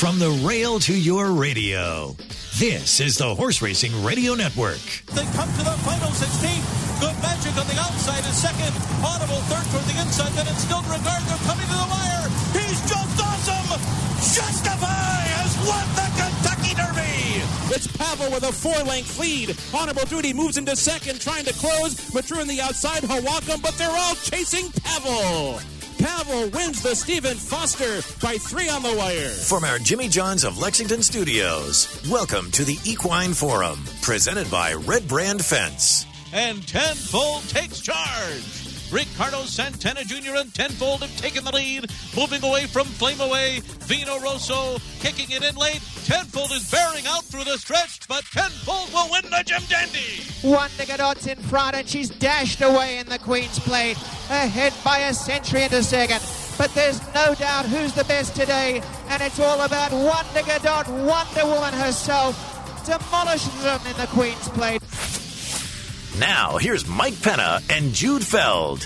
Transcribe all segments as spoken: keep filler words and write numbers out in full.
From the rail to your radio, this is the Horse Racing Radio Network. They come to the final sixteen. Good Magic on the outside is second. Audible third toward the inside. Then it's Still Regard. They're coming to the wire. He's just awesome. Justify has won the Kentucky Derby. It's Pavel with a four-length lead. Honorable Duty moves into second, trying to close. Mature on the outside, Hawakam, but they're all chasing Pavel. Pavel wins the Stephen Foster by three on the wire. From our Jimmy John's of Lexington studios, welcome to the Equine Forum, presented by Red Brand Fence. And Tenfold takes charge. Ricardo Santana Junior and Tenfold have taken the lead, moving away from Flame Away. Vino Rosso kicking it in late. Tenfold is bearing out through the stretch, but Tenfold will win the Jim Dandy. One Nigadot's in front, and she's dashed away in the Queen's Plate, ahead by a century into second. But there's no doubt who's the best today, and it's all about One Nigadot, Wonder Woman herself, demolishes them in the Queen's Plate. Now, here's Mike Penna and Jude Feld.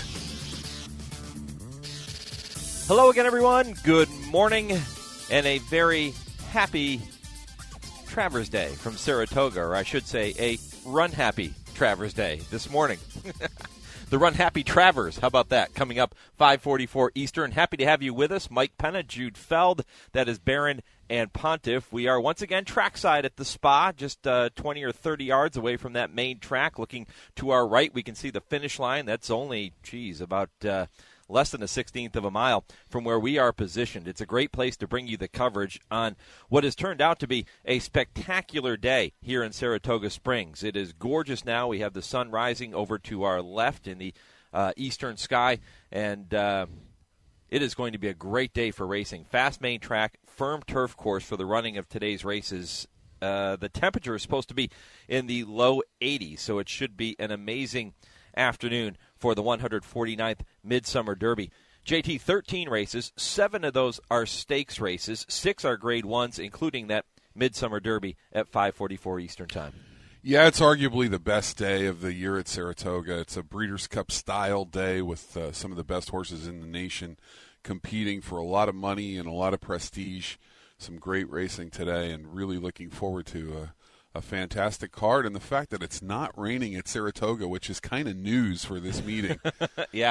Hello again, everyone. Good morning and a very happy Travers Day from Saratoga, or I should say a Run Happy Travers Day this morning. The Run Happy Travers, how about that? Coming up five forty-four Eastern. Happy to have you with us. Mike Penna, Jude Feld, that is Barron and Pontiff. We are once again trackside at the Spa, just uh, twenty or thirty yards away from that main track. Looking to our right, we can see the finish line. That's only, geez, about uh, less than a sixteenth of a mile from where we are positioned. It's a great place to bring you the coverage on what has turned out to be a spectacular day here in Saratoga Springs. It is gorgeous now. We have the sun rising over to our left in the uh, eastern sky, and uh, it is going to be a great day for racing. Fast main track, firm turf course for the running of today's races. Uh, the temperature is supposed to be in the low eighties, so it should be an amazing afternoon for the one hundred forty-ninth Midsummer Derby. J T, thirteen races, seven of those are stakes races, six are grade ones, including that Midsummer Derby at five forty-four Eastern Time. Yeah, it's arguably the best day of the year at Saratoga. It's a Breeders' Cup-style day with uh, some of the best horses in the nation competing for a lot of money and a lot of prestige. Some great racing today, and really looking forward to uh, a fantastic card. And the fact that it's not raining at Saratoga, which is kind of news for this meeting. yeah.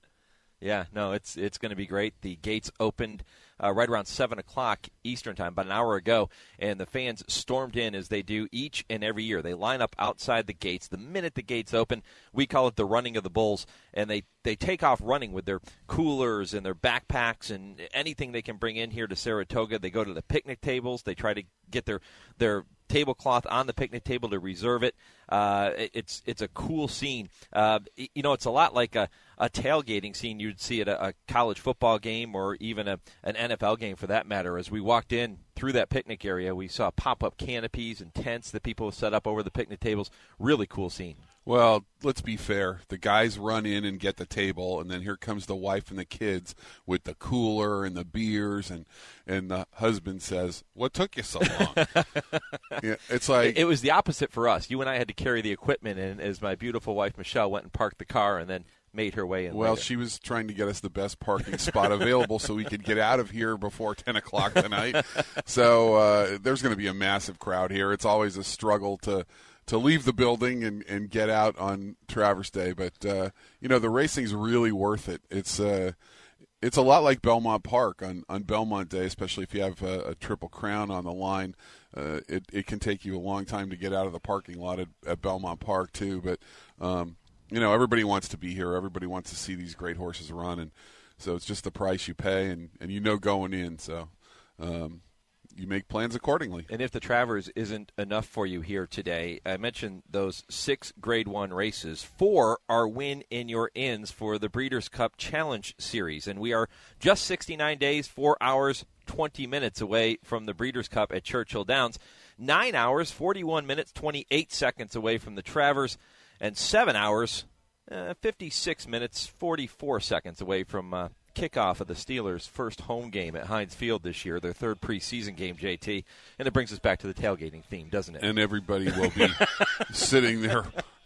Yeah, no, it's it's going to be great. The gates opened uh, right around seven o'clock Eastern Time, about an hour ago, and the fans stormed in as they do each and every year. They line up outside the gates. The minute the gates open, we call it the running of the bulls, and they, they take off running with their coolers and their backpacks and anything they can bring in here to Saratoga. They go to the picnic tables. They try to get their their tablecloth on the picnic table to reserve it. Uh, it it's it's a cool scene. Uh, you know, it's a lot like a, a tailgating scene you'd see at a, a college football game or even a, an N F L game for that matter. As we walked in through that picnic area, we saw pop-up canopies and tents that people set up over the picnic tables. Really cool scene. Well, let's be fair. The guys run in and get the table, and then here comes the wife and the kids with the cooler and the beers, and, and the husband says, "What took you so long?" Yeah, it's like it was the opposite for us. You and I had to carry the equipment in as my beautiful wife Michelle went and parked the car and then made her way in. Well, later. She was trying to get us the best parking spot available so we could get out of here before ten o'clock tonight. So uh, there's going to be a massive crowd here. It's always a struggle to to leave the building and, and get out on Travers Day. But, uh, you know, the racing's really worth it. It's uh, it's a lot like Belmont Park on, on Belmont Day, especially if you have a, a Triple Crown on the line. Uh, it, it can take you a long time to get out of the parking lot at, at Belmont Park, too. But, um, you know, everybody wants to be here. Everybody wants to see these great horses run. And so it's just the price you pay, and, and you know going in. So um, you make plans accordingly. And if the Travers isn't enough for you here today, I mentioned those six Grade One races. Four are win in your ins for the Breeders' Cup Challenge Series, and we are just sixty-nine days, four hours, twenty minutes away from the Breeders' Cup at Churchill Downs. Nine hours, forty-one minutes, twenty-eight seconds away from the Travers, and seven hours, uh, fifty-six minutes, forty-four seconds away from uh, kickoff of the Steelers' first home game at Heinz Field this year, their third preseason game, J T. And it brings us back to the tailgating theme, doesn't it? And everybody will be sitting there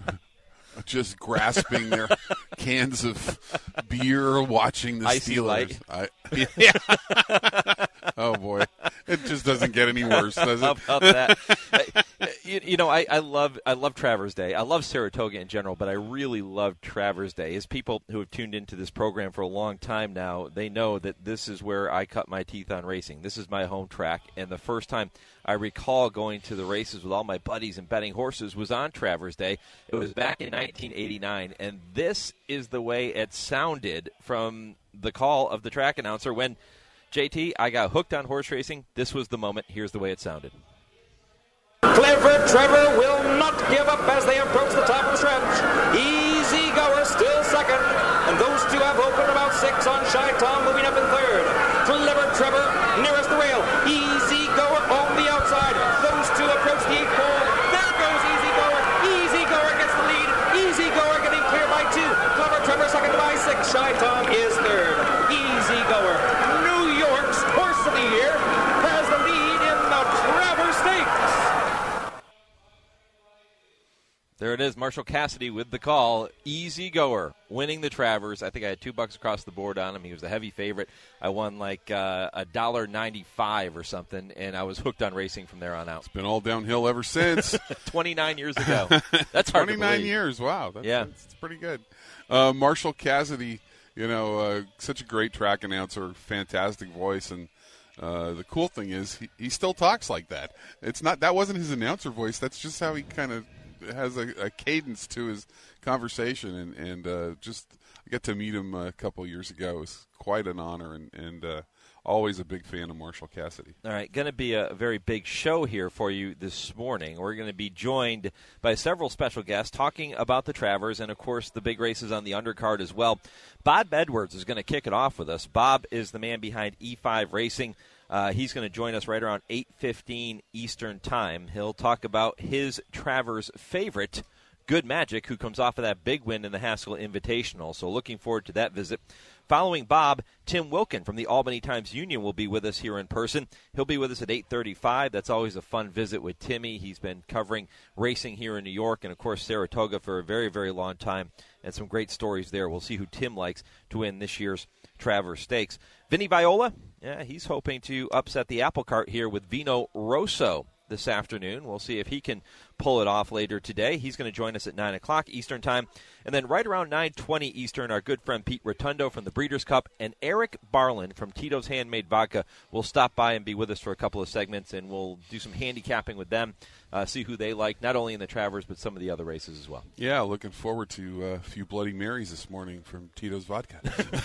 just grasping their cans of beer, watching the Icy Steelers. light. I, yeah. Oh, boy. It just doesn't get any worse, does it? How about that? you, you know, I, I love I love Travers Day. I love Saratoga in general, but I really love Travers Day. As people who have tuned into this program for a long time now, they know that this is where I cut my teeth on racing. This is my home track, and the first time I recall going to the races with all my buddies and betting horses was on Travers Day. It was back in nineteen eighty-nine, and this is the way it sounded from the call of the track announcer when, J T, I got hooked on horse racing. This was the moment. Here's the way it sounded. Clever Trevor will not give up as they approach the top of the stretch. Easy Goer still second, and those two have opened about six on Shy Tom moving up in third. Clever Trevor nearest the rail. Easy Goer on the outside. Those two approach the eighth pole. There goes Easy Goer. Easy Goer gets the lead. Easy Goer getting clear by two. Clever Trevor second by six. Shy Tom is third. Easy Goer, New York's horse of the year, has the lead in the Travers Stakes. There it is, Marshall Cassidy with the call. Easy Goer winning the Travers. I think I had two bucks across the board on him. He was a heavy favorite. I won like uh, a dollar ninety-five or something, and I was hooked on racing from there on out. It's been all downhill ever since. twenty-nine years ago. That's hard to twenty-nine believe. years. Wow. That's, yeah, that's, that's pretty good. Uh, Marshall Cassidy, you know, uh, such a great track announcer, fantastic voice, and uh, the cool thing is he, he still talks like that. It's not that wasn't his announcer voice. That's just how he kind of has a, a cadence to his conversation, and and uh, just I got to meet him a couple years ago. It was quite an honor, and and uh, always a big fan of Marshall Cassidy. All right, going to be a very big show here for you this morning. We're going to be joined by several special guests talking about the Travers and, of course, the big races on the undercard as well. Bob Edwards is going to kick it off with us. Bob is the man behind E five Racing. Uh, he's going to join us right around eight fifteen Eastern Time. He'll talk about his Travers favorite, Good Magic, who comes off of that big win in the Haskell Invitational. So looking forward to that visit. Following Bob, Tim Wilkin from the Albany Times-Union will be with us here in person. He'll be with us at eight thirty-five. That's always a fun visit with Timmy. He's been covering racing here in New York and, of course, Saratoga for a very, very long time, and some great stories there. We'll see who Tim likes to win this year's Travers Stakes. Vinny Viola, yeah, he's hoping to upset the apple cart here with Vino Rosso this afternoon. We'll see if he can pull it off later today. He's going to join us at nine o'clock Eastern Time. And then right around nine twenty Eastern, our good friend Pete Rotundo from the Breeders' Cup and Eric Barlin from Tito's Handmade Vodka will stop by and be with us for a couple of segments, and we'll do some handicapping with them, uh, see who they like, not only in the Travers but some of the other races as well. Yeah, looking forward to uh, a few Bloody Marys this morning from Tito's Vodka.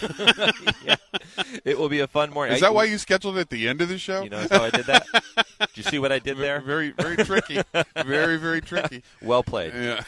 Yeah, it will be a fun morning. Is that why you scheduled it at the end of the show? You notice how I did that? Did you see what I did there? Very, very tricky. Very, very tricky. Well played. Yeah.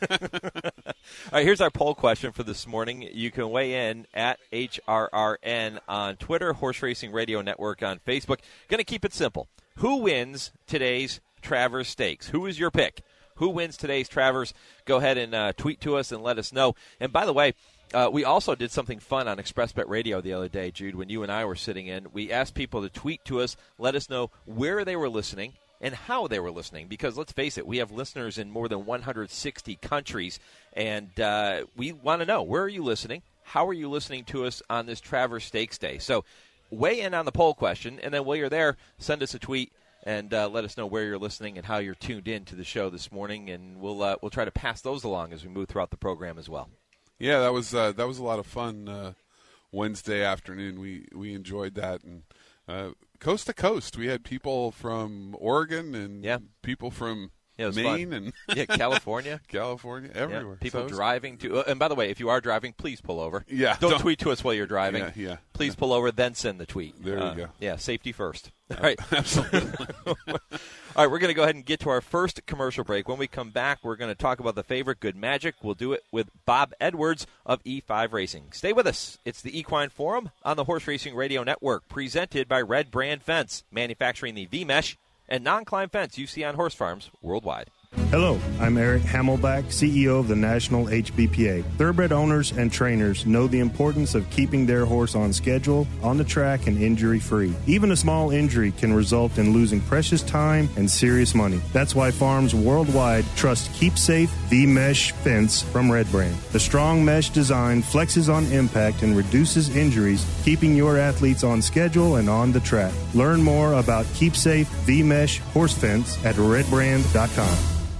All right, here's our poll question for this morning. You can weigh in at H R R N on Twitter, Horse Racing Radio Network on Facebook. Going to keep it simple. Who wins today's Travers Stakes? Who is your pick? Who wins today's Travers? Go ahead and uh, tweet to us and let us know. And by the way, Uh, we also did something fun on ExpressBet Radio the other day, Jude, when you and I were sitting in. We asked people to tweet to us, let us know where they were listening and how they were listening. Because let's face it, we have listeners in more than one hundred sixty countries, and uh, we want to know, where are you listening? How are you listening to us on this Travers Stakes Day? So weigh in on the poll question, and then while you're there, send us a tweet and uh, let us know where you're listening and how you're tuned in to the show this morning, and we'll uh, we'll try to pass those along as we move throughout the program as well. Yeah, that was uh, that was a lot of fun uh, Wednesday afternoon. We we enjoyed that, and uh, coast to coast, we had people from Oregon and yeah. people from yeah, Maine fun. and yeah, California, California, everywhere. Yeah, people so driving to. Uh, and by the way, if you are driving, please pull over. Yeah, don't, don't tweet to us while you're driving. Yeah, yeah. Please pull over, then send the tweet. There uh, you go. Yeah, safety first. All right, absolutely. All right, we're going to go ahead and get to our first commercial break. When we come back, we're going to talk about the favorite, Good Magic. We'll do it with Bob Edwards of E five Racing. Stay with us. It's the Equine Forum on the Horse Racing Radio Network, presented by Red Brand Fence, manufacturing the V-Mesh and non-climb fence you see on horse farms worldwide. Hello, I'm Eric Hamelback, C E O of the National H B P A. Thoroughbred owners and trainers know the importance of keeping their horse on schedule, on the track, and injury-free. Even a small injury can result in losing precious time and serious money. That's why farms worldwide trust Keep Safe V-Mesh Fence from Red Brand. The strong mesh design flexes on impact and reduces injuries, keeping your athletes on schedule and on the track. Learn more about Keep Safe V-Mesh Horse Fence at red brand dot com.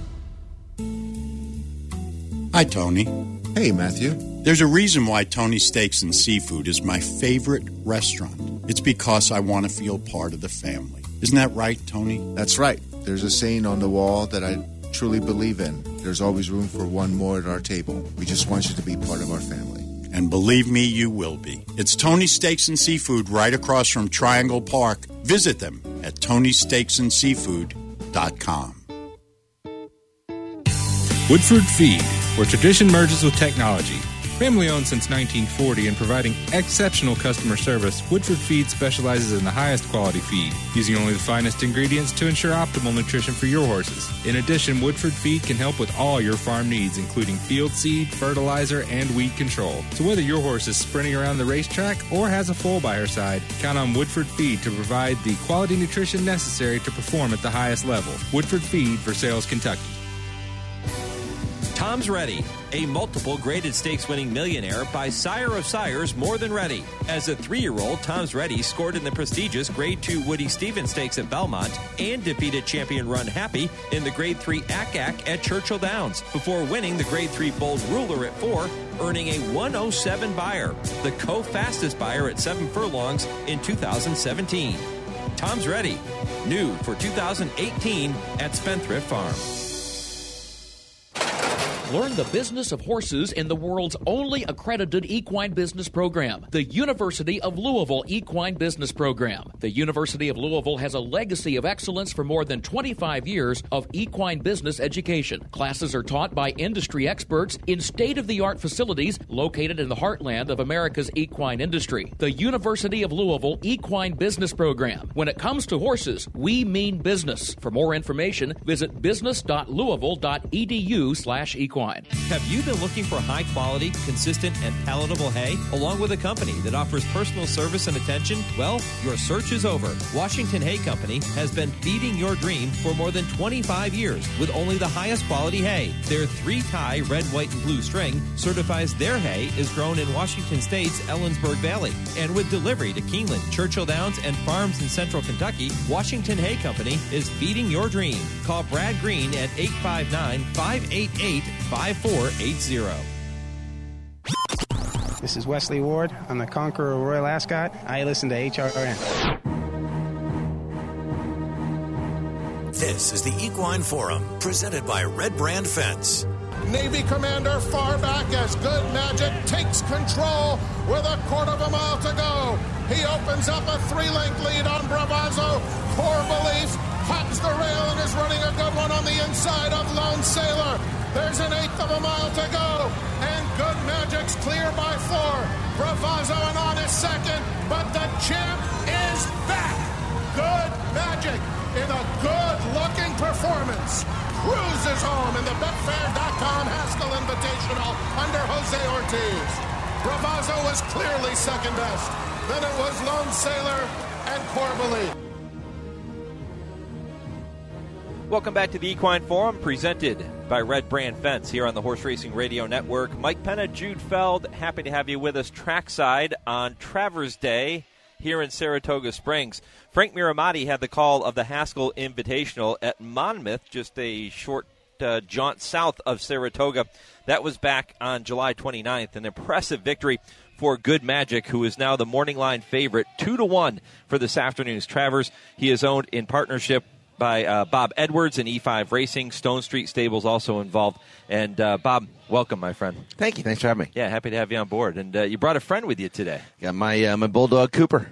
Hi, Tony. Hey, Matthew. There's a reason why Tony's Steaks and Seafood is my favorite restaurant. It's because I want to feel part of the family. Isn't that right, Tony? That's right. There's a saying on the wall that I truly believe in. There's always room for one more at our table. We just want you to be part of our family. And believe me, you will be. It's Tony's Steaks and Seafood right across from Triangle Park. Visit them at tonys steaks and seafood dot com. Woodford Feed, where tradition merges with technology. Family owned since nineteen forty and providing exceptional customer service, Woodford Feed specializes in the highest quality feed, using only the finest ingredients to ensure optimal nutrition for your horses. In addition, Woodford Feed can help with all your farm needs, including field seed, fertilizer, and weed control. So whether your horse is sprinting around the racetrack or has a foal by her side, count on Woodford Feed to provide the quality nutrition necessary to perform at the highest level. Woodford Feed, Versailles, Kentucky. Tom's Ready, a multiple graded stakes winning millionaire by Sire of Sires More Than Ready. As a three-year-old, Tom's Ready scored in the prestigious Grade two Woody Stevens Stakes at Belmont and defeated champion Run Happy in the Grade three A C A C at Churchill Downs before winning the Grade three Bold Ruler at four, earning a one oh seven buyer, the co-fastest buyer at seven furlongs in two thousand seventeen. Tom's Ready, new for two thousand eighteen at Spendthrift Farm. Learn the business of horses in the world's only accredited equine business program, the University of Louisville Equine Business Program. The University of Louisville has a legacy of excellence for more than twenty-five years of equine business education. Classes are taught by industry experts in state-of-the-art facilities located in the heartland of America's equine industry. The University of Louisville Equine Business Program. When it comes to horses, we mean business. For more information, visit business dot louisville dot e d u slash equine. Have you been looking for high quality, consistent, and palatable hay, along with a company that offers personal service and attention? Well, your search is over. Washington Hay Company has been feeding your dream for more than twenty-five years with only the highest quality hay. Their three-tie red, white, and blue string certifies their hay is grown in Washington State's Ellensburg Valley. And with delivery to Keeneland, Churchill Downs, and farms in central Kentucky, Washington Hay Company is feeding your dream. Call Brad Green at eight five nine, five eight eight, five four eight zero. This is Wesley Ward. I'm the Conqueror Royal Ascot. I listen to H R N. This is the Equine Forum, presented by Red Brand Fence. Navy Commander far back as Good Magic takes control with a quarter of a mile to go. He opens up a three-length lead on Bravazzo. Core Belief hops the rail and is running a good one on the inside of Lone Sailor. There's an eighth of a mile to go, and Good Magic's clear by four. Bravazzo and on is second, but the champ is back. Good Magic, in a good-looking performance, cruises home in the Betfair dot com Haskell Invitational under Jose Ortiz. Bravazzo was clearly second best. Then it was Lone Sailor and Corbeli. Welcome back to the Equine Forum, presented by Red Brand Fence here on the Horse Racing Radio Network. Mike Penna, Jude Feld, happy to have you with us trackside on Travers Day here in Saratoga Springs. Frank Miramati had the call of the Haskell Invitational at Monmouth, just a short uh, jaunt south of Saratoga. That was back on July twenty-ninth. An impressive victory for Good Magic, who is now the morning line favorite, two to one for this afternoon's Travers. He is owned in partnership by uh, Bob Edwards and E five Racing. Stone Street Stables also involved. And uh, Bob, welcome, my friend. Thank you. Thanks for having me. Yeah, happy to have you on board. And uh, you brought a friend with you today. Got my uh, my bulldog Cooper.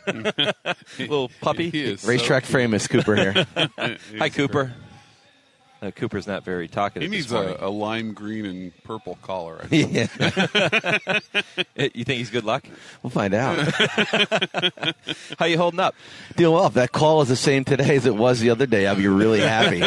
Little puppy. Racetrack so famous Cooper here. Hi, Cooper. Uh, Cooper's not very talkative. He needs this morning. a, a lime green and purple collar. I think. Yeah. You think he's good luck? We'll find out. How you holding up? Doing well. If that call is the same today as it was the other day, I'll be really happy.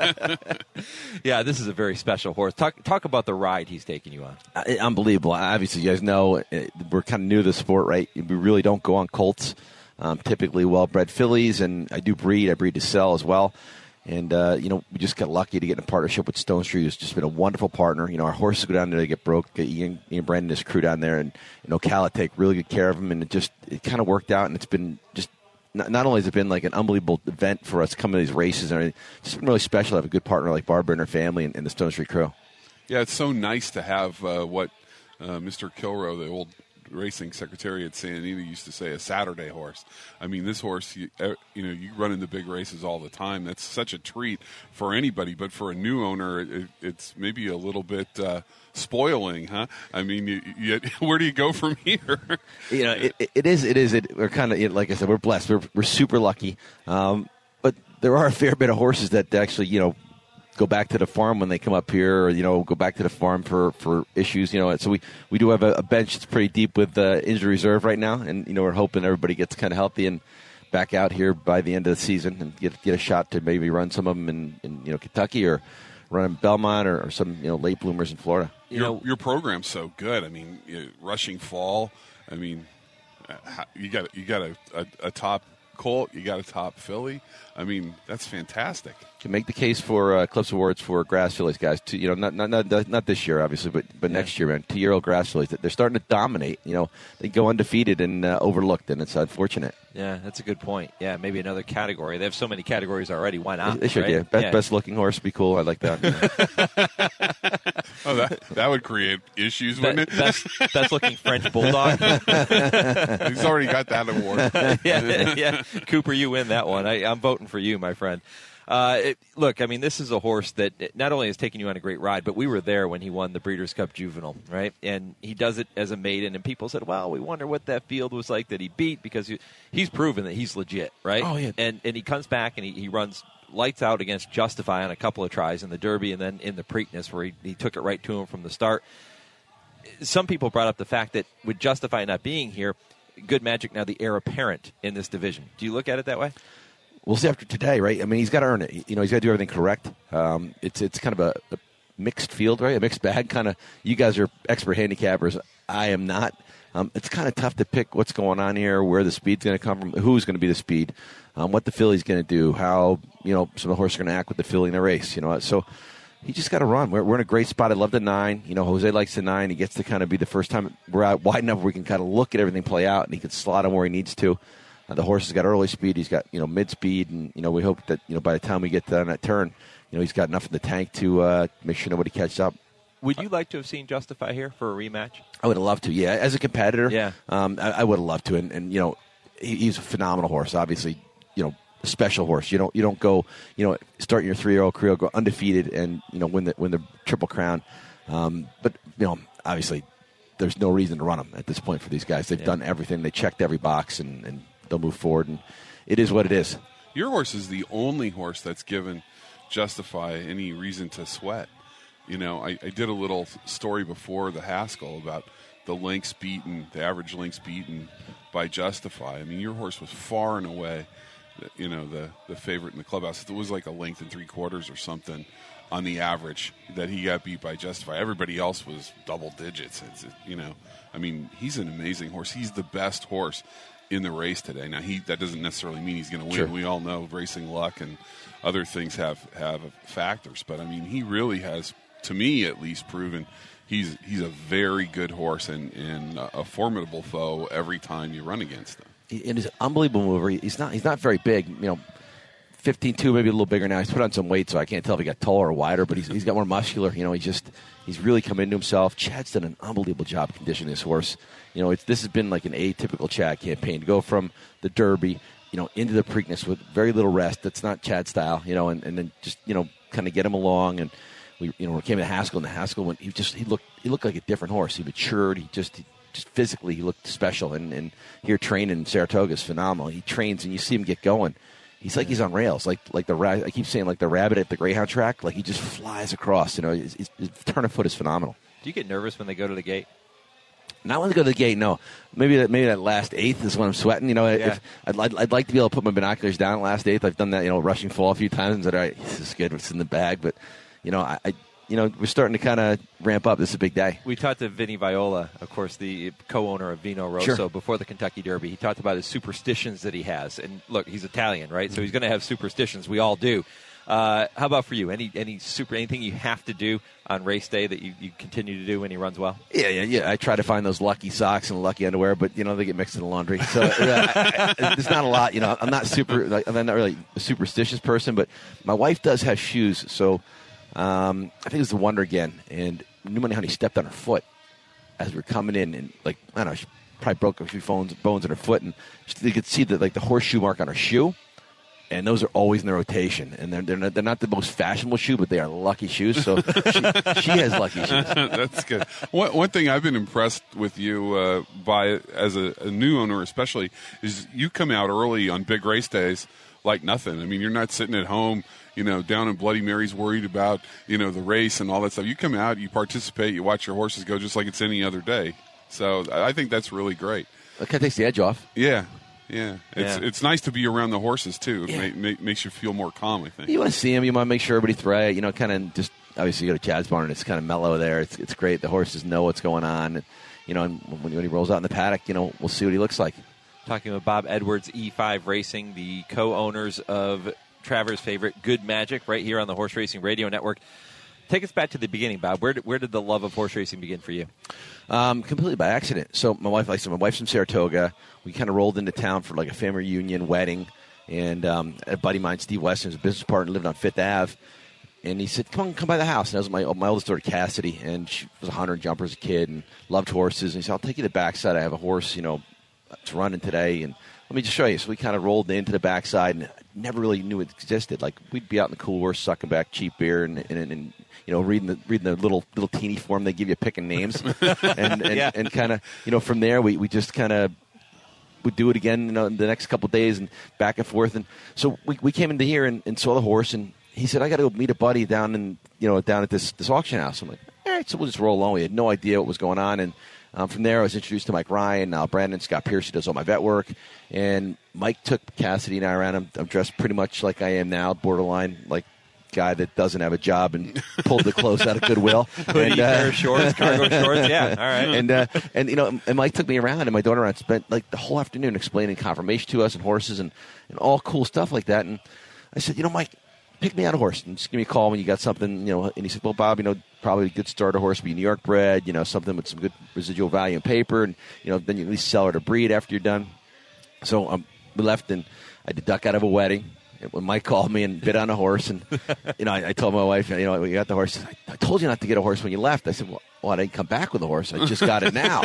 Yeah, this is a very special horse. Talk talk about the ride he's taking you on. Uh, unbelievable. Obviously, you guys know uh, we're kind of new to the sport, right? We really don't go on colts. Um, typically well-bred fillies, and I do breed. I breed to sell as well. And, uh, you know, we just got lucky to get in a partnership with Stone Street, who's just been a wonderful partner. You know, our horses go down there, they get broke. Get Ian, Ian Brandon and his crew down there, and, you know, Ocala take really good care of them. And it just, it kind of worked out, and it's been just, not, not only has it been like an unbelievable event for us coming to these races and everything, it's just been really special to have a good partner like Barbara and her family and, and the Stone Street crew. Yeah, it's so nice to have uh, what uh, Mister Kilrow, the old racing secretary at Santa Anita, used to say, a Saturday horse. I mean, this horse, you, you know, you run into big races all the time. That's such a treat for anybody, but for a new owner, it, it's maybe a little bit uh, spoiling, huh? I mean, you, you, where do you go from here? You know, it, it is. It is. It, we're kind of, like I said, we're blessed. We're we're super lucky, um, but there are a fair bit of horses that actually, you know, go back to the farm when they come up here, or, you know, go back to the farm for, for issues, you know. So we, we do have a, a bench that's pretty deep with uh, injury reserve right now, and, you know, we're hoping everybody gets kind of healthy and back out here by the end of the season and get get a shot to maybe run some of them in, in you know, Kentucky, or run in Belmont, or, or some, you know, late bloomers in Florida. You your, know, your program's so good. I mean, you know, rushing fall. I mean, uh, you got you got a, a, a top colt, you got a top filly. I mean, that's fantastic. Can make the case for uh, Clips Awards for grass fillies, guys. Two, you know, not not not not this year, obviously, but but yeah. next year, man. Two-year-old grass fillies, they're starting to dominate. You know, they go undefeated and uh, overlooked, and it's unfortunate. Yeah, that's a good point. Yeah, maybe another category. They have so many categories already. Why not? They should, right? yeah. Best, yeah. best looking horse would be cool. I like that. Oh, that that would create issues, Be- wouldn't it? Best, best looking French bulldog. He's already got that award. yeah, yeah. Cooper, you win that one. I, I'm voting for you, my friend. Uh, it, look, I mean, this is a horse that not only has taken you on a great ride, but we were there when he won the Breeders' Cup Juvenile, right? And he does it as a maiden, and people said, well, we wonder what that field was like that he beat, because he, he's proven that he's legit, right? Oh, yeah. And, and he comes back and he, he runs lights out against Justify on a couple of tries in the Derby and then in the Preakness, where he, he took it right to him from the start. Some people brought up the fact that with Justify not being here, Good Magic now the heir apparent in this division. Do you look at it that way? We'll see after today, right? I mean, he's got to earn it. You know, he's got to do everything correct. Um, it's it's kind of a, a mixed field, right? A mixed bag. Kind of. You guys are expert handicappers. I am not. Um, it's kind of tough to pick what's going on here, where the speed's going to come from, who's going to be the speed, um, what the filly's going to do, how, you know, some of the horses are going to act with the filly in the race. You know, so he just got to run. We're, we're in a great spot. I love the nine. You know, Jose likes the nine. He gets to kind of be the first time we're out wide enough where we can kind of look at everything play out, and he can slot him where he needs to. Uh, the horse has got early speed. He's got, you know, mid speed, and, you know, we hope that, you know, by the time we get down that turn, you know, he's got enough in the tank to uh, make sure nobody catches up. Would you like to have seen Justify here for a rematch? I would have loved to, yeah. As a competitor, yeah, um, I, I would have loved to. And, and you know, he, he's a phenomenal horse. Obviously, you know, a special horse. You don't you don't go, you know, start your three-year-old career, go undefeated, and, you know, win the win the Triple Crown. Um, but, you know, obviously, there's no reason to run them at this point for these guys. They've yeah. done everything. They checked every box, and, and they'll move forward, and it is what it is. Your horse is the only horse that's given Justify any reason to sweat. You know, I, I did a little story before the Haskell about the lengths beaten, the average lengths beaten by Justify. I mean, your horse was far and away, you know, the, the favorite in the clubhouse. It was like a length and three quarters or something on the average that he got beat by Justify. Everybody else was double digits. It's, you know, I mean, he's an amazing horse. He's the best horse in the race today. Now, he that doesn't necessarily mean he's going to win. Sure. We all know racing luck and other things have, have factors. But, I mean, he really has, to me at least, proven he's he's a very good horse and, and a formidable foe every time you run against him. It is an unbelievable mover. He's not he's not very big, you know, fifteen two, maybe a little bigger now. He's put on some weight, so I can't tell if he got taller or wider, but he's he's got more muscular. You know, he's just he's really come into himself. Chad's done an unbelievable job conditioning this horse. You know, it's, this has been like an atypical Chad campaign to go from the Derby, you know, into the Preakness with very little rest. That's not Chad style, you know, and, and then just, you know, kind of get him along. And we, you know, we came to Haskell, and the Haskell went, he just he looked he looked like a different horse. He matured. He just he, just physically he looked special. And, and here training in Saratoga is phenomenal. He trains, and you see him get going. He's like he's on rails, like like the ra- I keep saying like the rabbit at the Greyhound track. Like he just flies across. You know, his, his, his turn of foot is phenomenal. Do you get nervous when they go to the gate? Not when they go to the gate, no. Maybe that maybe that last eighth is when I'm sweating. You know, Yeah. if, I'd, I'd I'd like to be able to put my binoculars down last eighth. I've done that, you know, rushing fall a few times and said, all right, this is good. It's in the bag, but you know, I, I you know, we're starting to kind of ramp up. This is a big day. We talked to Vinny Viola, of course, the co-owner of Vino Rosso, Sure. before the Kentucky Derby. He talked about his superstitions that he has. And look, he's Italian, right? So he's going to have superstitions. We all do. Uh, how about for you? Any any super anything you have to do on race day that you, you continue to do when he runs well? Yeah, yeah, yeah. I try to find those lucky socks and lucky underwear, but you know they get mixed in the laundry. So uh, I, I, there's not a lot. You know, I'm not super. Like, I'm not really a superstitious person, but my wife does have shoes. So um, I think it was the Wonder Again, and New Money Honey stepped on her foot as we were coming in, and like I don't know, she probably broke a few bones, bones in her foot, and she, you could see the like the horseshoe mark on her shoe. And those are always in the rotation, and they're they're not, they're not the most fashionable shoe, but they are lucky shoes. So she, she has lucky shoes. That's good. One, one thing I've been impressed with you uh, by as a, a new owner, especially, is you come out early on big race days like nothing. I mean, you're not sitting at home, you know, down in Bloody Mary's worried about you know the race and all that stuff. You come out, you participate, you watch your horses go just like it's any other day. So I think that's really great. It kind of takes the edge off. Yeah. Yeah, it's Yeah. it's nice to be around the horses too. It Yeah. ma- ma- makes you feel more calm, I think. You want to see him. You want to make sure everybody's right. You know, kind of just obviously you go to Chad's barn and it's kind of mellow there. It's it's great. The horses know what's going on. And, you know, and when, when he rolls out in the paddock, you know, we'll see what he looks like. Talking with Bob Edwards, E five Racing, the co-owners of Travers' favorite, Good Magic, right here on the Horse Racing Radio Network. Take us back to the beginning, Bob. Where did, where did the love of horse racing begin for you? Um, completely by accident. So my wife, like I said, my wife's from Saratoga. We kind of rolled into town for like a family reunion, wedding, and um, a buddy of mine, Steve Weston, was a business partner, lived on Fifth Avenue. And he said, "Come on, come by the house." And that was my my oldest daughter, Cassidy, and she was a hunter and jumper as a kid, and loved horses. And he said, "I'll take you to the backside. I have a horse, you know, it's running today, and let me just show you." So we kind of rolled into the backside, and never really knew it existed. Like we'd be out in the coolers, sucking back cheap beer, and and, and you know, reading the reading the little little teeny form they give you, picking names, and and, Yeah. and kind of you know from there we we just kind of. Would do it again, you know, in the next couple of days and back and forth. And so we we came into here and, and saw the horse, and he said, "I got to go meet a buddy down in you know down at this this auction house." I'm like, "All right," so we'll just roll along. We had no idea what was going on, and um, from there I was introduced to Mike Ryan, now Brandon Scott Pierce, who does all my vet work, and Mike took Cassidy and I around. I'm, I'm dressed pretty much like I am now, borderline like guy that doesn't have a job and pulled the clothes out of Goodwill. Hoodie, pair of shorts, cargo shorts, yeah, all right. And uh, and you know, and Mike took me around, and my daughter and I spent like the whole afternoon explaining conformation to us and horses and, and all cool stuff like that. And I said, you know, Mike, pick me out a horse and just give me a call when you got something, you know. And he said, well, Bob, you know, probably a good starter horse would be New York bred, you know, something with some good residual value in paper, and you know, then you at least sell her to breed after you're done. So um, we left, and I had to duck out of a wedding. When Mike called me and bid on a horse, and you know, I, I told my wife, you know, we got the horse. I, I told you not to get a horse when you left. I said, well, well, I didn't come back with a horse. I just got it now.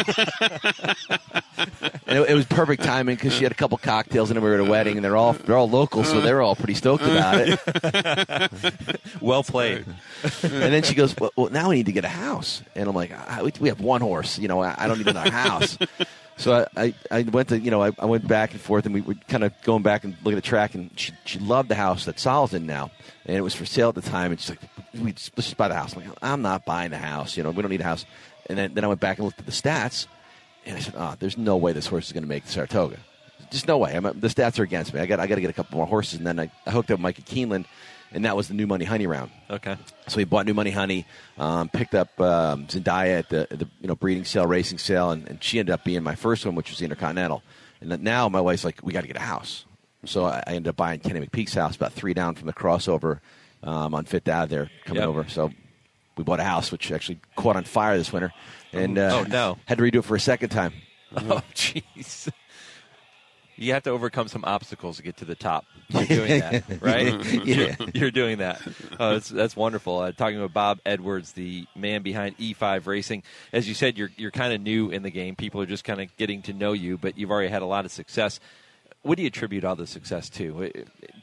And it, it was perfect timing because she had a couple cocktails and then we were at a wedding, and they're all they're all local, so they were all pretty stoked about it. Well played. And then she goes, well, well, now we need to get a house. And I'm like, I, we, we have one horse. You know, I, I don't need another house. So I, I, I went to, you know, I, I went back and forth, and we were kind of going back and looking at the track, and she, she loved the house that Sal's in now, and it was for sale at the time, and she's like, we just, let's just buy the house. I'm like, I'm not buying the house, you know, we don't need a house. And then, then I went back and looked at the stats, and I said, oh, there's no way this horse is going to make Saratoga. Just no way. I'm, the stats are against me. I got I got to get a couple more horses, and then I, I hooked up Mike at Keeneland, and that was the New Money Honey round. Okay. So we bought New Money Honey, um, picked up um, Zendaya at the, the you know breeding sale, racing sale, and, and she ended up being my first one, which was the Intercontinental. And then now my wife's like, we got to get a house. So I, I ended up buying Kenny McPeak's house, about three down from the crossover um, on Fifth Ave there, coming Yep. over. So we bought a house, which actually caught on fire this winter, and uh, Oh, no. had to redo it for a second time. Oh, jeez. You have to overcome some obstacles to get to the top. You're doing that, right? Yeah. You're, you're doing that. Oh, that's, that's wonderful. Uh, talking about Bob Edwards, the man behind E five Racing. As you said, you're you're kind of new in the game. People are just kind of getting to know you, but you've already had a lot of success. What do you attribute all the success to?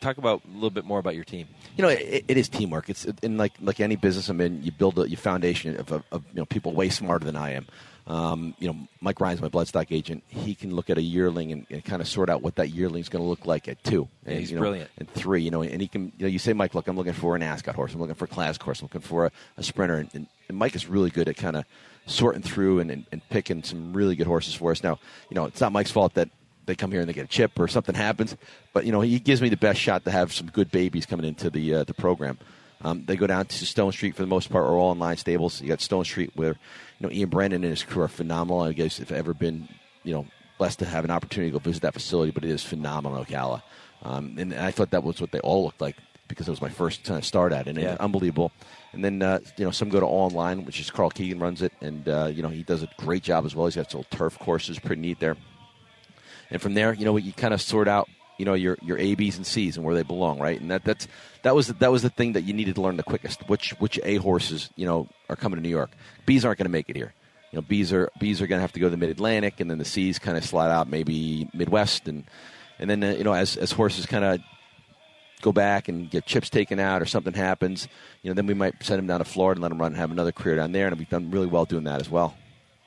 talk about a little bit more about your team. You know, it, it is teamwork. It's in like like any business I'm in. You build a, your foundation of, of, of you know people way smarter than I am. Um, you know, Mike Ryan's my bloodstock agent. He can look at a yearling and, and kind of sort out what that yearling is going to look like at two. And, yeah, he's you know, brilliant. And three, you know, and he can. You know, you say, Mike, look, I'm looking for an Ascot horse. I'm looking for a class horse. I'm looking for a, a sprinter. And, and, and Mike is really good at kind of sorting through and, and, and picking some really good horses for us. Now, you know, it's not Mike's fault that they come here and they get a chip or something happens, but you know, he gives me the best shot to have some good babies coming into the uh, the program. Um, they go down to Stone Street for the most part, or all in line stables. You got Stone Street where, you know, Ian Brennan and his crew are phenomenal. I guess if I've ever been, you know, blessed to have an opportunity to go visit that facility, but it is phenomenal in Ocala. Um, and, and I thought that was what they all looked like because it was my first kind of start at it, and yeah. it's unbelievable. And then, uh, you know, some go to all online, which is Carl Keegan runs it, and, uh, you know, he does a great job as well. He's got some turf courses, pretty neat there. And from there, you know, you kind of sort out, you know, your your A, B's, and C's and where they belong, right? And that that's that was that was the thing that you needed to learn the quickest. Which which A horses, you know, are coming to New York. B's aren't going to make it here. You know, B's are B's are going to have to go to the Mid Atlantic, and then the C's kind of slide out maybe Midwest, and and then uh, you know, as as horses kind of go back and get chips taken out or something happens, you know, then we might send them down to Florida and let them run and have another career down there, and we've done really well doing that as well.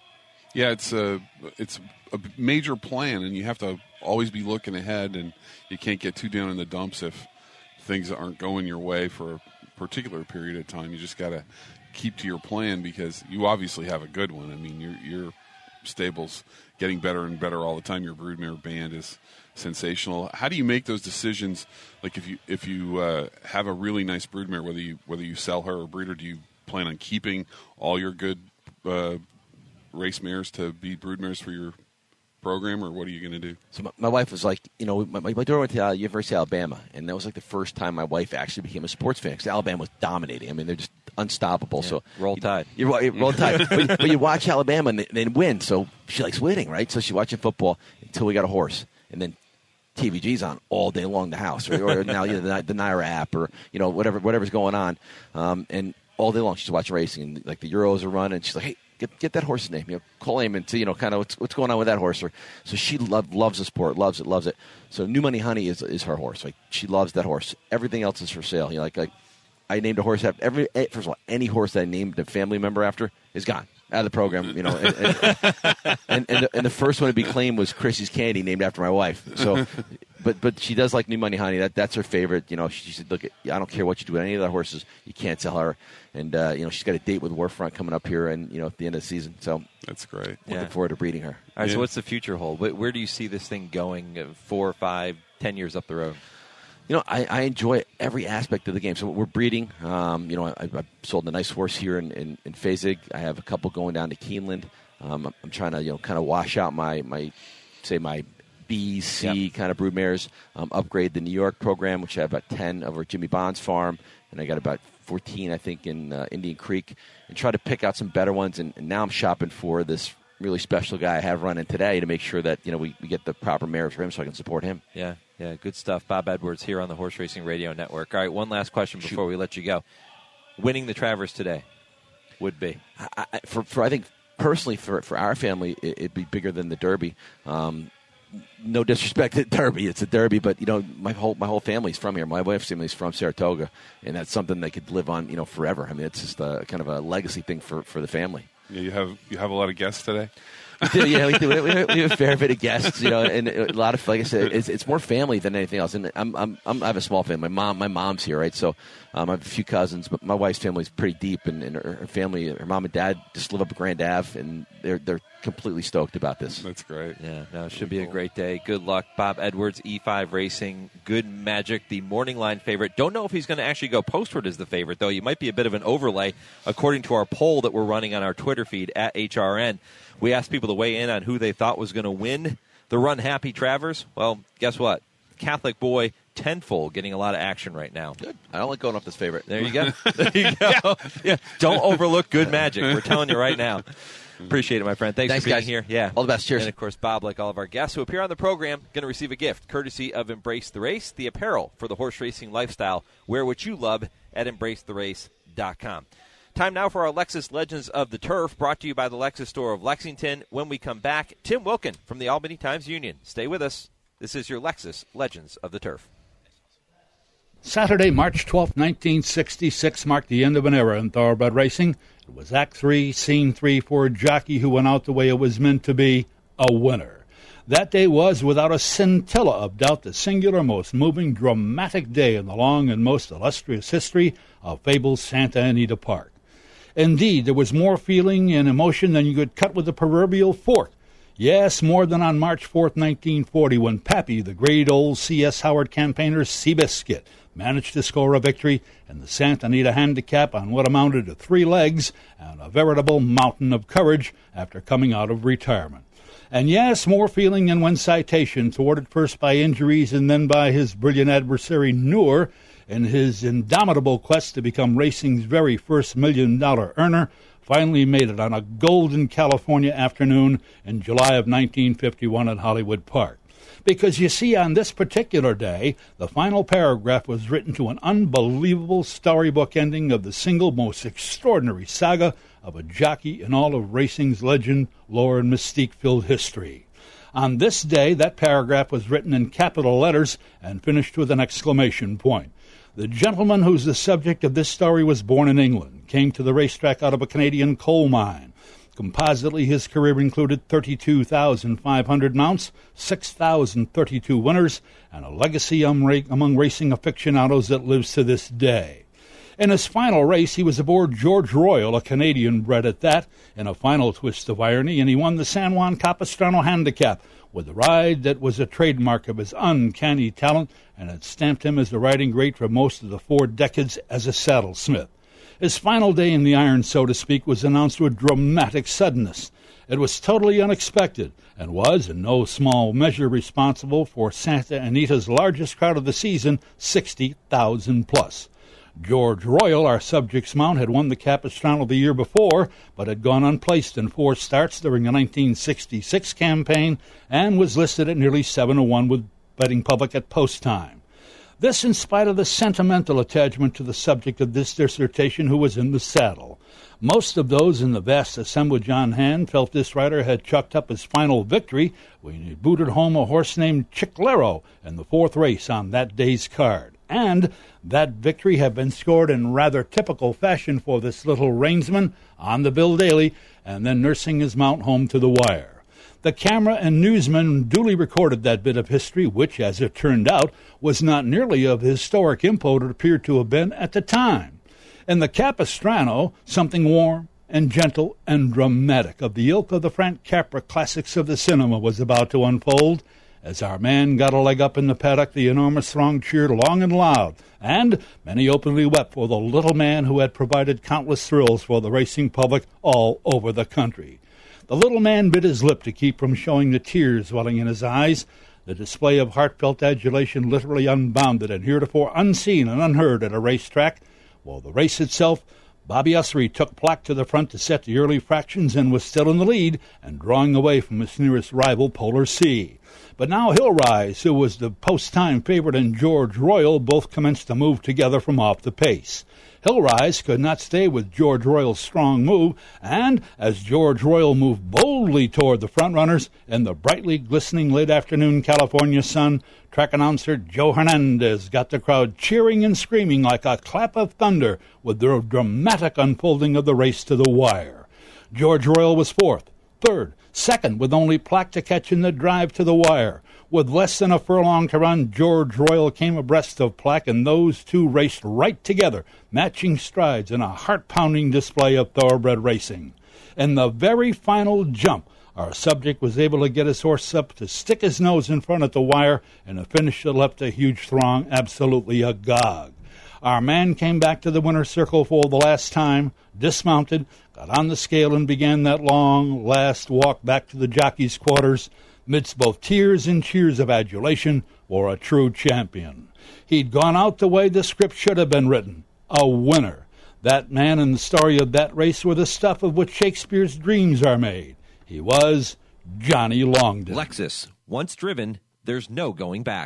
Yeah, it's a it's a major plan, and you have to always be looking ahead, and you can't get too down in the dumps if things aren't going your way for a particular period of time. You just got to keep to your plan because you obviously have a good one. I mean, your your stable's getting better and better all the time. Your broodmare band is sensational. How do you make those decisions? Like if you if you uh, have a really nice broodmare, whether you whether you sell her or breed her, do you plan on keeping all your good uh, race mares to be broodmares for your program, or what are you going to do? So my, my wife was like, you know, my, my daughter went to uh, University of Alabama, and that was like the first time my wife actually became a sports fan because Alabama was dominating. I mean, they're just unstoppable. Yeah, so roll tide. You, you, you roll tide. but, but you watch Alabama and they, they win, so she likes winning, right? So she's watching football until we got a horse, and then T V G's on all day long in the house, or, or now you know the, the Naira app, or you know whatever whatever's going on, um, and all day long she's watching racing, and like the Euros are running, and she's like, hey. Get get that horse's name. You know, call him and see, you know, kind of what's what's going on with that horse. Or, so she love, loves the sport, loves it, loves it. So New Money Honey is is her horse. Like she loves that horse. Everything else is for sale. You know, like like I named a horse after every first of all, any horse that I named a family member after is gone out of the program. You know, and and, and, and, the, and the first one to be claimed was Chrissy's Candy, named after my wife. So, but but she does like New Money Honey. That that's her favorite. You know, she, she said, look, I don't care what you do with any of the horses, you can't sell her. And, uh, you know, she's got a date with Warfront coming up here and, you know, at the end of the season. So that's great. Looking yeah. forward to breeding her. All right, yeah. so what's the future hold? Where, where do you see this thing going four, five, ten years up the road? You know, I, I enjoy every aspect of the game. So we're breeding. Um, you know, I, I sold a nice horse here in, in, in Fasig. I have a couple going down to Keeneland. Um, I'm trying to, you know, kind of wash out my, my say, my B, C yep. kind of broodmares, um, upgrade the New York program, which I have about ten over at Jimmy Bond's farm. And I got about fourteen, I think, in uh, Indian Creek, and try to pick out some better ones. And, and now I'm shopping for this really special guy I have running today to make sure that, you know, we, we get the proper mares for him so I can support him. Yeah, yeah, good stuff. Bob Edwards here on the Horse Racing Radio Network. All right, one last question before Shoot. we let you go. Winning the Travers today would be? I, I, for, for I think, personally, for, for our family, it, it'd be bigger than the Derby. Um, no disrespect to Derby, it's a Derby, but you know my whole my whole family's from here. My wife's family's from Saratoga, and that's something they could live on, you know, forever. I mean, it's just a kind of a legacy thing for, for the family. Yeah, you have you have a lot of guests today. We do, yeah, we do. We have, we have a fair bit of guests, you know, and a lot of, like I said, it's, it's more family than anything else. And I'm, I'm, I'm, I have a small family. My mom, my mom's here, right? So um, I have a few cousins, but my wife's family is pretty deep, and, and her, her family, her mom and dad, just live up at Grand Ave, and they're they're completely stoked about this. That's great. Yeah, no, it should be a great day. Good luck, Bob Edwards, E five Racing, Good Magic, the morning line favorite. Don't know if he's going to actually go postward as the favorite, though. You might be a bit of an overlay, according to our poll that we're running on our Twitter feed at H R N. We asked people to weigh in on who they thought was going to win the Run Happy Travers. Well, guess what? Catholic Boy Tenfold getting a lot of action right now. Good. I don't like going off this favorite. There you go. There you go. Yeah. Yeah. Don't overlook Good Magic. We're telling you right now. Appreciate it, my friend. Thanks, Thanks for being guys. here. Yeah. All the best. Cheers. And, of course, Bob, like all of our guests who appear on the program, going to receive a gift courtesy of Embrace the Race, the apparel for the horse racing lifestyle. Wear what you love at embrace the race dot com. Time now for our Lexus Legends of the Turf, brought to you by the Lexus Store of Lexington. When we come back, Tim Wilkin from the Albany Times-Union. Stay with us. This is your Lexus Legends of the Turf. Saturday, March twelfth, nineteen sixty-six, marked the end of an era in thoroughbred racing. It was Act three, Scene three for a jockey who went out the way it was meant to be, a winner. That day was, without a scintilla of doubt, the singular, most moving, dramatic day in the long and most illustrious history of fabled Santa Anita Park. Indeed, there was more feeling and emotion than you could cut with a proverbial fork. Yes, more than on March fourth, nineteen forty, when Pappy, the great old C S. Howard campaigner Seabiscuit, managed to score a victory in the Santa Anita Handicap on what amounted to three legs and a veritable mountain of courage after coming out of retirement. And yes, more feeling than when Citation, thwarted first by injuries and then by his brilliant adversary Noor, in his indomitable quest to become racing's very first million-dollar earner, finally made it on a golden California afternoon in July of nineteen fifty-one at Hollywood Park. Because, you see, on this particular day, the final paragraph was written to an unbelievable storybook ending of the single most extraordinary saga of a jockey in all of racing's legend, lore, and mystique-filled history. On this day, that paragraph was written in capital letters and finished with an exclamation point. The gentleman who's the subject of this story was born in England, came to the racetrack out of a Canadian coal mine. Compositely, his career included thirty-two thousand five hundred mounts, six thousand thirty-two winners, and a legacy among racing aficionados that lives to this day. In his final race, he was aboard George Royal, a Canadian bred at that, in a final twist of irony, and he won the San Juan Capistrano Handicap with a ride that was a trademark of his uncanny talent and had stamped him as the riding great for most of the four decades as a saddlesmith. His final day in the iron, so to speak, was announced with dramatic suddenness. It was totally unexpected and was, in no small measure, responsible for Santa Anita's largest crowd of the season, sixty thousand plus. George Royal, our subject's mount, had won the Capistrano the year before, but had gone unplaced in four starts during the nineteen sixty-six campaign and was listed at nearly seven to one with betting public at post time. This in spite of the sentimental attachment to the subject of this dissertation who was in the saddle. Most of those in the vast assemblage on hand felt this rider had chucked up his final victory when he booted home a horse named Chiclero in the fourth race on that day's card. And that victory had been scored in rather typical fashion for this little reinsman on the bill daily and then nursing his mount home to the wire. The camera and newsmen duly recorded that bit of history, which, as it turned out, was not nearly of the historic import it appeared to have been at the time. In the Capistrano, something warm and gentle and dramatic of the ilk of the Frank Capra classics of the cinema was about to unfold. As our man got a leg up in the paddock, the enormous throng cheered long and loud, and many openly wept for the little man who had provided countless thrills for the racing public all over the country. The little man bit his lip to keep from showing the tears welling in his eyes. The display of heartfelt adulation literally unbounded and heretofore unseen and unheard at a racetrack. While the race itself, Bobby Ussery took Plaque to the front to set the early fractions and was still in the lead and drawing away from his nearest rival, Polar Sea. But now Hillrise, who was the post-time favorite, and George Royal both commenced to move together from off the pace. Hillrise could not stay with George Royal's strong move, and as George Royal moved boldly toward the front-runners in the brightly glistening late-afternoon California sun, track announcer Joe Hernandez got the crowd cheering and screaming like a clap of thunder with the dramatic unfolding of the race to the wire. George Royal was fourth, third, second, with only Plaque to catch in the drive to the wire. With less than a furlong to run, George Royal came abreast of Plaque, and those two raced right together, matching strides in a heart-pounding display of thoroughbred racing. In the very final jump, our subject was able to get his horse up to stick his nose in front of the wire, and a finish that left a huge throng absolutely agog. Our man came back to the winner's circle for the last time, dismounted, got on the scale, and began that long, last walk back to the jockey's quarters, midst both tears and cheers of adulation for a true champion. He'd gone out the way the script should have been written, a winner. That man and the story of that race were the stuff of which Shakespeare's dreams are made. He was Johnny Longden. Lexus. Once driven, there's no going back.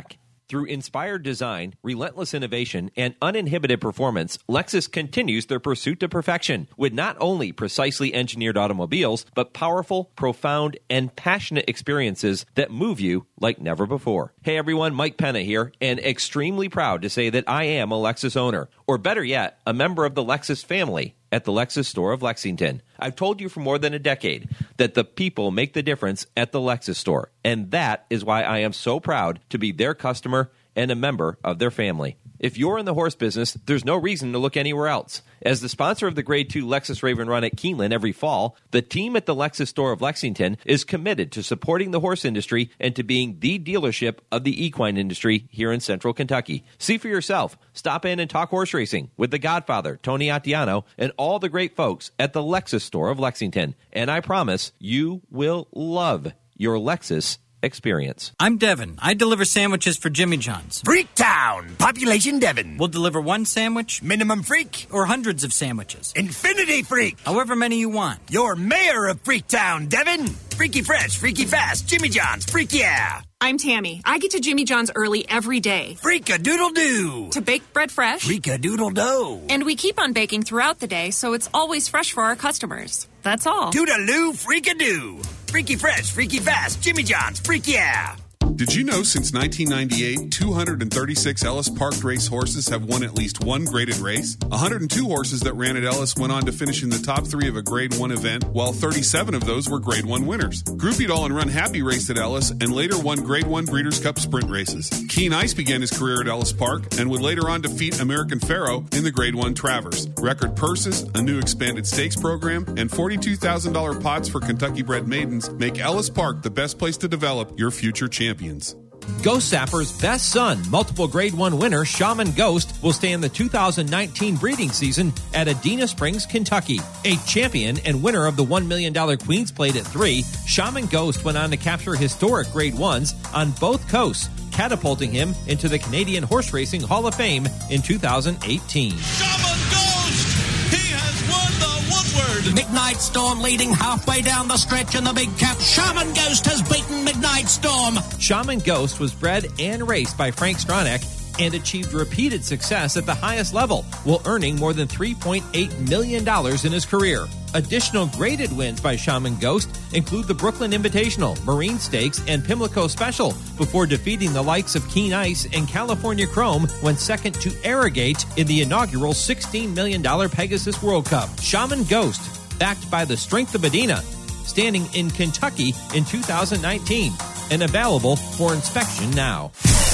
Through inspired design, relentless innovation, and uninhibited performance, Lexus continues their pursuit to perfection with not only precisely engineered automobiles, but powerful, profound, and passionate experiences that move you like never before. Hey everyone, Mike Penna here, and extremely proud to say that I am a Lexus owner, or better yet, a member of the Lexus family at the Lexus store of Lexington. I've told you for more than a decade that the people make the difference at the Lexus store, and that is why I am so proud to be their customer and a member of their family. If you're in the horse business, there's no reason to look anywhere else. As the sponsor of the Grade two Lexus Raven Run at Keeneland every fall, the team at the Lexus store of Lexington is committed to supporting the horse industry and to being the dealership of the equine industry here in central Kentucky. See for yourself. Stop in and talk horse racing with the Godfather, Tony Attiano, and all the great folks at the Lexus store of Lexington. And I promise you will love your Lexus experience. I'm Devin. I deliver sandwiches for Jimmy John's. Freaktown! Population Devin. We'll deliver one sandwich. Minimum freak. Or hundreds of sandwiches. Infinity freak. However many you want. You're mayor of Freaktown, Devin. Freaky fresh, freaky fast, Jimmy John's, freak yeah. I'm Tammy. I get to Jimmy John's early every day. Freak-a-doodle-doo. To bake bread fresh. Freak-a-doodle-do. And we keep on baking throughout the day, so it's always fresh for our customers. That's all. Doodaloo, freak-a-doo. Freaky fresh, freaky fast, Jimmy John's, freak yeah. Did you know since nineteen ninety-eight, two hundred thirty-six Ellis Park race horses have won at least one graded race? one hundred two horses that ran at Ellis went on to finish in the top three of a Grade one event, while thirty-seven of those were Grade one winners. Groupie Doll and Run Happy raced at Ellis and later won Grade one Breeders' Cup sprint races. Keen Ice began his career at Ellis Park and would later on defeat American Pharoah in the Grade one Travers. Record purses, a new expanded stakes program, and forty-two thousand dollars pots for Kentucky-bred maidens make Ellis Park the best place to develop your future champions. Ghost Sapper's best son, multiple Grade one winner Shaman Ghost, will stay in the two thousand nineteen breeding season at Adena Springs, Kentucky. A champion and winner of the one million dollars Queen's Plate at three, Shaman Ghost went on to capture historic Grade ones on both coasts, catapulting him into the Canadian Horse Racing Hall of Fame in two thousand eighteen. Shaman Ghost! He has won the one-word! Midnight Storm leading halfway down the stretch in the big cap. Shaman Ghost has beaten Midnight Storm. Shaman Ghost was bred and raced by Frank Stronach and achieved repeated success at the highest level, while earning more than three point eight million dollars in his career. Additional graded wins by Shaman Ghost include the Brooklyn Invitational, Marine Stakes, and Pimlico Special, before defeating the likes of Keen Ice and California Chrome when second to Arrogate in the inaugural sixteen million dollars Pegasus World Cup. Shaman Ghost, backed by the strength of Adena, standing in Kentucky in two thousand nineteen and available for inspection now.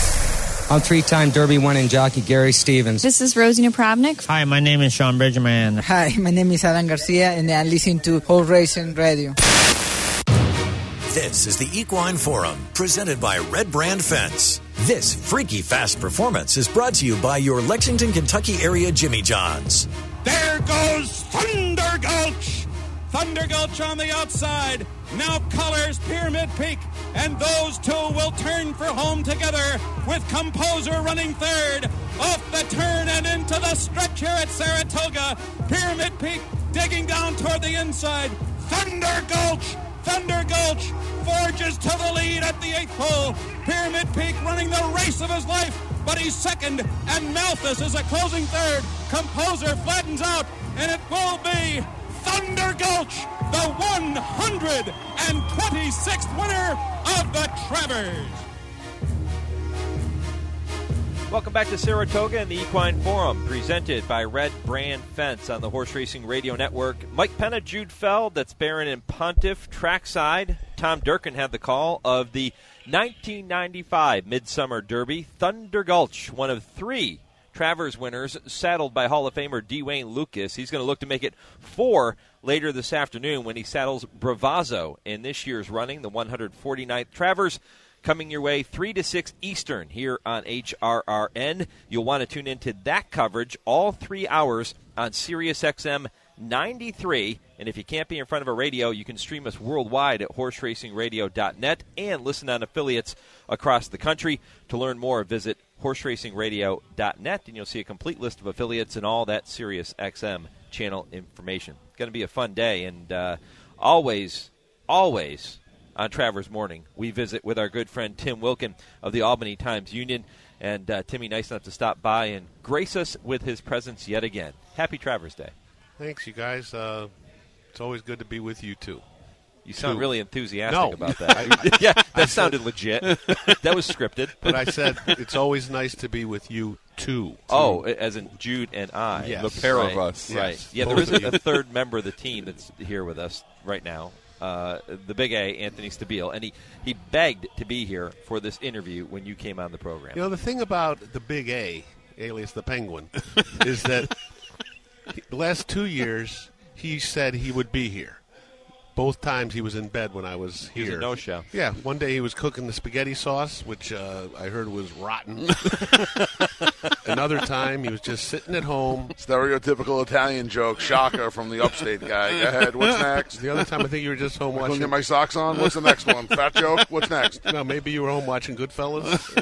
I'm three-time Derby winning jockey Gary Stevens. This is Rosie Napravnik. Hi, my name is Sean Bridgerman. Hi, my name is Alan Garcia, and I listen to Horse Racing Radio. This is the Equine Forum, presented by Red Brand Fence. This freaky fast performance is brought to you by your Lexington, Kentucky area Jimmy John's. There goes Thunder Gulch! Thunder Gulch on the outside. Now colors Pyramid Peak, and those two will turn for home together with Composer running third. Off the turn and into the stretch here at Saratoga. Pyramid Peak digging down toward the inside. Thunder Gulch! Thunder Gulch forges to the lead at the eighth hole. Pyramid Peak running the race of his life, but he's second, and Malthus is a closing third. Composer flattens out, and it will be Thunder Gulch, the one hundred twenty-sixth winner of the Travers. Welcome back to Saratoga and the Equine Forum, presented by Red Brand Fence on the Horse Racing Radio Network. Mike Penna, Jude Feld, that's Barron and Pontiff, trackside. Tom Durkin had the call of the nineteen ninety-five Midsummer Derby. Thunder Gulch, one of three Travers winners, saddled by Hall of Famer Dwayne Lucas. He's going to look to make it four later this afternoon when he saddles Bravazzo in this year's running, the one hundred forty-ninth Travers. Coming your way three to six Eastern here on H R R N. You'll want to tune into that coverage all three hours on Sirius X M ninety-three. And if you can't be in front of a radio, you can stream us worldwide at horse racing radio dot net and listen on affiliates across the country. To learn more, visit horse racing radio dot net, and you'll see a complete list of affiliates and all that Sirius X M channel information. It's going to be a fun day, and uh, always, always on Travers Morning, we visit with our good friend Tim Wilkin of the Albany Times-Union. And uh, Timmy, nice enough to stop by and grace us with his presence yet again. Happy Travers Day. Thanks, you guys. Uh, it's always good to be with you, too. You sound Two. really enthusiastic no. about that. I, yeah, that I sounded said, legit. That was scripted. But I said it's always nice to be with you, too. Oh, as in Jude and I. Yes. The pair right. of us. Right. Yes. Yeah, there is a, a third member of the team that's here with us right now. Uh, the Big A, Anthony Stabile, and he, he begged to be here for this interview when you came on the program. You know, the thing about the Big A, alias the Penguin, is that the last two years he said he would be here. Both times he was in bed when I was here. He was a no-show. Yeah, one day he was cooking the spaghetti sauce, which uh, I heard was rotten. Another time he was just sitting at home. Stereotypical Italian joke, shocker from the upstate guy. Go ahead, what's next? The other time I think you were just home watching. Can I get my socks on? What's the next one? Fat joke? What's next? No, maybe you were home watching Goodfellas.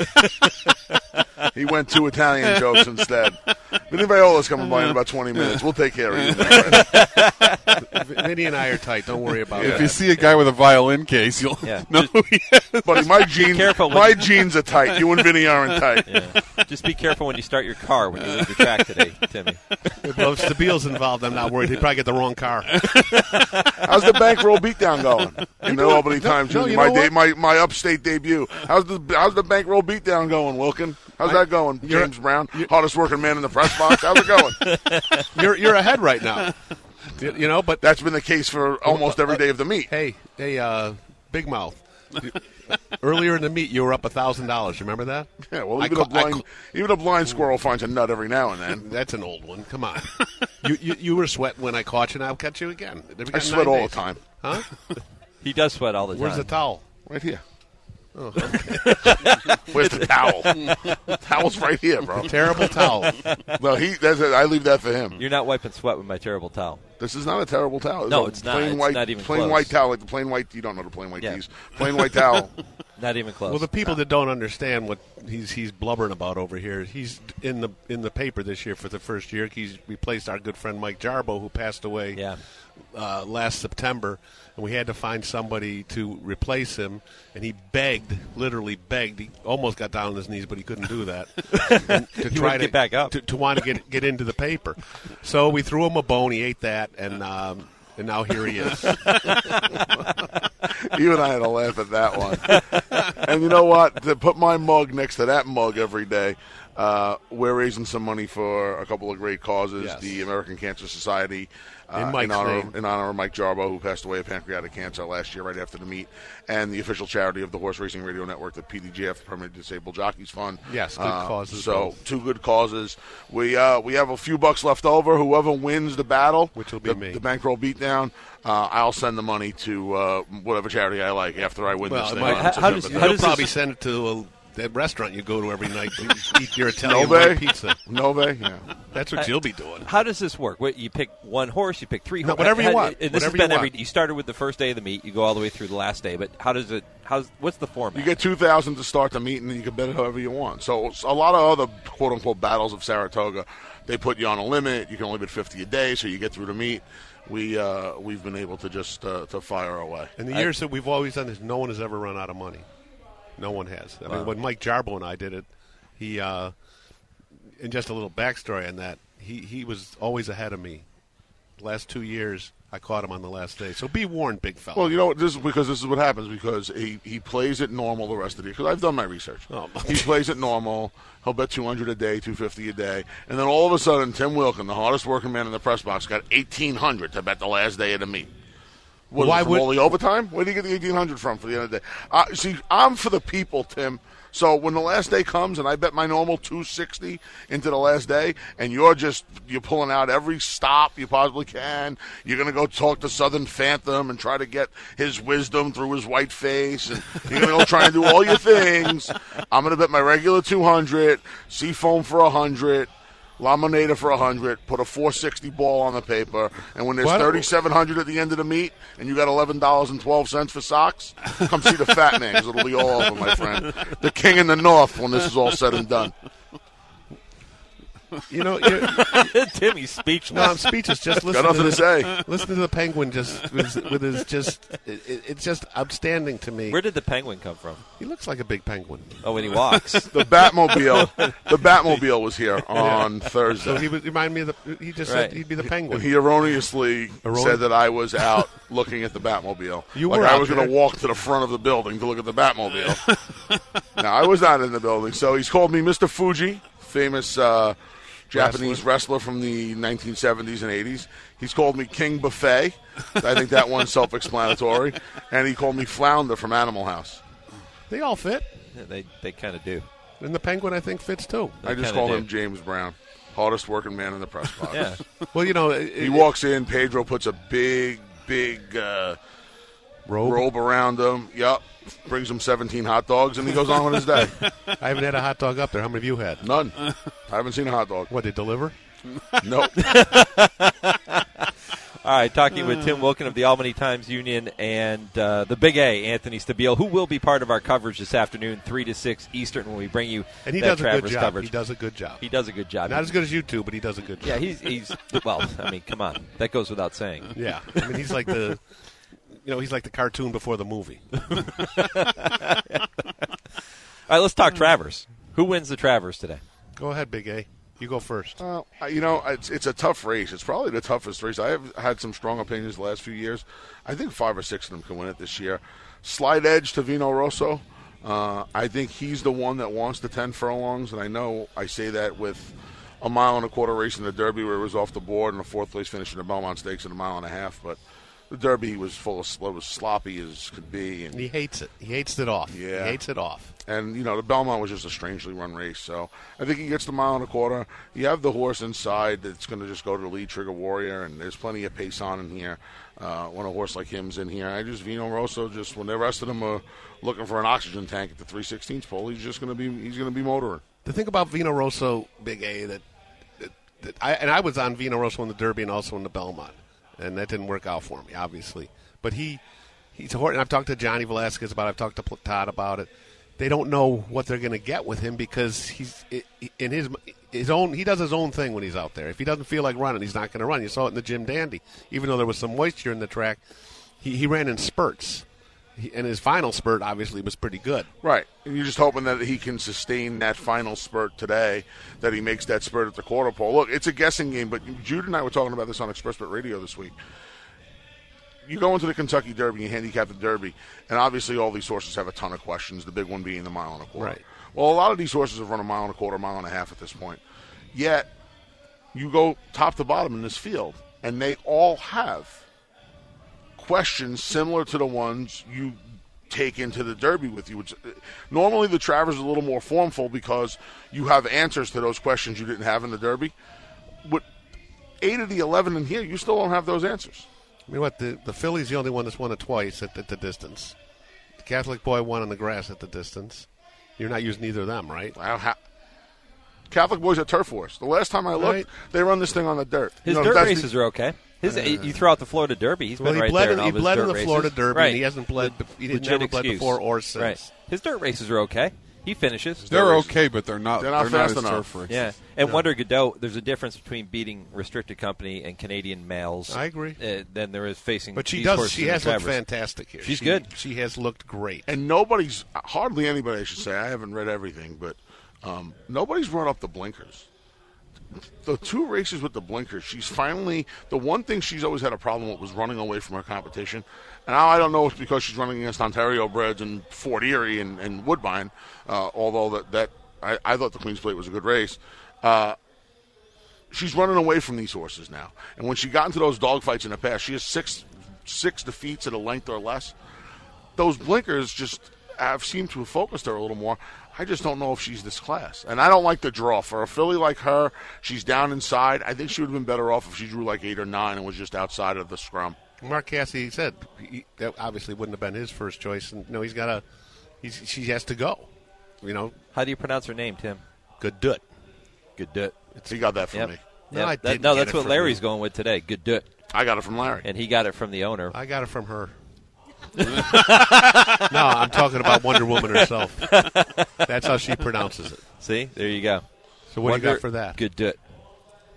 He went two Italian jokes instead. Vinny Viola's coming by in about twenty minutes. We'll take care of you. Vinny and I are tight. Don't worry about it. If you see a guy with a violin case, you'll yeah. know who he is. Buddy, my jeans, my jeans are tight. You and Vinny aren't tight. Yeah. Just be careful when you start your car when you leave the track today, Timmy. Well, if Stabile's involved, I'm not worried. He'd probably get the wrong car. How's the bankroll beatdown going in the Albany no, Times? no, you my, know day, my my upstate debut. How's the how's the bankroll beatdown going, Wilkin? How's I, that going, James Brown? Hardest working man in the press box. How's it going? You're you're ahead right now. You know, but that's been the case for almost every day of the meet. Hey, hey, uh, Big Mouth. Earlier in the meet, you were up a thousand dollars. Remember that? Yeah. Well, even I a blind, ca- even a blind squirrel finds a nut every now and then. That's an old one. Come on. you, you you were sweating when I caught you, and I'll catch you again. I sweat all days. the time. Huh? He does sweat all the time. Where's the towel? Right here. Oh, okay. Where's the towel? The towel's right here, bro. Terrible towel. No, he. That's it. I leave that for him. You're not wiping sweat with my terrible towel. This is not a terrible towel. It's no, a it's not. Plain It's white, not even plain close. white towel, like the plain white. You don't know the plain white yeah. tees. Plain white towel. Not even close. Well, the people that don't understand what he's he's blubbering about over here, he's in the in the paper this year for the first year. He's replaced our good friend Mike Jarbo, who passed away yeah. uh, last September, and we had to find somebody to replace him. And he begged, literally begged. He almost got down on his knees, but he couldn't do that. to try to get back up, to, to want to get get into the paper. So we threw him a bone. He ate that, and um, and now here he is. You and I had a laugh at that one. And you know what? To put my mug next to that mug every day, uh, we're raising some money for a couple of great causes. Yes. The American Cancer Society, uh, in, in, honor name. of, in honor of Mike Jarbo, who passed away of pancreatic cancer last year right after the meet, and the official charity of the Horse Racing Radio Network, the P D G F, Permanently Disabled Jockeys Fund. Yes, good uh, causes. So both. two good causes. We uh, we have a few bucks left over. Whoever wins the battle, which will be the, me, the bankroll beatdown, uh, I'll send the money to uh, whatever charity I like after I win well, this thing. Might, on how, September does, third. how does probably this... send it to a, that restaurant you go to every night to eat your Italian Nove? pizza. Nove, yeah. That's what you'll be doing. How does this work? What, you pick one horse, you pick three no, horses. whatever you how, want. And this whatever has been you every. want. You started with the first day of the meet. You go all the way through the last day. But how does it? How's what's the format? You get two thousand to start the meet, and then you can bet it however you want. So a lot of other quote unquote battles of Saratoga, they put you on a limit. You can only bet fifty a day, so you get through the meet. We uh, we've been able to just uh, to fire away. In the years that we've always done this, no one has ever run out of money. No one has. I wow. mean, when Mike Jarbo and I did it, he uh, and just a little backstory on that. He he was always ahead of me. The last two years, I caught him on the last day. So be warned, big fella. Well, you know, this is because this is what happens because he, he plays it normal the rest of the year. Because I've done my research. Oh, he plays it normal. He'll bet two hundred a day, two fifty a day, and then all of a sudden, Tim Wilkin, the hardest working man in the press box, got eighteen hundred to bet the last day of the meet. What, Why from would all the overtime? Where do you get the eighteen hundred from for the end of the day? Uh, see, I'm for the people, Tim. So when the last day comes and I bet my normal two sixty into the last day, and you're just you're pulling out every stop you possibly can. You're going to go talk to Southern Phantom and try to get his wisdom through his white face, and you're going to go try and do all your things. I'm going to bet my regular two hundred, Seafoam for one hundred, Laminator for one hundred, put a four sixty ball on the paper, and when there's thirty-seven hundred at the end of the meet and you got eleven dollars and twelve cents for socks, come see the fat man because it'll be all over, my friend. The king in the north when this is all said and done. You know, you're, Timmy's speechless. No, I'm speechless. Just listen Got nothing to, to say. Listen to the Penguin. Just with his, with his just, it, it's just outstanding to me. Where did the Penguin come from? He looks like a big penguin. Oh, when he walks. The Batmobile. The Batmobile was here on Yeah. Thursday. So he would remind me of the. He just Right. said he'd be the Penguin. He erroneously Errone- said that I was out looking at the Batmobile. You like were I out was going to there. walk to the front of the building to look at the Batmobile. No, I was not in the building. So he's called me Mister Fuji, famous uh, Japanese wrestler. from the nineteen seventies and eighties. He's called me King Buffet. I think that one's self-explanatory. And he called me Flounder from Animal House. They all fit. Yeah, they they kind of do. And the Penguin, I think, fits too. I just call him James Brown. Hardest working man in the press box. Yeah. Well, you know, it, he it, walks in. Pedro puts a big, big uh, robe. robe around him. Yup. Brings him seventeen hot dogs, and he goes on with his day. I haven't had a hot dog up there. How many have you had? None. I haven't seen a hot dog. What, they deliver? Nope. All right, talking with Tim Wilkin of the Albany Times Union and uh, the Big A, Anthony Stabile, who will be part of our coverage this afternoon, three to six Eastern, when we bring you And he that does a Travers good job. coverage. He does a good job. He does a good job. Not as good as you two, but he does a good job. Yeah, he's, he's well, I mean, come on. That goes without saying. Yeah. I mean, he's like the, you know, he's like the cartoon before the movie. All right, let's talk Travers. Who wins the Travers today? Go ahead, Big A. You go first. Uh, you know, it's it's a tough race. It's probably the toughest race. I have had some strong opinions the last few years. I think five or six of them can win it this year. Slight edge to Vino Rosso. Uh, I think he's the one that wants the ten furlongs, and I know I say that with a mile and a quarter race in the Derby where it was off the board and a fourth place finish in the Belmont Stakes at a mile and a half, but the Derby was full of was sloppy as could be, and he hates it. He hates it off. Yeah, he hates it off. And you know the Belmont was just a strangely run race, so I think he gets the mile and a quarter. You have the horse inside that's going to just go to the lead, Trigger Warrior, and there's plenty of pace on in here. Uh, when a horse like him's in here, I just Vino Rosso just when the rest of them are looking for an oxygen tank at the three sixteenths pole, he's just going to be he's going to be motoring. The thing about Vino Rosso, Big A, that, that, that I and I was on Vino Rosso in the Derby and also in the Belmont, and that didn't work out for me, obviously. But he he's a horse, and I've talked to Johnny Velasquez about it. I've talked to Todd about it. They don't know what they're going to get with him because he's in his his own. He does his own thing when he's out there. If he doesn't feel like running, he's not going to run. You saw it in the Jim Dandy. Even though there was some moisture in the track, he, he ran in spurts. He, and his final spurt obviously was pretty good. Right. And you're just hoping that he can sustain that final spurt today, that he makes that spurt at the quarter pole. Look, it's a guessing game, but Jude and I were talking about this on Express Bet Radio this week. You go into the Kentucky Derby, you handicap the Derby, and obviously all these horses have a ton of questions, the big one being the mile and a quarter. Right. Well, a lot of these horses have run a mile and a quarter, mile and a half at this point. Yet, you go top to bottom in this field, and they all have questions similar to the ones you take into the Derby with you. Which, normally the Travers is a little more formful because you have answers to those questions you didn't have in the Derby. But eight of the eleven in here, you still don't have those answers. I mean, what the the Philly's the only one that's won it twice at, at the distance. The Catholic Boy won on the grass at the distance. You're not using either of them, right? Well, ha- Catholic Boys at Turf Wars. The last time I looked, Right. they run this thing on the dirt. His You know, dirt that's races the- are okay. His, Uh, you throw out the Florida Derby, he's Well, been he right bled there in- in all he of his bled dirt in the races. Florida Derby, right. and he hasn't bled- he didn't- Legit never bled excuse. before or since. Right. His dirt races are okay. He finishes. They're okay, but they're not. They're not they're fast not as enough. turf races. Yeah, and No. Wonder Godot, there's a difference between beating restricted company and Canadian males. I agree. Uh, than there is facing. But she these does. horses She in the has looked Travers. fantastic here. She's She- good. She has looked great. And nobody's, hardly anybody, I should say, I haven't read everything, but um, nobody's run up the blinkers. The two races with the blinkers, she's finally, the one thing she's always had a problem with was running away from her competition. And now I don't know if it's because she's running against Ontario breds and Fort Erie and, and Woodbine, uh, although that, that I, I thought the Queen's Plate was a good race. Uh, she's running away from these horses now. And when she got into those dogfights in the past, she has six six defeats at a length or less. Those blinkers just have seemed to have focused her a little more. I just don't know if she's this class. And I don't like the draw. For a filly like her, she's down inside. I think she would have been better off if she drew like eight or nine and was just outside of the scrum. Mark Cassidy said he, that obviously wouldn't have been his first choice, and you know, he's got to. He's, she has to go. You know, How do you pronounce her name, Tim? Godut. Godut. He got that from Yep. me. No, Yep. I That- didn't no, get that's it what from Larry's you. going with today. Godut. I got it from Larry. And he got it from the owner. I got it from her. No, I'm talking about Wonder Woman herself. That's how she pronounces it. See? There you go. So what do you Wonder got for that? Godut.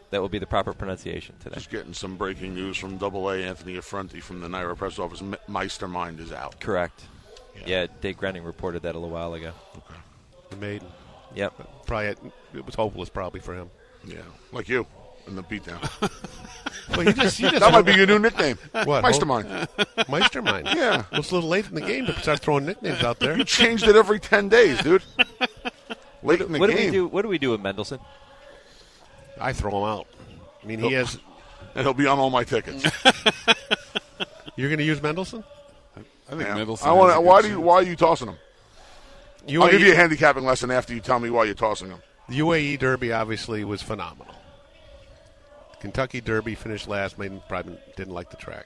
That will be the proper pronunciation today. Just getting some breaking news from Double A Anthony Affronti from the Naira press office. Me- Meistermind is out. Correct. Yeah, yeah Dave Grenning reported that a little while ago. Okay. The Maiden. Yep. Probably it was hopeless probably for him. Yeah, like you in the beatdown. Well, you just, you just that might be your new nickname. What? Meistermind. Meistermind. Yeah. Well, it's a little late in the game to start throwing nicknames out there. You changed it every ten days, dude. Late in the what game. Do we do, what do we do with Mendelson? I throw him out. I mean, he has... And he'll be on all my tickets. You're going to use Mendelson? I think yeah. Mendelson I wanna, has a why, good do you, chance. why are you tossing him? U A E I'll give you a handicapping lesson after you tell me why you're tossing him. The U A E Derby obviously was phenomenal. Kentucky Derby finished last. Maiden probably didn't like the track.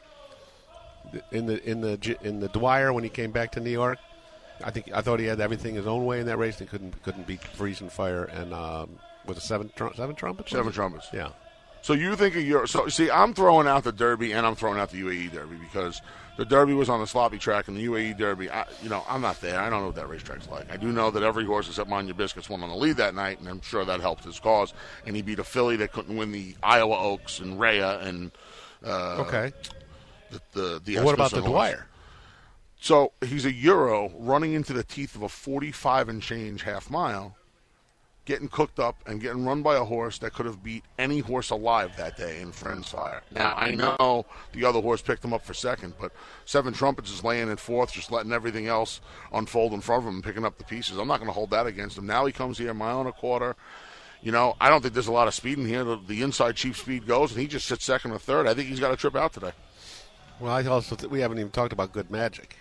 In the in the in the Dwyer when he came back to New York, I think I thought he had everything his own way in that race. He couldn't couldn't beat Freeze and Fire and um, was it seven tr- seven trumpets? Seven trumpets. Yeah. So you think of your so see I'm throwing out the Derby and I'm throwing out the U A E Derby because the Derby was on the sloppy track and the U A E Derby, I, you know, I'm not there. I don't know what that racetrack's like. I do know that every horse except Mind Your Biscuits won on the lead that night, and I'm sure that helped his cause. And he beat a filly that couldn't win the Iowa Oaks and Rhea and uh, okay. The the, the well, what about the horse. Dwyer? So he's a Euro running into the teeth of a forty-five and change half mile, getting cooked up and getting run by a horse that could have beat any horse alive that day in Friends Fire. Now, I know the other horse picked him up for second, but Seven Trumpets is laying in fourth, just letting everything else unfold in front of him and picking up the pieces. I'm not going to hold that against him. Now he comes here a mile and a quarter. You know, I don't think there's a lot of speed in here. The, the inside chief speed goes, and he just sits second or third. I think he's got a trip out today. Well, I also th- we haven't even talked about Good Magic.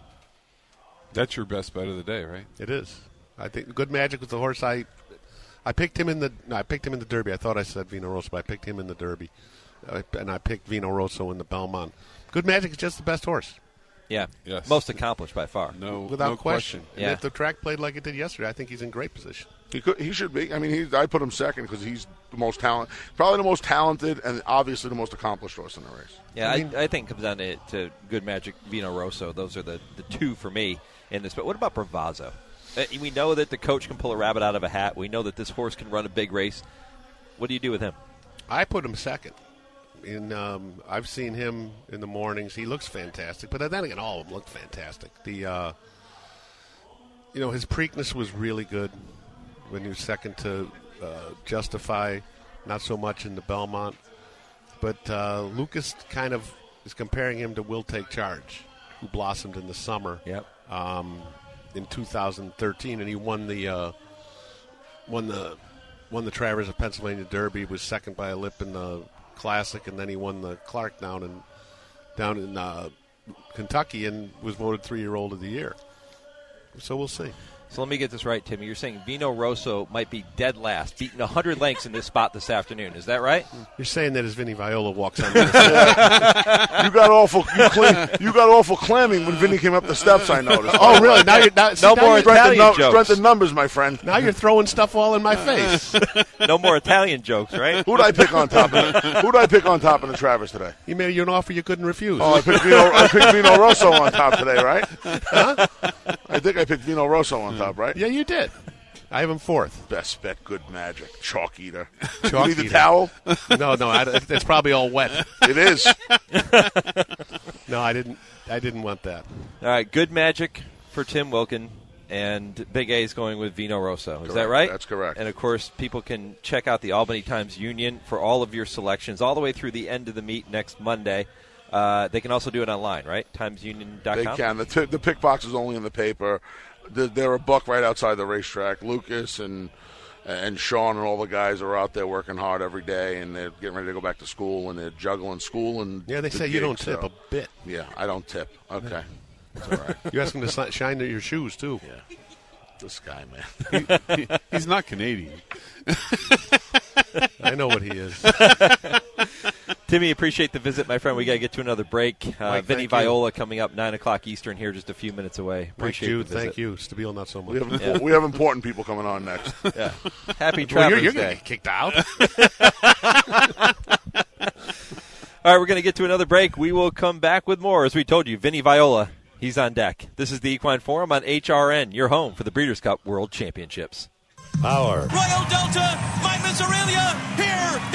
That's your best bet of the day, right? It is. I think Good Magic was the horse I I picked him in the no, I picked him in the Derby. I thought I said Vino Rosso, but I picked him in the Derby, uh, and I picked Vino Rosso in the Belmont. Good Magic is just the best horse. Yeah, yes. Most accomplished by far. No, without no question. question. And Yeah. if the track played like it did yesterday, I think he's in great position. He could, he should be. I mean, he, I put him second because he's the most talent, probably the most talented, and obviously the most accomplished horse in the race. Yeah, I I, mean- I think it comes down to, to Good Magic, Vino Rosso. Those are the, the two for me in this. But what about Bravazzo? Uh, we know that the coach can pull a rabbit out of a hat. We know that this horse can run a big race. What do you do with him? I put him second. In um, I've seen him in the mornings. He looks fantastic, but then again, all of them look fantastic. The uh, you know his Preakness was really good when he was second to uh, Justify, not so much in the Belmont. But uh, Lucas kind of is comparing him to Will Take Charge, who blossomed in the summer. Yep. Um, in two thousand thirteen, and he won the uh, won the won the Travers of Pennsylvania Derby. Was second by a lip in the Classic, and then he won the Clark down in down in uh, Kentucky, and was voted three-year-old of the year. So we'll see. So let me get this right, Timmy. You're saying Vino Rosso might be dead last, beating one hundred lengths in this spot this afternoon. Is that right? You're saying that as Vinny Viola walks on. You got awful. You, clean, you got awful clamming when Vinny came up the steps. I noticed. Oh, really? Now you're not, No more Italian strength jokes. Strength in numbers, my friend. Now you're throwing stuff all in my face. No more Italian jokes, right? Who'd I pick on top? Of the, who'd I pick on top of the Travers today? He made you an offer you couldn't refuse. Oh, I picked Vino, I picked Vino Rosso on top today, right? Huh? I think I picked Vino Rosso on top, right? Yeah, you did. I have him fourth. Best bet, Good Magic, Chalk Eater. Chalk you need the eater. towel? No, no, I, it's probably all wet. It is. No, I didn't. I didn't want that. All right, Good Magic for Tim Wilkin, and Big A is going with Vino Rosso. Is Correct. that right? That's correct. And, of course, people can check out the Albany Times Union for all of your selections all the way through the end of the meet next Monday. Uh, they can also do it online, right? times union dot com? They can. The, t- the pick box is only in the paper. The, they're a buck right outside the racetrack. Lucas and and Sean and all the guys are out there working hard every day, and they're getting ready to go back to school, and they're juggling school and Yeah, they the say you gig, don't tip so- a bit. Yeah, I don't tip. Okay. That's all right. You ask him to si- shine your shoes, too. Yeah. This guy, man. He, he, he's not Canadian. I know what he is. Timmy, appreciate the visit, my friend. We got to get to another break. Uh, Mike, Vinny thank you. Viola coming up nine o'clock Eastern here, just a few minutes away. Mike Appreciate Jude, the visit. thank you. Stabile, not so much. We have, Yeah. we have important people coming on next. Yeah. Happy Well, Travers you're, you're Day. going to get kicked out. All right, we're going to get to another break. We will come back with more. As we told you, Vinny Viola, he's on deck. This is the Equine Forum on H R N, your home for the Breeders' Cup World Championships. Power. Royal Delta, my Miss Aurelia, here is a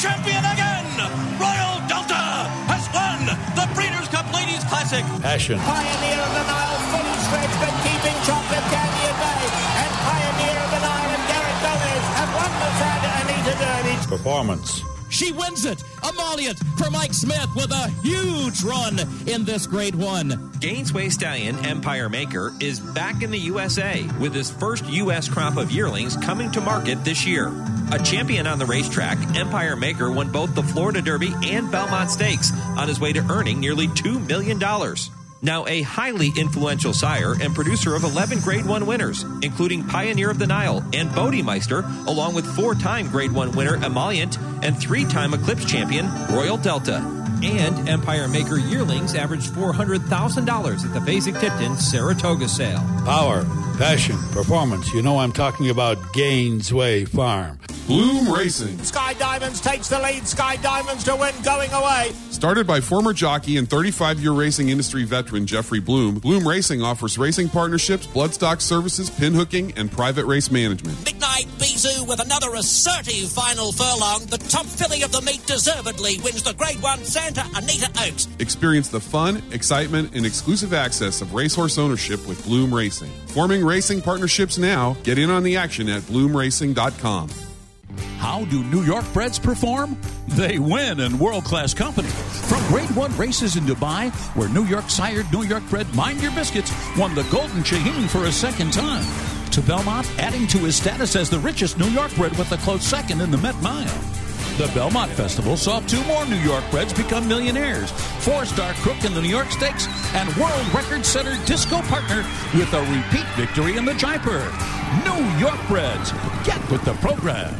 champion again. Royal Delta has won the Breeders' Cup Ladies Classic. Passion. Pioneer of the Nile, fully stretched but keeping chocolate candy at bay. And Pioneer of the Nile and Garrett Gomez have won the Santa Anita Derby. Performance. She wins it. Emollient for Mike Smith with a huge run in this grade one. Gainesway Stallion Empire Maker is back in the U S A with his first U S crop of yearlings coming to market this year. A champion on the racetrack, Empire Maker won both the Florida Derby and Belmont Stakes on his way to earning nearly two million dollars. Now a highly influential sire and producer of eleven Grade one winners, including Pioneer of the Nile and Bodemeister, along with four-time Grade one winner Emollient and three-time Eclipse champion Royal Delta. And Empire Maker yearlings averaged four hundred thousand dollars at the Fasig-Tipton Saratoga sale. Power, passion, performance. You know I'm talking about Gainesway Farm. Bloom Racing. Sky Diamonds takes the lead. Sky Diamonds to win going away. Started by former jockey and thirty-five-year racing industry veteran Jeffrey Bloom, Bloom Racing offers racing partnerships, bloodstock services, pinhooking, and private race management. Midnight Bisou with another assertive final furlong. The top filly of the meet deservedly wins the Grade one Santa Anita Oaks. Experience the fun, excitement, and exclusive access of racehorse ownership with Bloom Racing. Forming racing partnerships now. Get in on the action at bloom racing dot com. How do New York breds perform? They win in world-class company. From Grade one races in Dubai, where New York-sired, New York bred Mind Your Biscuits won the Golden Shaheen for a second time, to Belmont adding to his status as the richest New York bred with a close second in the Met Mile. The Belmont Festival saw two more New York breds become millionaires, four-star Crook in the New York Stakes, and world record setter Disco Partner with a repeat victory in the Jaipur. New York breds, get with the program.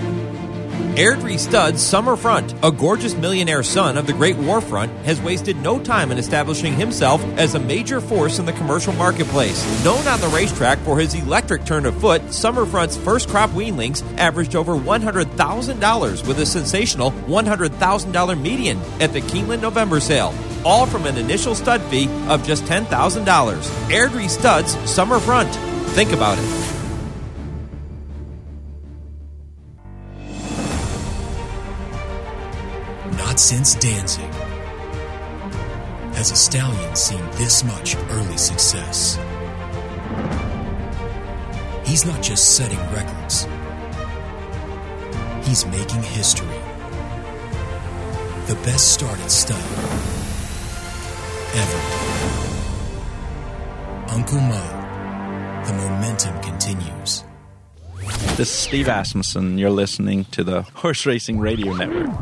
Airdrie Stud's Summerfront, a gorgeous millionaire son of the Great War Front, has wasted no time in establishing himself as a major force in the commercial marketplace. Known on the racetrack for his electric turn of foot, Summerfront's first crop weanlings averaged over one hundred thousand dollars with a sensational one hundred thousand dollars median at the Keeneland November sale. All from an initial stud fee of just ten thousand dollars. Airdrie Stud's Summerfront. Think about it. Not since Danzig has a stallion seen this much early success. He's not just setting records. He's making history. The best started stud ever. Uncle Mo, the momentum continues. This is Steve Asmussen. You're listening to the Horse Racing Radio Network.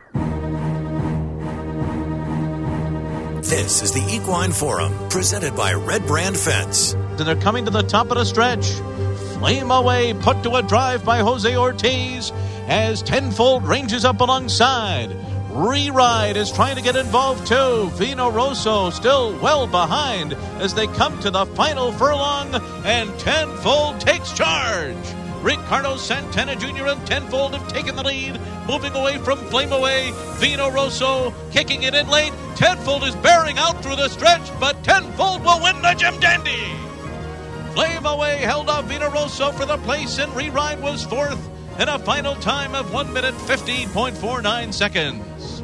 This is the Equine Forum, presented by Red Brand Fence. And they're coming to the top of the stretch. Flame Away put to a drive by Jose Ortiz as Tenfold ranges up alongside. Re-Ride is trying to get involved too. Vino Rosso still well behind as they come to the final furlong, and Tenfold takes charge. Ricardo Santana Junior and Tenfold have taken the lead, moving away from Flame Away. Vino Rosso kicking it in late. Tenfold is bearing out through the stretch, but Tenfold will win the Jim Dandy. Flame Away held off Vino Rosso for the place, and Re-Ride was fourth in a final time of one minute fifteen point four nine seconds.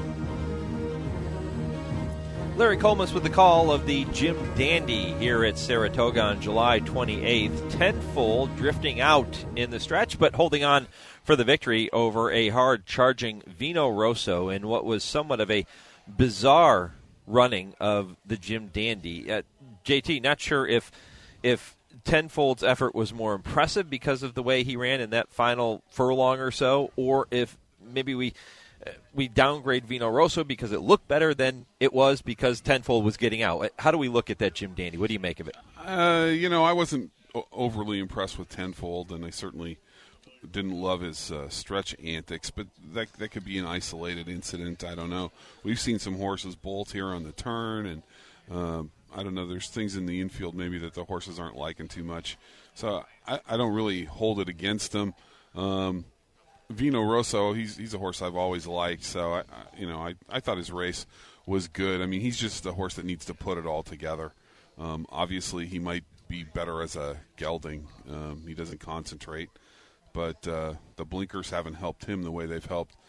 Larry Colmus with the call of the Jim Dandy here at Saratoga on July twenty-eighth. Tenfold drifting out in the stretch, but holding on for the victory over a hard-charging Vino Rosso in what was somewhat of a bizarre running of the Jim Dandy. Uh, J T, not sure if if Tenfold's effort was more impressive because of the way he ran in that final furlong or so, or if maybe we we downgrade Vino Rosso because it looked better than it was because Tenfold was getting out. How do we look at that Jim Dandy? What do you make of it? Uh, you know, I wasn't o- overly impressed with Tenfold, and I certainly didn't love his uh, stretch antics, but that that could be an isolated incident. I don't know. We've seen some horses bolt here on the turn, and uh, I don't know. There's things in the infield maybe that the horses aren't liking too much. So I, I don't really hold it against them. Um, Vino Rosso, he's he's a horse I've always liked. So I, I you know I, I thought his race was good. I mean, he's just a horse that needs to put it all together. Um, obviously, he might be better as a gelding. Um, he doesn't concentrate, but uh, the blinkers haven't helped him the way they've helped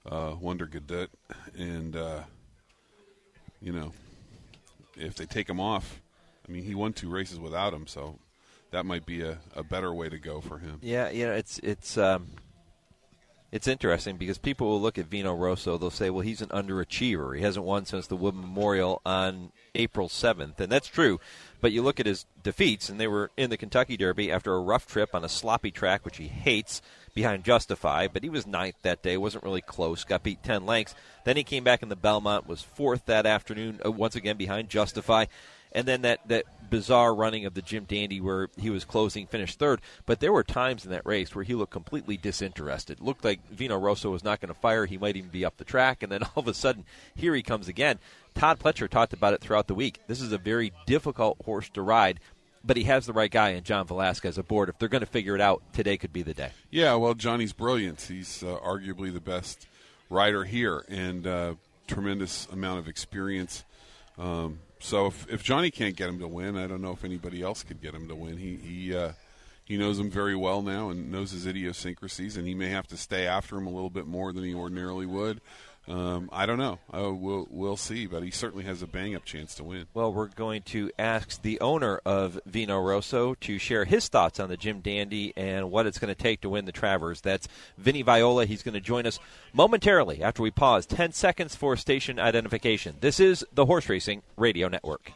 uh, Wondergadet, and uh, you know, if they take him off, I mean, he won two races without him, so that might be a, a better way to go for him. Yeah, you know, it's it's um, it's interesting because people will look at Vino Rosso. They'll say, well, he's an underachiever. He hasn't won since the Wood Memorial on April seventh, and that's true. But you look at his defeats, and they were in the Kentucky Derby after a rough trip on a sloppy track, which he hates, behind Justify. But he was ninth that day, wasn't really close, got beat ten lengths. Then he came back in the Belmont, was fourth that afternoon, uh, once again behind Justify. And then that, that bizarre running of the Jim Dandy where he was closing, finished third. But there were times in that race where he looked completely disinterested. It looked like Vino Rosso was not going to fire. He might even be up the track. And then all of a sudden, here he comes again. Todd Pletcher talked about it throughout the week. This is a very difficult horse to ride, but he has the right guy in John Velasquez aboard. If they're going to figure it out, today could be the day. Yeah, well, Johnny's brilliant. He's uh, arguably the best rider here, and uh, tremendous amount of experience. Um, so if, if Johnny can't get him to win, I don't know if anybody else could get him to win. He he uh, he knows him very well now and knows his idiosyncrasies, and he may have to stay after him a little bit more than he ordinarily would. Um, I don't know. Uh, we'll we'll see, but he certainly has a bang-up chance to win. Well, we're going to ask the owner of Vino Rosso to share his thoughts on the Jim Dandy and what it's going to take to win the Travers. That's Vinny Viola. He's going to join us momentarily after we pause. Ten seconds for station identification. This is the Horse Racing Radio Network.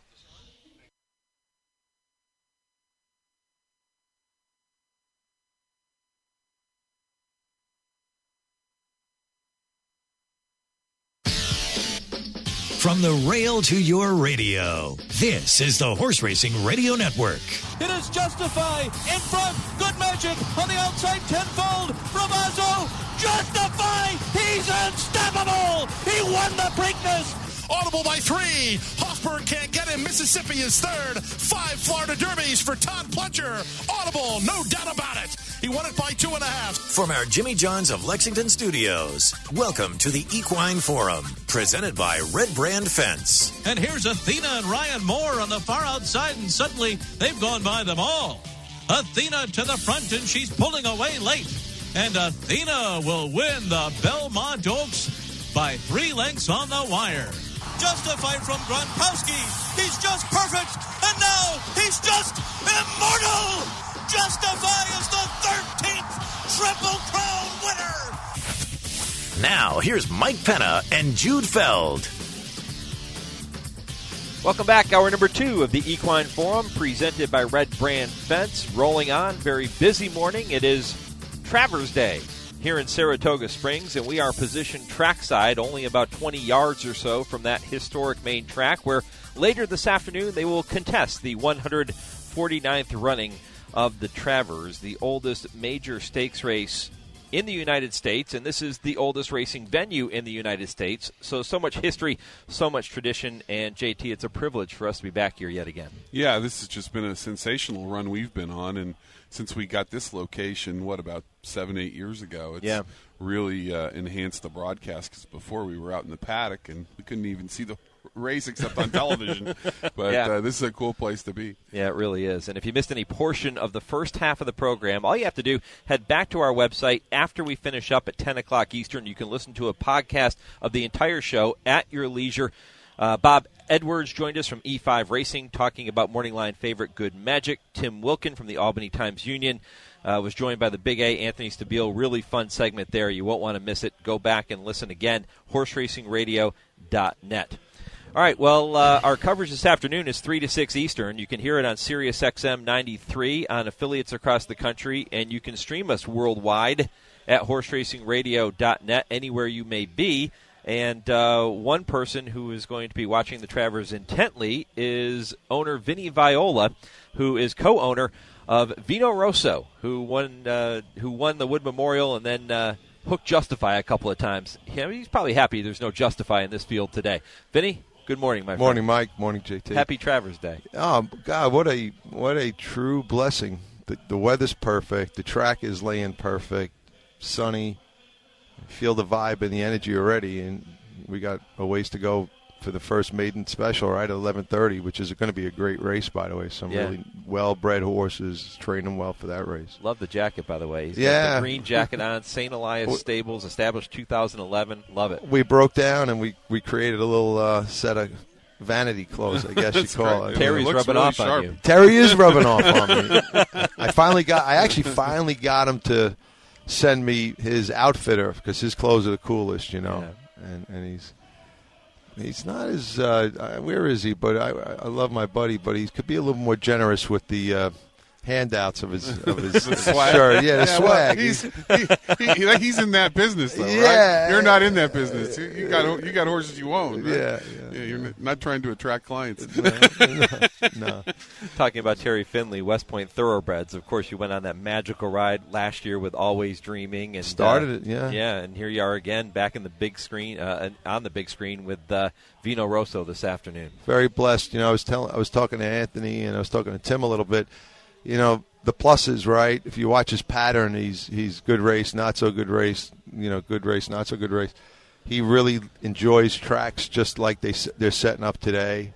From the rail to your radio, this is the Horse Racing Radio Network. It is Justify in front. Good Magic on the outside. Tenfold. Bravazzo. Justify. He's unstoppable. He won the Preakness. Audible by three. Hoffberg can't get him. Mississippi is third. Five Florida Derbies for Todd Pletcher. Audible, no doubt about it. He won it by two and a half. From our Jimmy John's of Lexington studios, welcome to the Equine Forum, presented by Red Brand Fence. And here's Athena and Ryan Moore on the far outside, and suddenly they've gone by them all. Athena to the front, and she's pulling away late. And Athena will win the Belmont Oaks by three lengths on the wire. Justify from Gronkowski. He's just perfect, and now he's just immortal. Justify is the thirteenth Triple Crown winner. Now, here's Mike Penna and Jude Feld. Welcome back. Hour number two of the Equine Forum, presented by Red Brand Fence. Rolling on. Very busy morning. It is Travers Day here in Saratoga Springs, and we are positioned trackside, only about twenty yards or so from that historic main track, where later this afternoon they will contest the one hundred forty-ninth running of the Travers, the oldest major stakes race in the United States, and this is the oldest racing venue in the United States. So, so much history, so much tradition, and J T, it's a privilege for us to be back here yet again. Yeah, this has just been a sensational run we've been on, and since we got this location, what, about seven, eight years ago, it's yeah. really uh, enhanced the broadcast, because before we were out in the paddock, and we couldn't even see the race except on television. But yeah. uh, this is a cool place to be. Yeah, it really is. And if you missed any portion of the first half of the program, all you have to do, head back to our website after we finish up at ten o'clock Eastern. You can listen to a podcast of the entire show at your leisure. Uh, Bob Edwards joined us from E five Racing talking about morning line favorite Good Magic. Tim Wilkin from the Albany Times-Union uh, was joined by the Big A, Anthony Stabile. Really fun segment there. You won't want to miss it. Go back and listen again. horse racing radio dot net. All right, well, uh, our coverage this afternoon is three to six Eastern. You can hear it on Sirius X M ninety-three on affiliates across the country, and you can stream us worldwide at horse racing radio dot net, anywhere you may be. And uh, one person who is going to be watching the Travers intently is owner Vinny Viola, who is co-owner of Vino Rosso, who won uh, who won the Wood Memorial and then uh, hooked Justify a couple of times. Yeah, he's probably happy there's no Justify in this field today. Vinny, good morning, my morning, friend. Morning, Mike. Morning, J T. Happy Travers Day. Oh, God, what a what a true blessing. The, the weather's perfect. The track is laying perfect. Sunny. Feel the vibe and the energy already, and we got a ways to go for the first maiden special, right, at eleven thirty, which is going to be a great race, by the way. Some Yeah. really well-bred horses, train them well for that race. Love the jacket, by the way. He's Yeah. got the green jacket on. Saint Elias Stables, established two thousand eleven. Love it. We broke down and we, we created a little uh, set of vanity clothes, I guess you That's call great. it. Terry's It looks rubbing really off on sharp. you. Terry is rubbing off on me. I finally got. I actually finally got him to send me his outfitter because his clothes are the coolest, you know. And and he's he's not as uh, where is he? But I I love my buddy, but he could be a little more generous with the. Uh, handouts of his of his The swag. shirt. Yeah, the Yeah, well, swag. he's, he, he, he's in that business, though, Yeah. right? You're not in that business. You, you got you got horses you own. Right? Yeah, yeah. You're not trying to attract clients. no, no. Talking about Terry Finley, West Point Thoroughbreds. Of course, you went on that magical ride last year with Always Dreaming, and Started uh, it, yeah. yeah. And here you are again, back in the big screen, uh, on the big screen with uh, Vino Rosso this afternoon. Very blessed. You know, I was telling, I was talking to Anthony and I was talking to Tim a little bit. You know, the pluses, right? If you watch his pattern, he's he's good race, not so good race. You know, good race, not so good race. He really enjoys tracks just like they they're setting up today.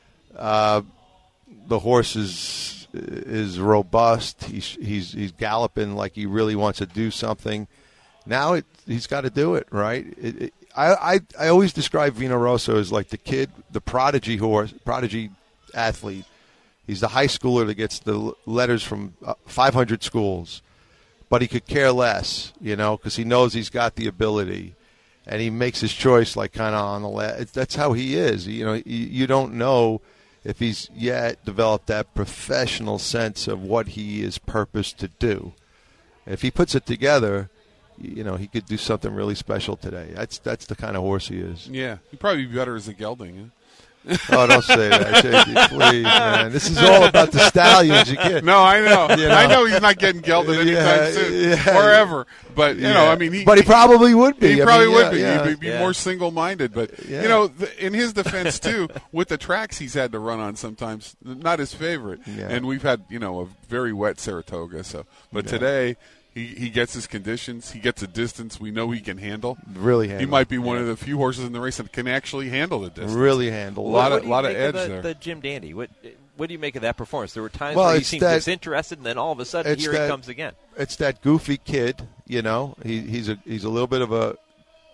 Uh, the horse is is robust. He's he's he's galloping like he really wants to do something. Now it, he's got to do it, right? It, it, I, I I always describe Vino Rosso as like the kid, the prodigy horse, prodigy athlete. He's the high schooler that gets the letters from uh, five hundred schools, but he could care less, you know, because he knows he's got the ability, and he makes his choice like kind of on the last. That's how he is. You know, you, you don't know if he's yet developed that professional sense of what he is purposed to do. If he puts it together, you know, he could do something really special today. That's that's the kind of horse he is. Yeah, he'd probably be better as a gelding. Huh? Oh, don't say that, J P, please, man. This is all about the stallions. You can't. No, I know. You know. I know he's not getting gelded anytime Yeah, soon, yeah. or ever. But you Yeah. know, I mean, he, But he probably would be. He I probably mean, would yeah, be. yeah. He'd be Yeah. more single-minded. But Yeah. you know, th- in his defense too, with the tracks he's had to run on, sometimes not his favorite. Yeah. And we've had you know a very wet Saratoga. So, but Yeah. today. He, he gets his conditions. He gets a distance we know he can handle. Really He handle. might be one of the few horses in the race that can actually handle the distance. Really handle. A lot what of do you lot of make edge the, there. The Jim Dandy. What what do you make of that performance? There were times Well, where he it's seemed that- disinterested, and then all of a sudden, It's here that- he comes again. It's that goofy kid, you know. He, he's a he's a little bit of a uh,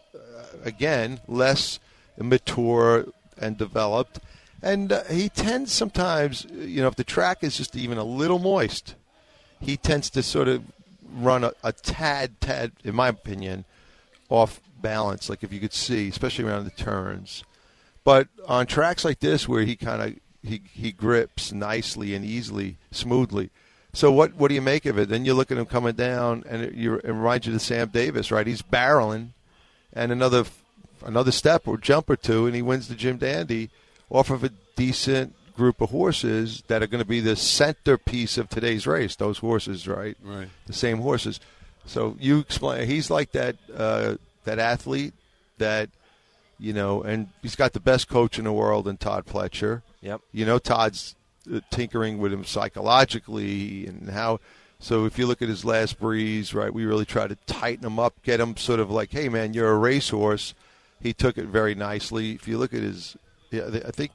again less mature and developed, and uh, he tends sometimes, you know, if the track is just even a little moist, he tends to sort of run a, a tad, tad, in my opinion, off balance. Like if you could see, especially around the turns. But on tracks like this, where he kind of he he grips nicely and easily, smoothly. So what what do you make of it? Then you look at him coming down, and it, you, it reminds you of Sam Davis, right? He's barreling, and another another step or jump or two, and he wins the Jim Dandy off of a decent group of horses that are going to be the centerpiece of today's race. Those horses, right? Right. The same horses. So you explain. He's like that uh, that athlete that, you know, and he's got the best coach in the world in Todd Pletcher. Yep. You know, Todd's uh, tinkering with him psychologically and how. So if you look at his last breeze, right, we really try to tighten him up, get him sort of like, hey, man, you're a racehorse. He took it very nicely. If you look at his, yeah, I think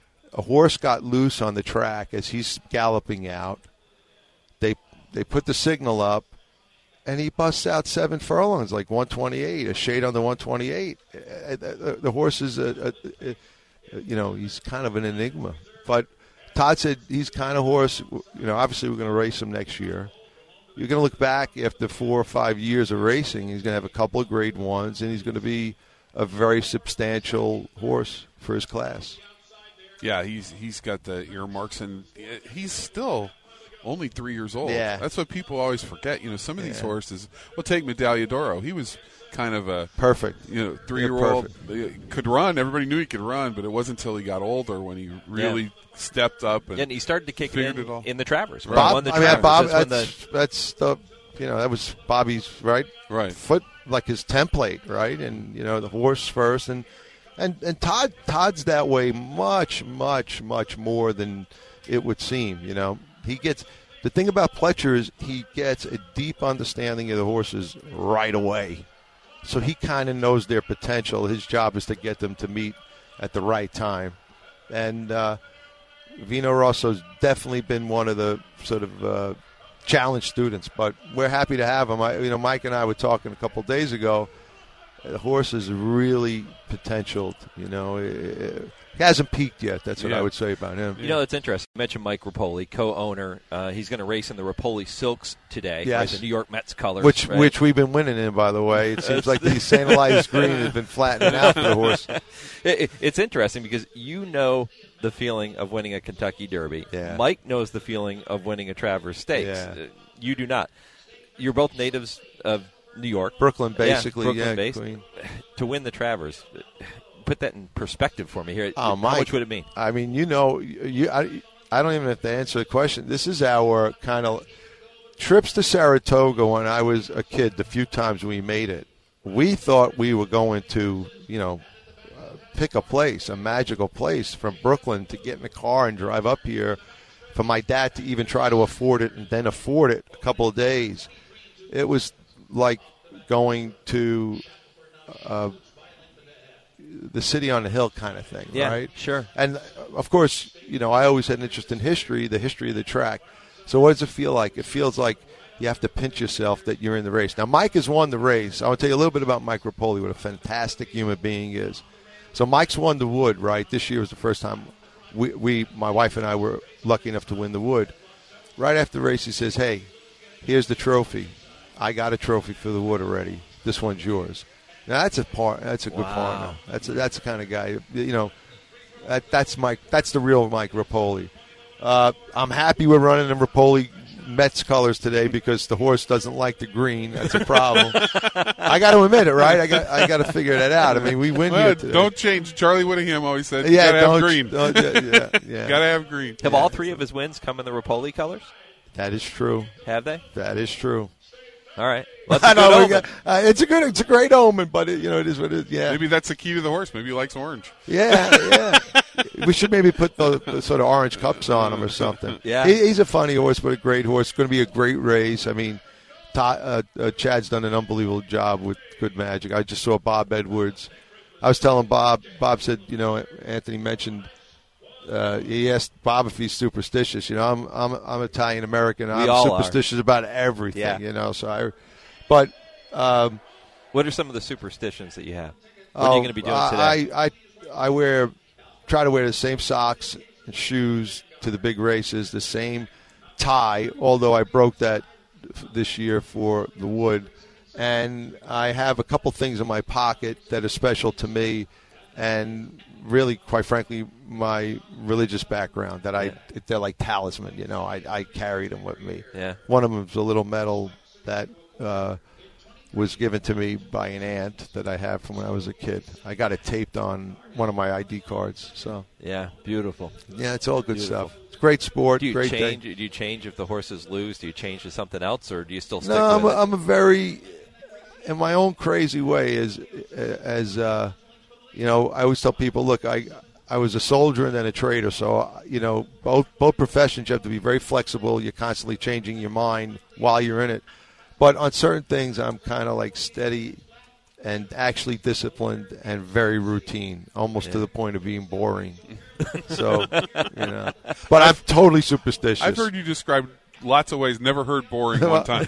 a horse got loose on the track as he's galloping out. They they put the signal up, and he busts out seven furlongs, like one twenty-eight, a shade under one twenty-eight. Uh, The, the horse is, a, a, a, you know, he's kind of an enigma. But Todd said he's kind of horse, you know, obviously we're going to race him next year. You're going to look back after four or five years of racing, he's going to have a couple of grade ones, and he's going to be a very substantial horse for his class. Yeah, he's he's got the earmarks, and he's still only three years old. Yeah. That's what people always forget. You know, some of these Yeah. horses. Well, take Medaglia d'Oro. He was kind of a perfect. You know, three-year-old could run. Everybody knew he could run, but it wasn't until he got older when he really Yeah. stepped up and, Yeah, and he started to kick figured in, it all. in the Travers. When he Bob, won the I mean, Travers. Bob, That's when that's, the, that's the, you know, that was Bobby's right, right foot, like his template, right, and you know the horse first, and and and Todd Todd's that way much, much, much more than it would seem. You know, he gets the thing about Pletcher is he gets a deep understanding of the horses right away, so he kind of knows their potential. His job is to get them to meet at the right time. And uh, Vino Rosso's definitely been one of the sort of uh, challenge students, but we're happy to have him. I, you know, Mike and I were talking a couple of days ago. The horse is really potential. You know, it, he hasn't peaked yet. That's what Yeah. I would say about him. You know, it's interesting. You mentioned Mike Rapoli, co-owner. Uh, he's going to race in the Rapoli Silks today, Yes. right, the New York Mets colors. Which right? which we've been winning in, by the way. It seems like the Saint Elias Green has been flattening out for the horse. It, it, it's interesting because you know the feeling of winning a Kentucky Derby. Yeah. Mike knows the feeling of winning a Travers Stakes. Yeah. Uh, You do not. You're both natives of New York. Brooklyn, basically, Yeah, Brooklyn yeah, based. Queen. To win the Travers, put that in perspective for me here. Oh, How Mike, much would it mean? I mean, you know, you I, I don't even have to answer the question. This is our kind of trips to Saratoga when I was a kid, the few times we made it. We thought we were going to, you know, uh, pick a place, a magical place from Brooklyn to get in the car and drive up here for my dad to even try to afford it and then afford it a couple of days. It was like going to uh, the city on the hill kind of thing, Yeah, right? sure. And, uh, of course, you know, I always had an interest in history, the history of the track. So what does it feel like? It feels like you have to pinch yourself that you're in the race. Now, Mike has won the race. I want to tell you a little bit about Mike Rapoli, what a fantastic human being he is. So Mike's won the Wood, right? This year was the first time we, we, my wife and I were lucky enough to win the Wood. Right after the race, he says, hey, here's the trophy. I got a trophy for the Wood already. This one's yours. Now, that's a part. That's a good Wow. partner. That's a, that's the kind of guy. You know, that, that's Mike. That's the real Mike Rapoli. Uh, I'm happy we're running the Rapoli Mets colors today because the horse doesn't like the green. That's a problem. I got to admit it, right? I got I got to figure that out. I mean, we win Well, here today. don't change. Charlie Whittingham always said, you Yeah, gotta have don't- green. don't- yeah, yeah, yeah. Gotta have green. Have all three of his wins come in the Rapoli colors? That is true. Have they? That is true. All right. Well, that's a I know. good we omen. got- uh, it's a good. It's a great omen, but it, you know it is what it is. Yeah. Maybe that's the key to the horse. Maybe he likes orange. Yeah, yeah. We should maybe put the, the sort of orange cups on him or something. Yeah. He, he's a funny horse, but a great horse. It's going to be a great race. I mean, Todd, uh, uh, Chad's done an unbelievable job with Good Magic. I just saw Bob Edwards. I was telling Bob. Bob said, you know, Anthony mentioned. Uh, he asked Bob if he's superstitious. You know, I'm I'm I'm Italian American. We I'm all are. superstitious about everything. Yeah. You know, so I. But. Um, What are some of the superstitions that you have? What are you going to be doing I, today? I, I I wear try to wear the same socks and shoes to the big races, the same tie. Although I broke that f- this year for the Wood, and I have a couple things in my pocket that are special to me, and really, quite frankly, my religious background that I they're like talisman. You know, I I carried them with me. Yeah. One of them is a little medal that. Uh, was given to me by an aunt that I have from when I was a kid. I got it taped on one of my I D cards. So Yeah, beautiful. yeah, it's all good Beautiful. stuff. It's great sport. Do you great change? day. Do you change if the horses lose? Do you change to something else, or do you still stick No, I'm with a, it? I'm a very, in my own crazy way, as as uh, you know, I always tell people, look, I I was a soldier and then a trader, so you know, both both professions you have to be very flexible. You're constantly changing your mind while you're in it. But on certain things, I'm kind of like steady and actually disciplined and very routine, almost Yeah. to the point of being boring. So, you know. But I'm totally superstitious. I've heard you describe lots of ways. Never heard boring one time.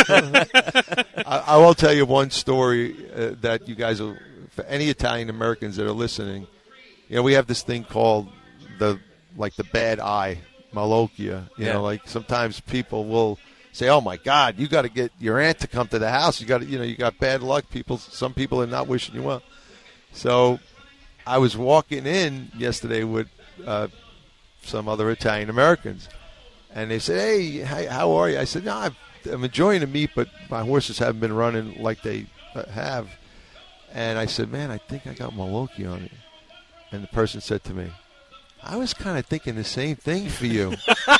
I, I will tell you one story uh, that you guys, will, for any Italian Americans that are listening, you know, we have this thing called the like the bad eye, malocchia. You Yeah. know, like sometimes people will say, "Oh my God, you got to get your aunt to come to the house. You got to, you know, you got bad luck." People, some people are not wishing you well. So, I was walking in yesterday with uh, some other Italian Americans, and they said, "Hey, hi, how are you?" I said, "No, I'm, I'm enjoying the meet, but my horses haven't been running like they uh, have." And I said, "Man, I think I got malocchia on it." And the person said to me, "I was kind of thinking the same thing for you."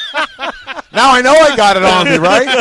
Now I know I got it on me,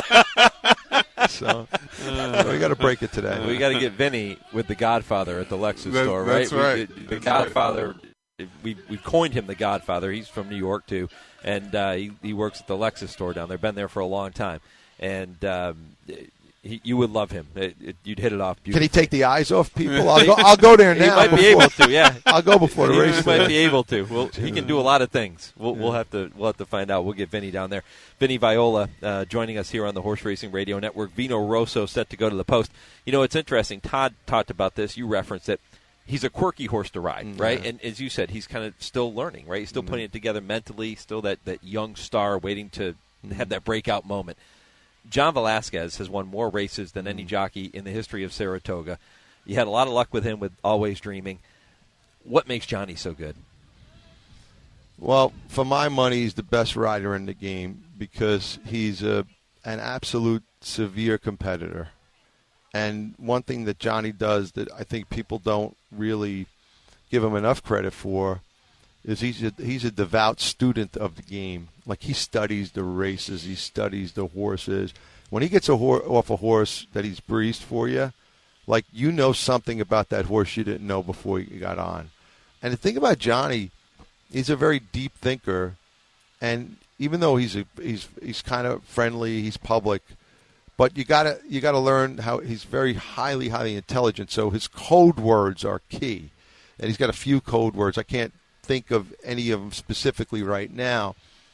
right? so, so we got to break it today. We got to get Vinny with the Godfather at the Lexus That- store, right? that's right. We, the That's Godfather. We we coined him the Godfather. He's from New York too, and uh, he he works at the Lexus store down there. Been there for a long time, and um, you he, you would love him. It, it, you'd hit it off beautifully. Can he take the eyes off people? I'll go, I'll go there now. He might be before, able to, yeah. I'll go before the he, race. He might be able to. Well, he can do a lot of things. We'll, we'll have to we'll have to find out. We'll get Vinny down there. Vinny Viola uh, joining us here on the Horse Racing Radio Network. Vino Rosso set to go to the post. You know, it's interesting. Todd talked about this. You referenced it. He's a quirky horse to ride, mm-hmm. right? And as you said, he's kind of still learning, right? He's still mm-hmm. putting it together mentally, still that, that young star waiting to mm-hmm. have that breakout moment. John Velasquez has won more races than any jockey in the history of Saratoga. You had a lot of luck with him with Always Dreaming. What makes Johnny so good? Well, for my money, he's the best rider in the game because he's a an absolute severe competitor. And one thing that Johnny does that I think people don't really give him enough credit for is he's a, he's a devout student of the game. Like, he studies the races, he studies the horses. When he gets a hor- off a horse that he's breezed for you, like, you know something about that horse you didn't know before you got on. And the thing about Johnny, he's a very deep thinker, and even though he's a, he's he's kind of friendly, he's public, but you gotta you gotta learn how he's very highly highly intelligent. So his code words are key, and he's got a few code words. I can't think of any of them specifically right now,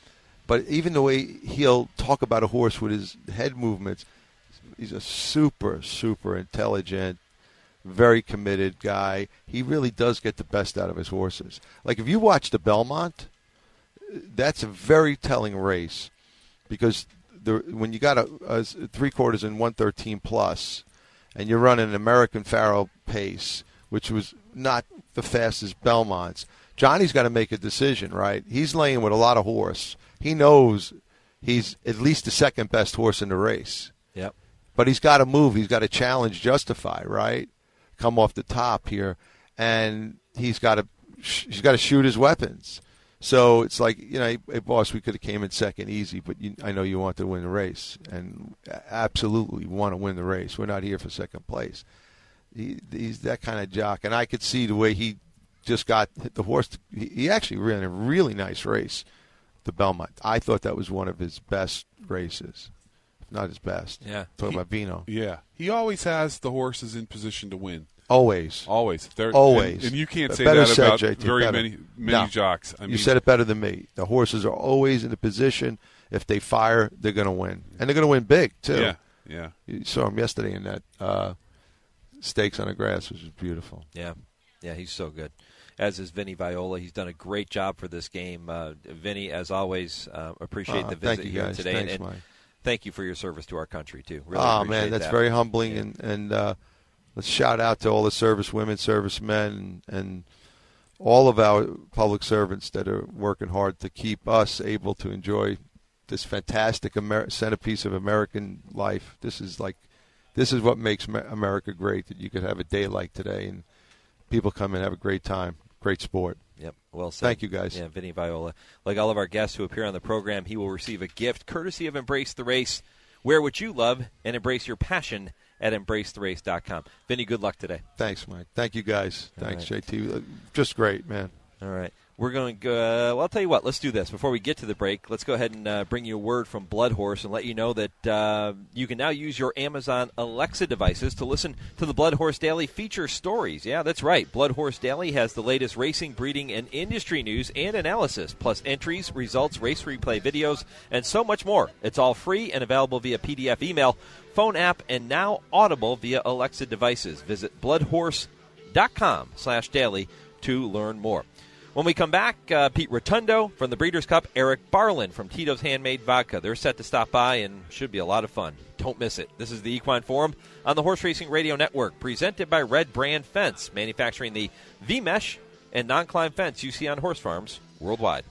but even the way he'll talk about a horse with his head movements, he's a super super intelligent, very committed guy. He really does get the best out of his horses. Like, if you watch the Belmont, that's a very telling race because the, when you got a, a three quarters and one thirteen plus, and you're running an American Pharoah pace, which was not the fastest Belmonts, Johnny's got to make a decision, right? He's laying with a lot of horse. He knows he's at least the second best horse in the race. Yep. But he's got to move. He's got to challenge Justify, right? Come off the top here, and he's got to he's got to shoot his weapons. So it's like, you know, hey, boss, we could have came in second easy, but you, I know you want to win the race, and absolutely want to win the race. We're not here for second place. He, he's that kind of jock, and I could see the way he just got the horse. He, he actually ran a really nice race, the Belmont. I thought that was one of his best races. Not his best. Yeah. Talking he, about Vino. Yeah. He always has the horses in position to win. Always. Always. They're, always. And, and you can't but say better that said, about J T, very better. many many no. jocks. I you mean, said it better than me. The horses are always in a position. If they fire, they're going to win. And they're going to win big, too. Yeah, yeah. You saw him yesterday in that uh, Stakes on the Grass, which was beautiful. Yeah. Yeah, he's so good. As is Vinny Viola. He's done a great job for this game. Uh, Vinny, as always, uh, appreciate uh, the visit thank you here guys. today. Thanks, and, and Mike. Thank you for your service to our country, too. Really oh, appreciate man, that's that. very humbling. Yeah. And, and uh, let's shout out to all the service women, servicemen, and, and all of our public servants that are working hard to keep us able to enjoy this fantastic Amer- centerpiece of American life. This is like, this is what makes America great, that you could have a day like today and people come and have a great time, great sport. Yep, well said. Thank you, guys. Yeah, Vinny Viola. Like all of our guests who appear on the program, he will receive a gift courtesy of Embrace the Race. Wear what you love and embrace your passion at embrace the race dot com. Vinny, good luck today. Thanks, Mike. Thank you, guys. All Thanks, right. J T. Just great, man. All right. We're going to go, uh, well, I'll tell you what, let's do this. Before we get to the break, let's go ahead and uh, bring you a word from Blood Horse and let you know that uh, you can now use your Amazon Alexa devices to listen to the Blood Horse Daily feature stories. Yeah, that's right. Blood Horse Daily has the latest racing, breeding, and industry news and analysis, plus entries, results, race replay videos, and so much more. It's all free and available via P D F email, phone app, and now audible via Alexa devices. Visit bloodhorse.com slash daily to learn more. When we come back, uh, Pete Rotundo from the Breeders' Cup, Eric Barlin from Tito's Handmade Vodka. They're set to stop by and should be a lot of fun. Don't miss it. This is the Equine Forum on the Horse Racing Radio Network, presented by Red Brand Fence, manufacturing the V-Mesh and non-climb fence you see on horse farms worldwide.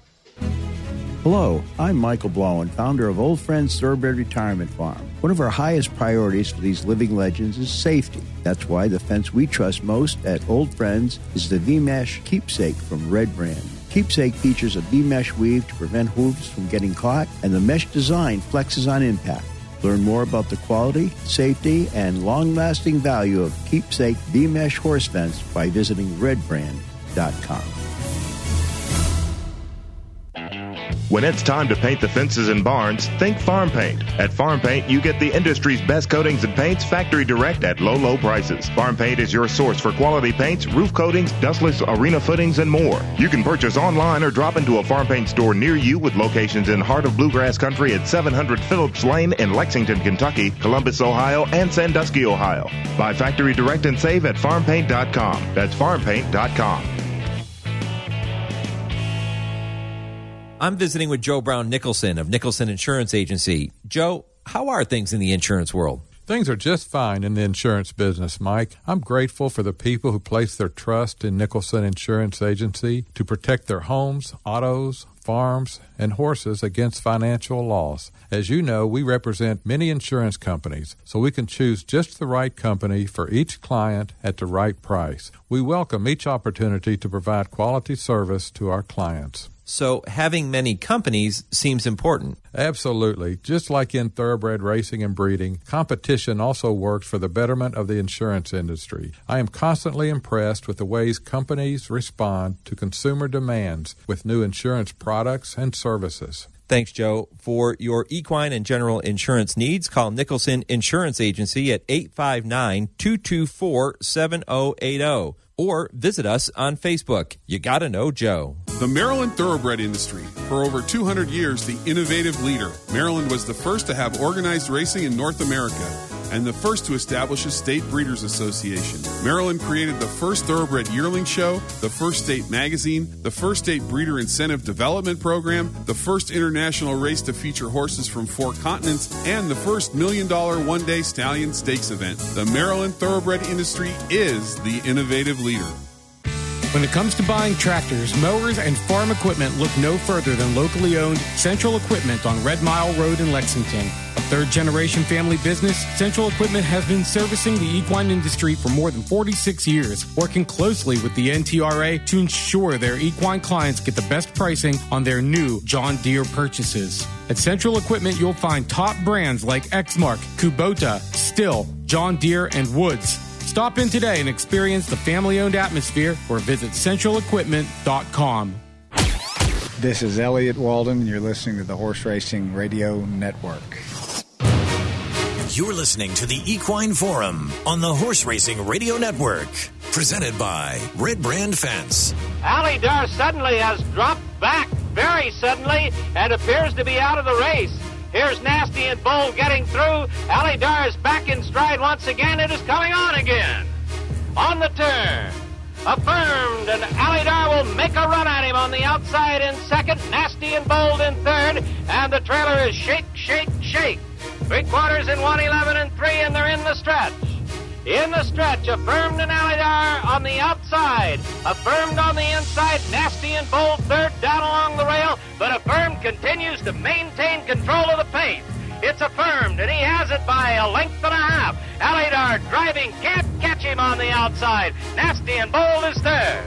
Hello, I'm Michael Blowen, founder of Old Friends Thoroughbred Retirement Farm. One of our highest priorities for these living legends is safety. That's why the fence we trust most at Old Friends is the V-Mesh Keepsake from Red Brand. Keepsake features a V-Mesh weave to prevent hooves from getting caught, and the mesh design flexes on impact. Learn more about the quality, safety, and long-lasting value of Keepsake V-Mesh horse fence by visiting red brand dot com. When it's time to paint the fences and barns, think Farm Paint. At Farm Paint, you get the industry's best coatings and paints factory direct at low, low prices. Farm Paint is your source for quality paints, roof coatings, dustless arena footings, and more. You can purchase online or drop into a Farm Paint store near you with locations in Heart of Bluegrass Country at seven hundred Phillips Lane in Lexington, Kentucky, Columbus, Ohio, and Sandusky, Ohio. Buy factory direct and save at farm paint dot com. That's farm paint dot com. I'm visiting with Joe Brown Nicholson of Nicholson Insurance Agency. Joe, how are things in the insurance world? Things are just fine in the insurance business, Mike. I'm grateful for the people who place their trust in Nicholson Insurance Agency to protect their homes, autos, farms, and horses against financial loss. As you know, we represent many insurance companies, so we can choose just the right company for each client at the right price. We welcome each opportunity to provide quality service to our clients. So having many companies seems important. Absolutely. Just like in thoroughbred racing and breeding, competition also works for the betterment of the insurance industry. I am constantly impressed with the ways companies respond to consumer demands with new insurance products and services. Thanks, Joe. For your equine and general insurance needs, call Nicholson Insurance Agency at eight five nine, two two four, seven zero eight zero or visit us on Facebook. You gotta know Joe. The Maryland thoroughbred industry. For over two hundred years, the innovative leader. Maryland was the first to have organized racing in North America and the first to establish a state breeders association. Maryland created the first thoroughbred yearling show, the first state magazine, the first state breeder incentive development program, the first international race to feature horses from four continents, and the first million dollar one-day stallion stakes event. The Maryland thoroughbred industry is the innovative leader. When it comes to buying tractors, mowers, and farm equipment, look no further than locally owned Central Equipment on Red Mile Road in Lexington. A third-generation family business, Central Equipment has been servicing the equine industry for more than forty-six years, working closely with the N T R A to ensure their equine clients get the best pricing on their new John Deere purchases. At Central Equipment, you'll find top brands like Exmark, Kubota, Stihl, John Deere, and Woods. Stop in today and experience the family-owned atmosphere or visit central equipment dot com. This is Elliot Walden, and you're listening to the Horse Racing Radio Network. You're listening to the Equine Forum on the Horse Racing Radio Network, presented by Red Brand Fence. Ali Dar suddenly has dropped back, very suddenly, and appears to be out of the race. Here's Nasty and Bold getting through. Ali Dar is back in stride once again. It is coming on again. On the turn. Affirmed, and Ali Dar will make a run at him on the outside in second. Nasty and Bold in third. And the trailer is Shake, Shake, Shake. Three quarters in one eleven and three, and they're in the stretch. In the stretch, Affirmed and Ali Dar on the outside. Affirmed on the inside, Nasty and Bold third down along the rail, but Affirmed continues to maintain control of the pace. It's Affirmed, and he has it by a length and a half. Ali Dar driving, can't catch him on the outside. Nasty and Bold is third.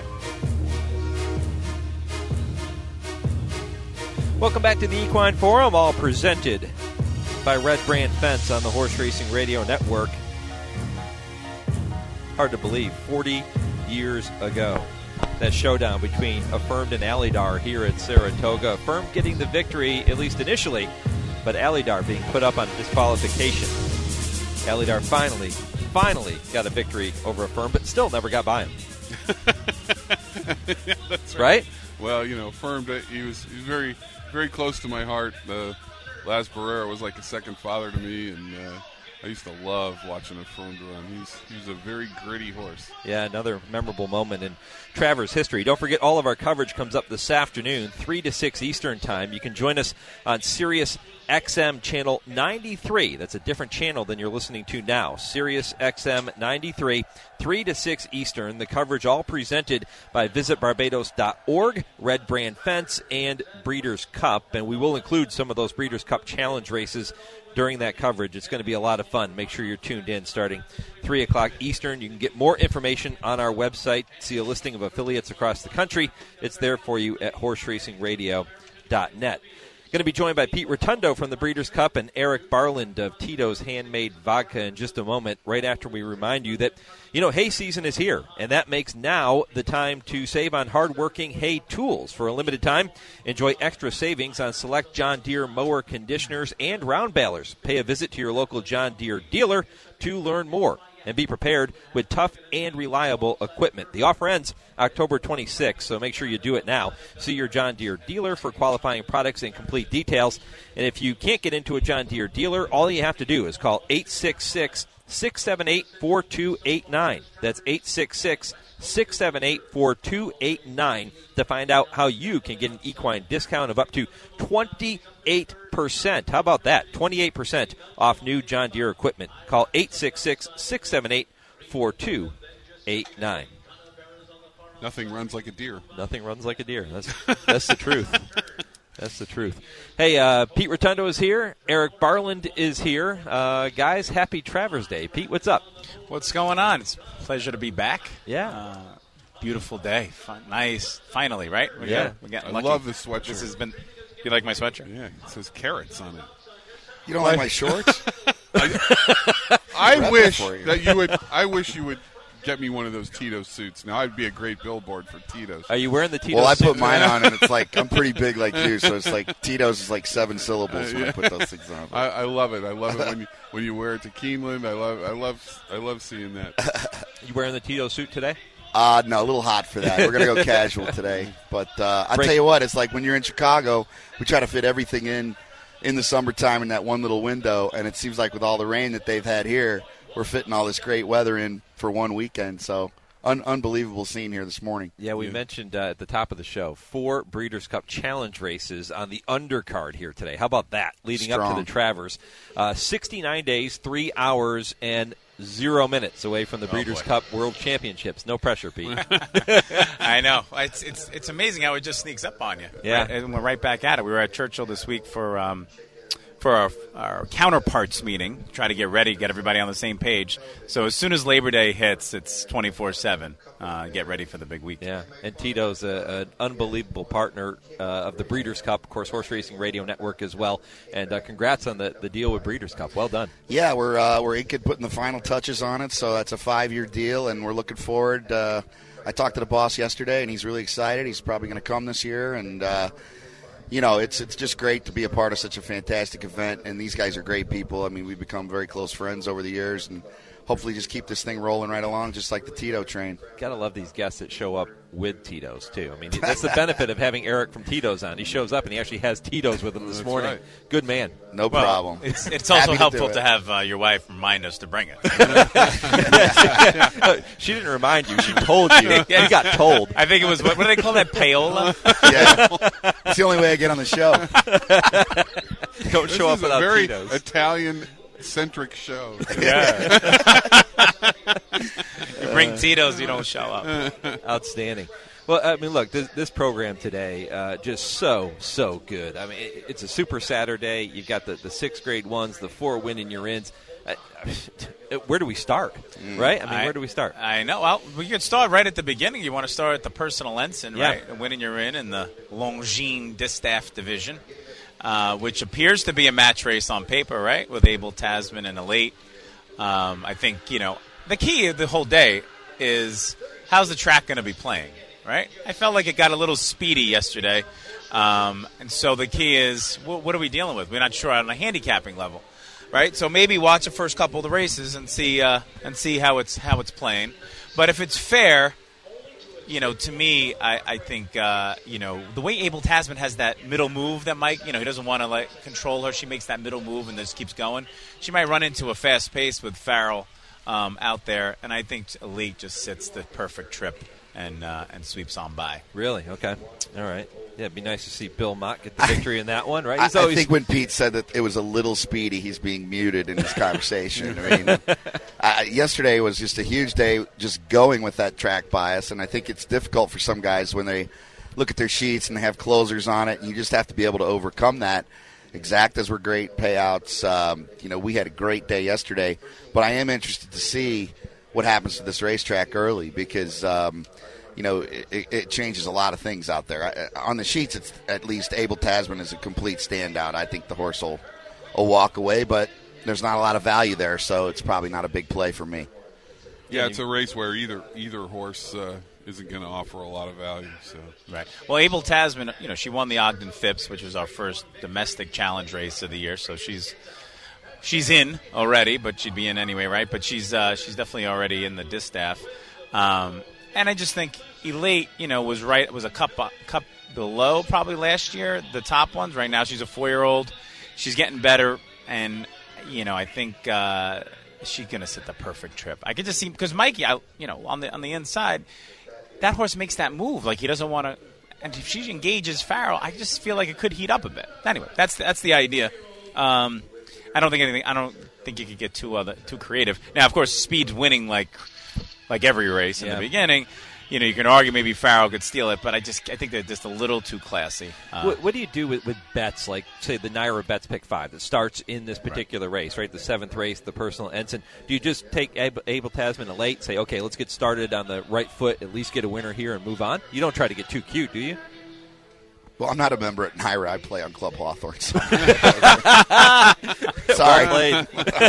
Welcome back to the Equine Forum, all presented by Red Brand Fence on the Horse Racing Radio Network. Hard to believe, forty years ago, that showdown between Affirmed and Ali Dar here at Saratoga. Affirmed getting the victory, at least initially, but Ali Dar being put up on disqualification. Ali Dar finally, finally got a victory over Affirmed, but still never got by him. Yeah, that's right. Right? Well, you know, Affirmed, he was, he was very, very close to my heart. Uh, Laz Barrera was like a second father to me, and uh, I used to love watching Affirmed run. He's he's a very gritty horse. Yeah, another memorable moment in Travers history. Don't forget, all of our coverage comes up this afternoon, three to six Eastern Time. You can join us on Sirius X M Channel ninety-three. That's a different channel than you're listening to now. Sirius X M ninety-three, three to six Eastern. The coverage all presented by visit barbados dot org, Red Brand Fence, and Breeders' Cup. And we will include some of those Breeders' Cup Challenge races during that coverage. It's going to be a lot of fun. Make sure you're tuned in starting three o'clock Eastern. You can get more information on our website, see a listing of affiliates across the country. It's there for you at horse racing radio dot net. Going to be joined by Pete Rotundo from the Breeders' Cup and Eric Barland of Tito's Handmade Vodka in just a moment, right after we remind you that, you know, hay season is here, and that makes now the time to save on hard-working hay tools. For a limited time, enjoy extra savings on select John Deere mower conditioners and round balers. Pay a visit to your local John Deere dealer to learn more. And be prepared with tough and reliable equipment. The offer ends October twenty-sixth, so make sure you do it now. See your John Deere dealer for qualifying products and complete details. And if you can't get into a John Deere dealer, all you have to do is call eight six six, six seven eight, four two eight nine. That's eight six six, six seven eight, four two eight nine to find out how you can get an equine discount of up to twenty-eight percent. How about that? twenty-eight percent off new John Deere equipment. Call eight six six, six seven eight, four two eight nine. Nothing runs like a deer. Nothing runs like a deer. That's that's the truth. That's the truth. Hey, uh, Pete Rotundo is here. Eric Barland is here. Uh, guys, happy Travers Day. Pete, what's up? What's going on? It's a pleasure to be back. Yeah. Uh, beautiful day. Fun, nice. Finally, right? We're Yeah. Getting, we're getting I lucky. love this sweatshirt. This has been. You like my sweatshirt? Yeah, it says carrots on it. You don't like my shorts? I, I Wrap wish that for you. that you would. I wish you would get me one of those Tito's suits. Now I'd be a great billboard for Tito's. Are you wearing the Tito's Well, I suit? put mine on, and it's like I'm pretty big like you, so it's like Tito's is like seven syllables when I put those things on. I, I love it. I love it when you when you wear it to Keeneland. I love. I love. I love seeing that. You wearing the Tito's suit today? Uh, no, a little hot for that. We're going to go casual today. But uh, I'll Break. tell you what, it's like when you're in Chicago, we try to fit everything in in the summertime in that one little window, and it seems like with all the rain that they've had here, we're fitting all this great weather in for one weekend. So un- unbelievable scene here this morning. Yeah, we mentioned uh, at the top of the show, four Breeders' Cup Challenge races on the undercard here today. How about that, leading up Strong. to the Travers? Uh, sixty-nine days, three hours, and zero minutes away from the Oh, Breeders' boy. Cup World Championships. No pressure, Pete. I know. It's, it's it's amazing how it just sneaks up on you. Yeah. Right? And we're right back at it. We were at Churchill this week for um, for our, our counterparts meeting, try to get ready, get everybody on the same page. So as soon as Labor Day hits, it's twenty-four seven. Uh, get ready for the big week. Yeah, and Tito's a, an unbelievable partner uh, of the Breeders' Cup, of course, Horse Racing Radio Network as well. And uh, congrats on the, the deal with Breeders' Cup. Well done. Yeah, we're uh, we're inking putting the final touches on it, so that's a five-year deal, and we're looking forward. Uh, I talked to the boss yesterday, and he's really excited. He's probably going to come this year, and uh, you know, it's it's just great to be a part of such a fantastic event. And these guys are great people. I mean, we've become very close friends over the years, and hopefully just keep this thing rolling right along, just like the Tito train. Gotta love these guests that show up with Tito's, too. I mean, that's the benefit of having Eric from Tito's on. He shows up, and he actually has Tito's with him this That's morning. right. Good man. No Well, problem. It's, it's also Happy to helpful do to, it. have uh, your wife remind us to bring it. She didn't remind you. She told you. You got told. I think it was, what, what do they call that, payola? Yeah, it's the only way I get on the show. Don't This show up is a without very Tito's. Italian-centric show. Yeah. You bring Tito's, you don't show up. Outstanding. Well, I mean, look, this, this program today, uh, just so, so good. I mean, it, it's a super Saturday. You've got the, the sixth grade ones, the four winning your ins. Uh, where do we start, right? I mean, where do we start? I know. Well, we could start right at the beginning. You want to start at the personal ensign, Yeah. right? Winning your in in the Longines Distaff division, uh, which appears to be a match race on paper, right? With Abel Tasman and Elate. Um, I think, you know, the key of the whole day is how's the track going to be playing, right? I felt like it got a little speedy yesterday. Um, and so the key is, wh- what are we dealing with? We're not sure on a handicapping level, right? So maybe watch the first couple of the races and see uh, and see how it's how it's playing. But if it's fair, you know, to me, I, I think, uh, you know, the way Abel Tasman has that middle move that Mike, you know, he doesn't want to, like, control her. She makes that middle move and just keeps going. She might run into a fast pace with Farrell um, out there, and I think Elite just sits the perfect trip and uh, and sweeps on by. Really? Okay. All right. Yeah, it'd be nice to see Bill Mott get the victory in that one, right? I, He's always I think when Pete said that it was a little speedy, he's being muted in his conversation. I mean, I, yesterday was just a huge day just going with that track bias, and I think it's difficult for some guys when they look at their sheets and they have closers on it, and you just have to be able to overcome that. Exactas were great payouts. Um, you know, we had a great day yesterday, but I am interested to see what happens to this racetrack early because, um, you know, it, it changes a lot of things out there. I, on the sheets, it's at least Abel Tasman is a complete standout. I think the horse will, will walk away, but there's not a lot of value there, so it's probably not a big play for me. Yeah, it's a race where either either horse uh, isn't going to offer a lot of value. So right. Well, Abel Tasman, you know, she won the Ogden Phipps, which was our first domestic challenge race of the year. So she's she's in already, but she'd be in anyway, right? But she's uh, she's definitely already in the distaff. Um, and I just think Elate, you know, was right was a cup cup below probably last year. The top ones. Right now, she's a four year old. She's getting better, and you know, I think. Uh, She's gonna sit the perfect trip. I could just see because Mikey, I, you know, on the on the inside, that horse makes that move. Like he doesn't want to. And if she engages Farrell, I just feel like it could heat up a bit. Anyway, that's that's the idea. Um, I don't think anything. I don't think you could get too other too creative. Now, of course, Speed's winning like like every race in yeah. the beginning. You know, you can argue maybe Farrell could steal it, but I just I think they're just a little too classy. Uh, what, what do you do with, with bets like, say, the Naira Bets Pick Five that starts in this particular right. race, right? The seventh race, the personal ensign. Do you just take Abel, Abel Tasman and late, say, okay, let's get started on the right foot, at least get a winner here and move on? You don't try to get too cute, do you? Well, I'm not a member at Naira. I play on Club Hawthorne. So. Sorry.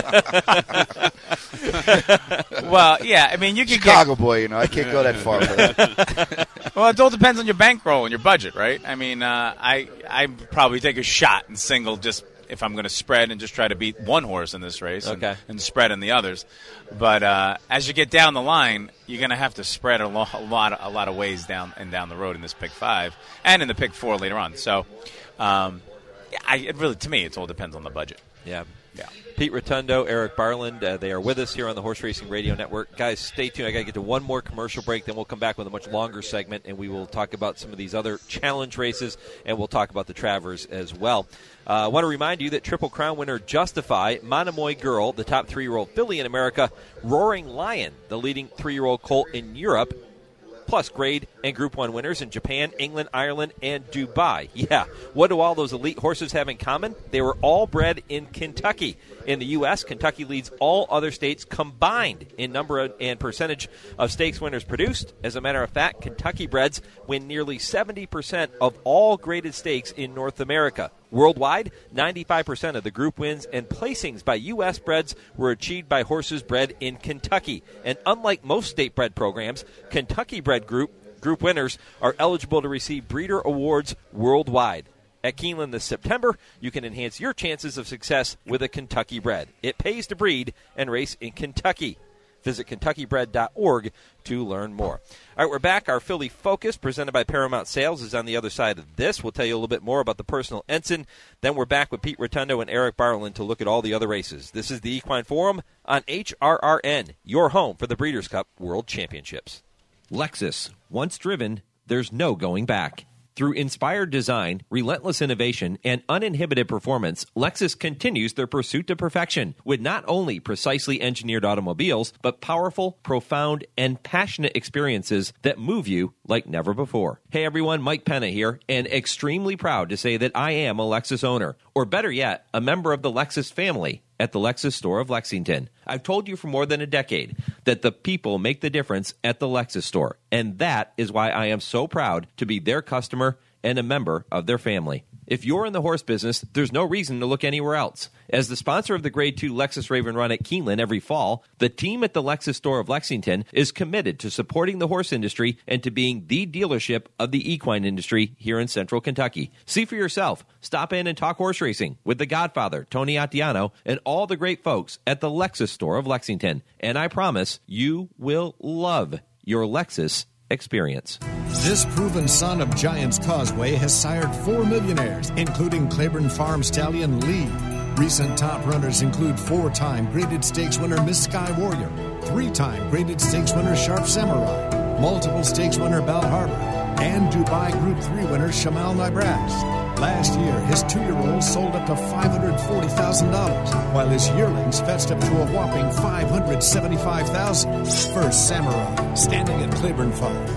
Well, yeah, I mean, you can Chicago get, boy, you know, I can't go that far for that. Well, it all depends on your bankroll and your budget, right? I mean, uh, I I probably take a shot and single just if I'm going to spread and just try to beat one horse in this race okay. and, and spread in the others. But uh, as you get down the line, you're going to have to spread a, lo- a lot a lot of ways down and down the road in this pick five and in the pick four later on. So, um, I it really to me, it all depends on the budget. Yeah. Yeah. Pete Rotundo, Eric Barland, uh, they are with us here on the Horse Racing Radio Network. Guys, stay tuned. I got to get to one more commercial break, then we'll come back with a much longer segment, and we will talk about some of these other challenge races, and we'll talk about the Travers as well. I uh, want to remind you that Triple Crown winner Justify, Monomoy Girl, the top three-year-old filly in America, Roaring Lion, the leading three-year-old colt in Europe, plus grade and Group one winners in Japan, England, Ireland, and Dubai. Yeah, what do all those elite horses have in common? They were all bred in Kentucky. In the U S, Kentucky leads all other states combined in number and percentage of stakes winners produced. As a matter of fact, Kentucky breds win nearly seventy percent of all graded stakes in North America. Worldwide, ninety-five percent of the group wins and placings by U S breds were achieved by horses bred in Kentucky. And unlike most state-bred programs, Kentucky-bred group group winners are eligible to receive breeder awards worldwide. At Keeneland this September, you can enhance your chances of success with a Kentucky bred. It pays to breed and race in Kentucky. Visit Kentucky Bred dot org to learn more. All right, we're back. Our Philly Focus, presented by Paramount Sales, is on the other side of this. We'll tell you a little bit more about the personal ensign. Then we're back with Pete Rotundo and Eric Barland to look at all the other races. This is the Equine Forum on H R R N, your home for the Breeders' Cup World Championships. Lexus. Once driven, there's no going back. Through inspired design, relentless innovation, and uninhibited performance, Lexus continues their pursuit to perfection with not only precisely engineered automobiles, but powerful, profound, and passionate experiences that move you like never before. Hey everyone, Mike Penna here, and extremely proud to say that I am a Lexus owner, or better yet, a member of the Lexus family at the Lexus store of Lexington. I've told you for more than a decade that the people make the difference at the Lexus store, and that is why I am so proud to be their customer and a member of their family. If you're in the horse business, there's no reason to look anywhere else. As the sponsor of the Grade two Lexus Raven Run at Keeneland every fall, the team at the Lexus store of Lexington is committed to supporting the horse industry and to being the dealership of the equine industry here in central Kentucky. See for yourself. Stop in and talk horse racing with the Godfather, Tony Attiano, and all the great folks at the Lexus store of Lexington. And I promise you will love your Lexus experience. This proven son of Giants Causeway has sired four millionaires, including Claiborne Farm stallion Lee. Recent top runners include four-time graded stakes winner Miss Sky Warrior, three-time graded stakes winner Sharp Samurai, multiple stakes winner Bal Harbor, and Dubai Group three winner Shamal Nibras. Last year, his two-year-old sold up to five hundred forty thousand dollars, while his yearlings fetched up to a whopping five hundred seventy-five thousand dollars. First Samurai, standing at Claiborne Farm.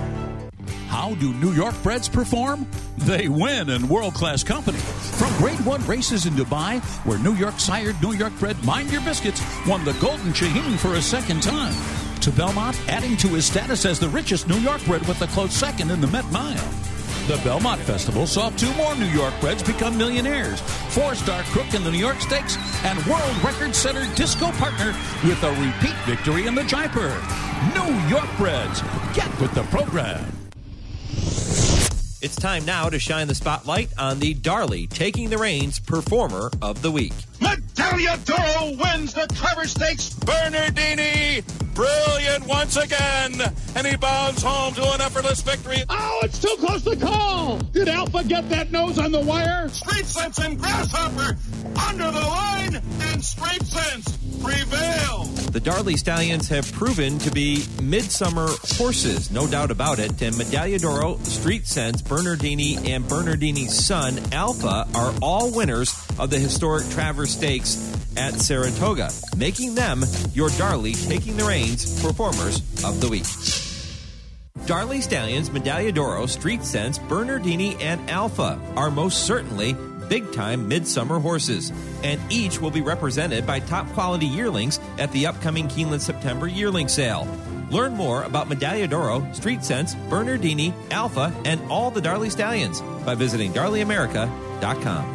How do New York breds perform? They win in world-class company. From Grade one races in Dubai, where New York sired New York bred Mind Your Biscuits won the Golden Shaheen for a second time. to Belmont, adding to his status as the richest New York bred with a close second in the Met Mile. The Belmont Festival saw two more New York breds become millionaires. Four-star Crook in the New York Stakes and world record-setter Disco Partner with a repeat victory in the Jaipur. New York breds, get with the program. It's time now to shine the spotlight on the Darley Taking the Reins Performer of the Week. Medaglia d'Oro wins the Travers Stakes. Bernardini, brilliant once again, and he bounds home to an effortless victory. Oh, it's too close to call. Did Alpha get that nose on the wire? Street Sense and Grasshopper under the line, and Street Sense prevails. The Darley Stallions have proven to be midsummer horses, no doubt about it. And Medaglia d'Oro, Street Sense, Bernardini, and Bernardini's son, Alpha, are all winners of the historic Travers Stakes at Saratoga, making them your Darley Taking the Reins Performers of the Week. Darley Stallions, Medaglia d'Oro, Street Sense, Bernardini, and Alpha are most certainly big-time midsummer horses, and each will be represented by top-quality yearlings at the upcoming Keeneland September yearling sale. Learn more about Medaglia d'Oro, Street Sense, Bernardini, Alpha, and all the Darley Stallions by visiting darley america dot com.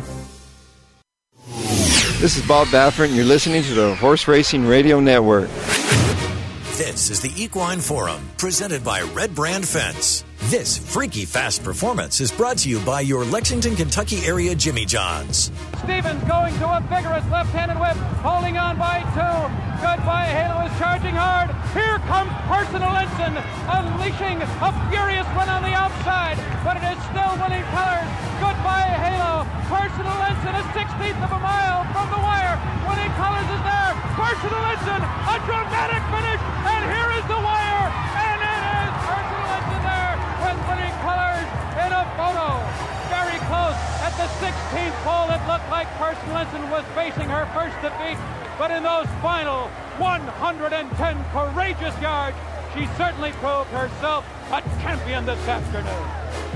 This is Bob Baffert, and you're listening to the Horse Racing Radio Network. This is the Equine Forum, presented by Red Brand Fence. This freaky fast performance is brought to you by your Lexington, Kentucky area Jimmy Johns. Stevens going to a vigorous left-handed whip, holding on by two. Goodbye Halo is charging hard. Here comes Personal Ensign, unleashing a furious run on the outside, but it is still winning colors. Goodbye Halo. Personal Ensign, a sixteenth of a mile from the wire. Winning colors is there. Personal Ensign, a dramatic finish, and here is the wire, and it is Personal Ensign there with winning colors in a photo. Very close at the sixteenth pole. It looked like Personal Ensign was facing her first defeat, but in those final one hundred ten courageous yards, she certainly proved herself a champion this afternoon.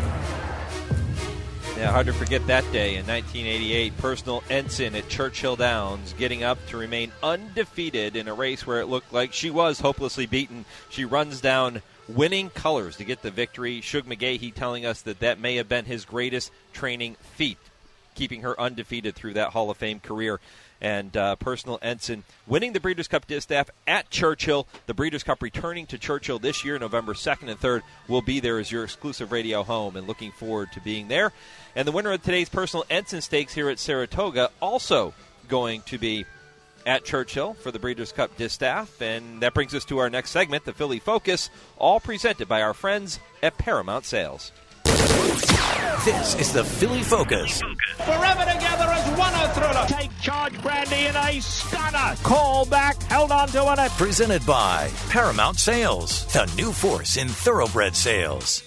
Yeah, hard to forget that day in nineteen eighty-eight. Personal Ensign at Churchill Downs, getting up to remain undefeated in a race where it looked like she was hopelessly beaten. She runs down winning colors to get the victory. Shug McGahee telling us that that may have been his greatest training feat, keeping her undefeated through that Hall of Fame career. And uh, Personal Ensign winning the Breeders' Cup Distaff at Churchill. The Breeders' Cup returning to Churchill this year, November second and third. Will be there as your exclusive radio home, and looking forward to being there. And the winner of today's Personal Ensign Stakes here at Saratoga also going to be at Churchill for the Breeders' Cup Distaff. And that brings us to our next segment, the Philly Focus, all presented by our friends at Paramount Sales. This is the Philly Focus. Forever together as one thriller. Take charge, Brandy, in a stunner. Call back, held on to it. Presented by Paramount Sales, the new force in thoroughbred sales.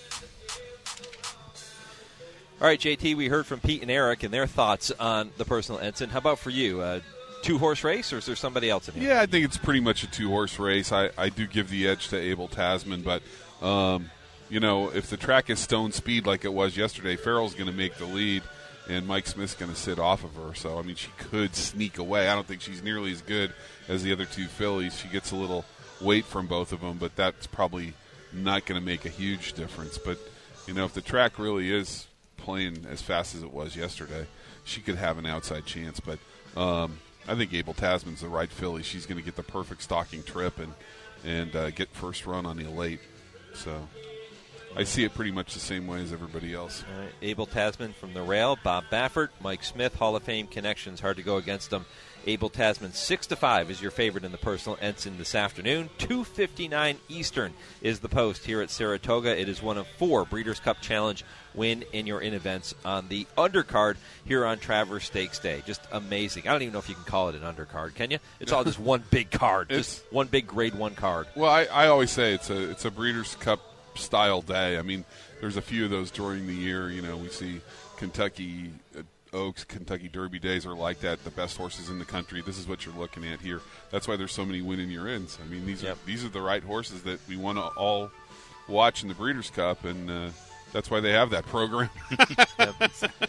All right, J T, we heard from Pete and Eric and their thoughts on the Personal Ensign. How about for you? Uh, two-horse race, or is there somebody else in here? Yeah, I think it's pretty much a two-horse race. I, I do give the edge to Abel Tasman, but, um, you know, if the track is stone speed like it was yesterday, Farrell's going to make the lead, and Mike Smith's going to sit off of her. So, I mean, she could sneak away. I don't think she's nearly as good as the other two fillies. She gets a little weight from both of them, but that's probably not going to make a huge difference. But, you know, if the track really is playing as fast as it was yesterday, she could have an outside chance. But um, I think Abel Tasman's the right filly. She's going to get the perfect stalking trip and, and uh, get first run on the Elate. So I see it pretty much the same way as everybody else. All right, Abel Tasman from the rail, Bob Baffert, Mike Smith, Hall of Fame connections. Hard to go against them. Abel Tasman, six to five is your favorite in the Personal Ensign this afternoon. two fifty-nine Eastern is the post here at Saratoga. It is one of four Breeders' Cup Challenge win in your in events on the undercard here on Travers Stakes Day. Just amazing. I don't even know if you can call it an undercard, can you? It's all just one big card, just one big grade one card. Well, I, I always say it's a it's a Breeders' Cup style day. I mean, there's a few of those during the year. You know, we see Kentucky uh, Oaks, Kentucky Derby days are like that. The best horses in the country. This is what you're looking at here. That's why there's so many winning your ins. I mean, these yep. are these are the right horses that we want to all watch in the Breeders' Cup, and uh, that's why they have that program. Yep.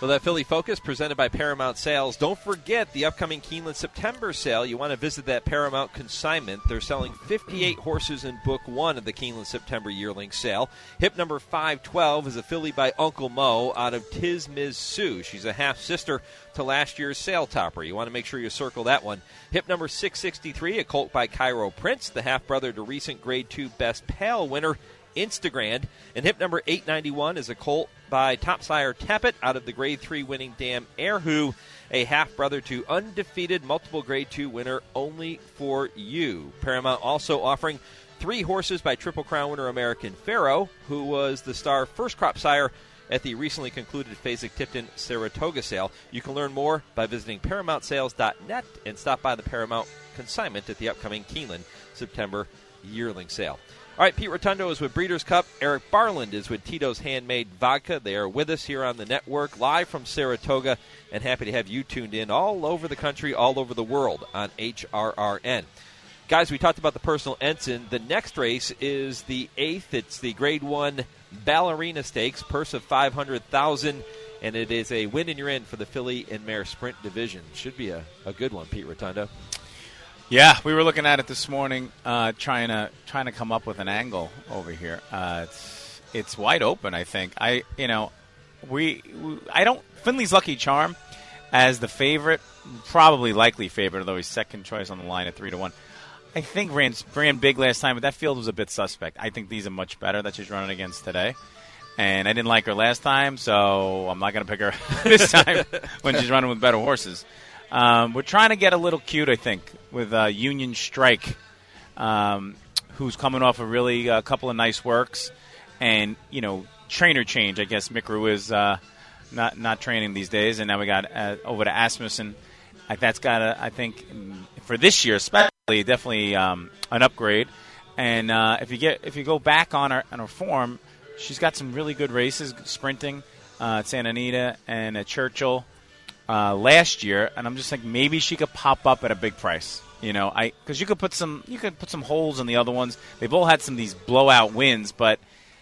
Well, that Philly Focus presented by Paramount Sales. Don't forget the upcoming Keeneland September sale. You want to visit that Paramount consignment. They're selling fifty-eight horses in Book One of the Keeneland September yearling sale. Hip number five twelve is a filly by Uncle Mo out of Tiz Miz Sue. She's a half-sister to last year's sale topper. You want to make sure you circle that one. Hip number six sixty-three, a colt by Cairo Prince, the half-brother to recent Grade two Best Pal winner, Instagrand. And hip number eight ninety-one is a colt by Topsire Tappet out of the Grade three winning Dam Airhu, a half-brother to undefeated multiple Grade two winner Only for You. Paramount also offering three horses by Triple Crown winner American Pharaoh, who was the star first crop sire at the recently concluded Fasig-Tipton Saratoga sale. You can learn more by visiting paramount sales dot net and stop by the Paramount consignment at the upcoming Keeneland September yearling sale. All right, Pete Rotundo is with Breeders' Cup. Eric Barland is with Tito's Handmade Vodka. They are with us here on the network, live from Saratoga, and happy to have you tuned in all over the country, all over the world on H R R N. Guys, we talked about the Personal Ensign. The next race is the eighth. It's the Grade one Ballerina Stakes, purse of five hundred thousand dollars, and it is a win and you're in for the Filly and Mare Sprint division. Should be a, a good one, Pete Rotundo. Yeah, we were looking at it this morning, uh, trying to trying to come up with an angle over here. Uh, it's it's wide open, I think. I you know, we, we I don't Finley's Lucky Charm as the favorite, probably likely favorite, although he's second choice on the line at three to one. I think ran ran big last time, but that field was a bit suspect. I think these are much better that she's running against today. And I didn't like her last time, so I'm not going to pick her this time when she's running with better horses. Um, we're trying to get a little cute, I think, with uh, Union Strike, um, who's coming off a really a uh, couple of nice works, and you know, trainer change. I guess Mikru is uh, not not training these days, and now we got uh, over to Asmussen. Uh, that's got a, I think, for this year especially, definitely um, an upgrade. And uh, if you get if you go back on her on her form, she's got some really good races sprinting uh, at Santa Anita and at Churchill. Uh, last year, and I'm just like maybe she could pop up at a big price, you know, I because you could put some you could put some holes in the other ones. They've all had some of these blowout wins, but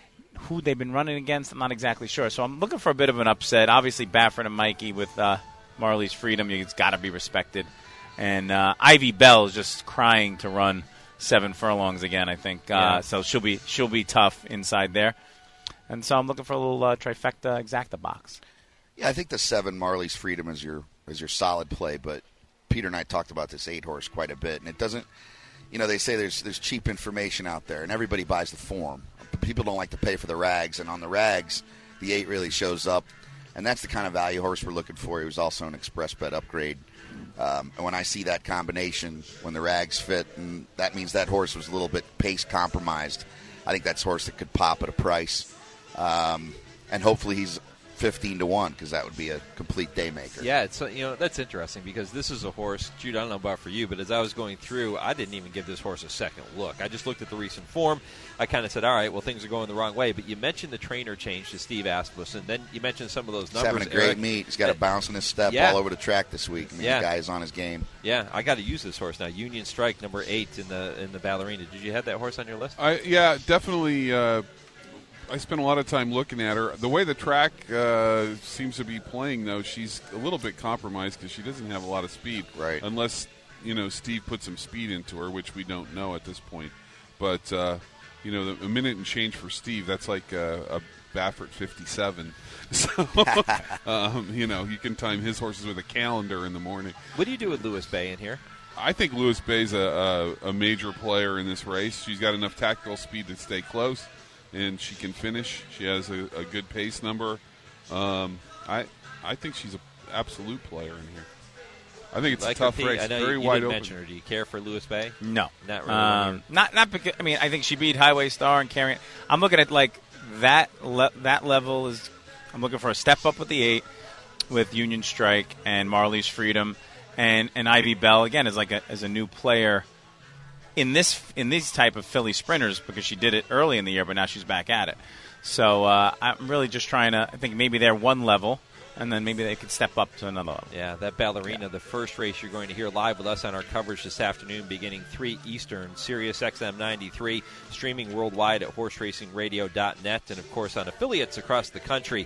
who they've been running against, I'm not exactly sure. So I'm looking for a bit of an upset. Obviously, Baffert and Mikey with uh, Marley's Freedom, it's got to be respected, and uh, Ivy Bell is just crying to run seven furlongs again. I think uh, Yeah. so. She'll be she'll be tough inside there, and so I'm looking for a little uh, trifecta exacta box. Yeah, I think the seven Marley's Freedom is your is your solid play, but Peter and I talked about this eight horse quite a bit, and it doesn't. You know, they say there's there's cheap information out there, and everybody buys the form. But people don't like to pay for the rags, and on the rags, the eight really shows up, and that's the kind of value horse we're looking for. He was also an express bet upgrade, um, and when I see that combination, when the rags fit, and that means that horse was a little bit pace compromised. I think that's a horse that could pop at a price, um, and hopefully he's fifteen to one, because that would be a complete day maker. Yeah, it's uh, you know that's interesting because this is a horse, Jude, I don't know about for you, but as I was going through, I didn't even give this horse a second look. I just looked at the recent form. I kind of said, all right, well, things are going the wrong way. But you mentioned the trainer change to Steve Asmussen, then you mentioned some of those He's numbers. having a great Eric. meet. He's got a bounce in his step Yeah. all over the track this week. I mean, Yeah. the guy is on his game. Yeah, I got to use this horse now. Union Strike, number eight in the in the Ballerina. Did you have that horse on your list? I, yeah, definitely. Uh, I spent a lot of time looking at her. The way the track uh, seems to be playing, though, she's a little bit compromised because she doesn't have a lot of speed. Right. Unless, you know, Steve put some speed into her, which we don't know at this point. But, uh, you know, the, a minute and change for Steve, that's like a, a Baffert fifty-seven. So, um, you know, you can time his horses with a calendar in the morning. What do you do with Lewis Bay in here? I think Lewis Bay's a, a, a major player in this race. She's got enough tactical speed to stay close, and she can finish. She has a, a good pace number. Um, I I think she's an absolute player in here. I think it's Like a tough her, Pete, race, I know very you, you wide didn't open. mention her. Do you care for Lewis Bay? No, not really. Um, not not because I mean I think she beat Highway Star and carrying. I'm looking at like that le- that level is. I'm looking for a step up with the eight, with Union Strike and Marley's Freedom, and and Ivy Bell again is like a as a new player in this in these type of Philly sprinters because she did it early in the year, but now she's back at it. So uh, I'm really just trying to. I think maybe they're one level. And then maybe they could step up to another level. Yeah, that Ballerina, the first race you're going to hear live with us on our coverage this afternoon, beginning three Eastern, Sirius X M ninety-three, streaming worldwide at horse racing radio dot net, and, of course, on affiliates across the country.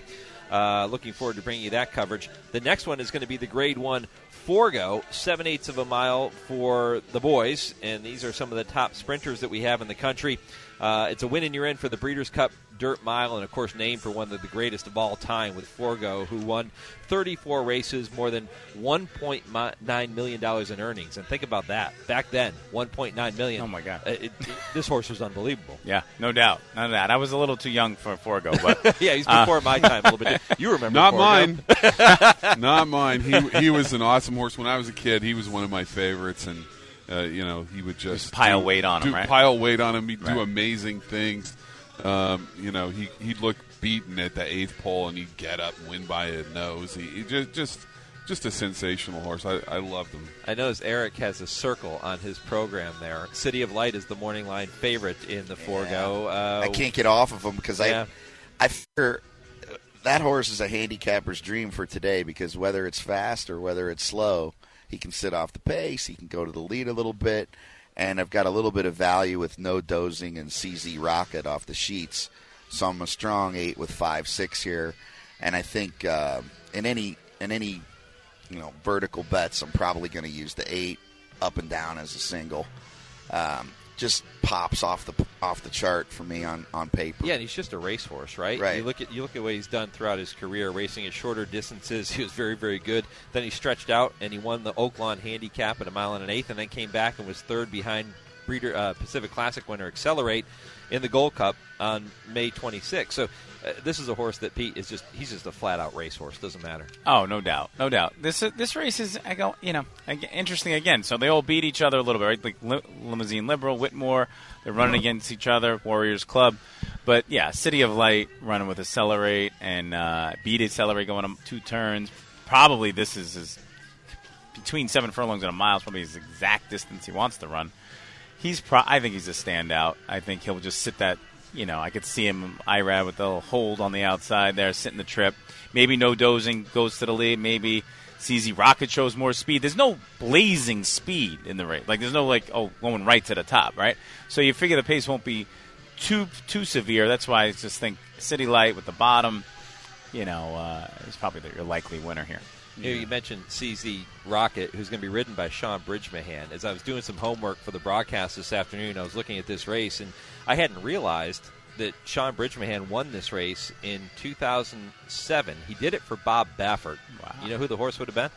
Uh, looking forward to bringing you that coverage. The next one is going to be the Grade One Forgo, seven-eighths of a mile for the boys, and these are some of the top sprinters that we have in the country. Uh, it's a win and you're in for the Breeders' Cup Dirt Mile, and of course named for one of the greatest of all time with Forgo, who won thirty-four races, more than one point nine million dollars in earnings. And think about that. Back then, one point nine million dollars. Oh, my God. Uh, it, it, this horse was unbelievable. Yeah, no doubt. No doubt. I was a little too young for Forgo. But, yeah, he's before uh, my time a little bit. You remember Not Forgo. mine. Not mine. He, he was an awesome horse. When I was a kid, he was one of my favorites, and Uh, you know, he would just, just pile do, weight on do, him, right? Pile weight on him. He'd right. do amazing things. Um, you know, he he'd look beaten at the eighth pole, and he'd get up and win by a nose. He, he just just just a sensational horse. I, I loved him. I notice Eric has a circle on his program there. City of Light is the morning line favorite in the Forgo. Yeah. Uh, I can't get off of him because yeah. I I figure that horse is a handicapper's dream for today, because whether it's fast or whether it's slow, he can sit off the pace. He can go to the lead a little bit. And I've got a little bit of value with No Dozing and C Z Rocket off the sheets. So I'm a strong eight with five six here. And I think uh, in any in any you know vertical bets, I'm probably going to use the eight up and down as a single. Um, just pops off the off the chart for me on, on paper. Yeah, and he's just a racehorse, right? Right. You look at you look at what he's done throughout his career, racing at shorter distances. He was very, very good. Then he stretched out and he won the Oaklawn Handicap at a mile and an eighth, and then came back and was third behind Breeder uh, Pacific Classic winner Accelerate in the Gold Cup on May twenty-sixth. So uh, this is a horse that Pete is just—he's just a flat-out racehorse. Doesn't matter. Oh, no doubt, no doubt. This uh, this race is, I go, you know, interesting again. So they all beat each other a little bit, right? Like Li- Limousine Liberal, Whitmore, they're running against each other. Warriors Club, but yeah, City of Light running with Accelerate and uh, beat Accelerate going on two turns. Probably this is his between seven furlongs and a mile. Is probably his exact distance he wants to run. He's, pro- I think he's a standout. I think he'll just sit that, you know, I could see him, I R A D with the hold on the outside there, sitting the trip. Maybe No Dozing goes to the lead. Maybe C Z Rocket shows more speed. There's no blazing speed in the race. Like, there's no, like, oh, going right to the top, right? So you figure the pace won't be too too severe. That's why I just think City Light with the bottom, you know, uh, is probably the, your likely winner here. You know, you mentioned C Z Rocket, who's going to be ridden by Sean Bridgmahan. As I was doing some homework for the broadcast this afternoon, I was looking at this race, and I hadn't realized that Sean Bridgmahan won this race in two thousand seven. He did it for Bob Baffert. Wow. You know who the horse would have been?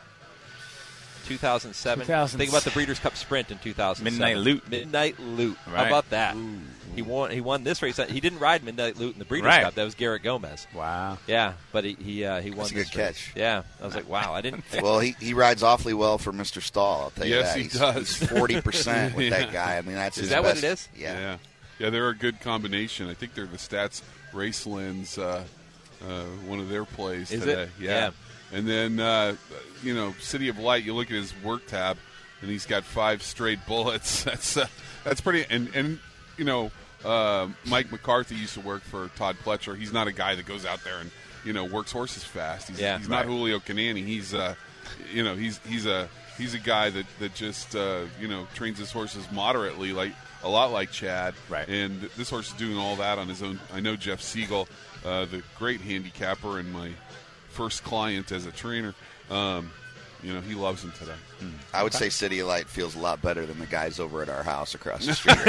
two thousand seven. two thousand seven. Think about the Breeders' Cup Sprint in two thousand seven. Midnight Loot. Midnight Loot. Right. How about that? Ooh. He won. He won this race. He didn't ride Midnight Loot in the Breeders' Right. Cup. That was Garrett Gomez. Wow. Yeah, but he he uh, he won. That's a this good race. catch. Yeah, I was like, wow, I didn't. Well, he, he rides awfully well for Mister Stahl, I'll tell you Yes, that. he he's, does. He's forty percent with Yeah. that guy. I mean, that's Is his that best. what it is? Yeah. yeah, yeah. They're a good combination. I think they're the Stats Racelands, uh, uh, one of their plays Is today. it? Yeah. Yeah. And then uh, you know, City of Light. You look at his work tab, and he's got five straight bullets. That's uh, that's pretty. And and you know. Uh, Mike McCarthy used to work for Todd Pletcher. He's not a guy that goes out there and you know works horses fast. He's, Yeah, he's right. not Julio Canani. He's uh, you know he's he's a he's a guy that that just uh, you know trains his horses moderately, like a lot like Chad. Right. And this horse is doing all that on his own. I know Jeff Siegel, uh, the great handicapper and my first client as a trainer. Um, you know he loves him today. Mm. I would say City of Light feels a lot better than the guys over at our house across the street.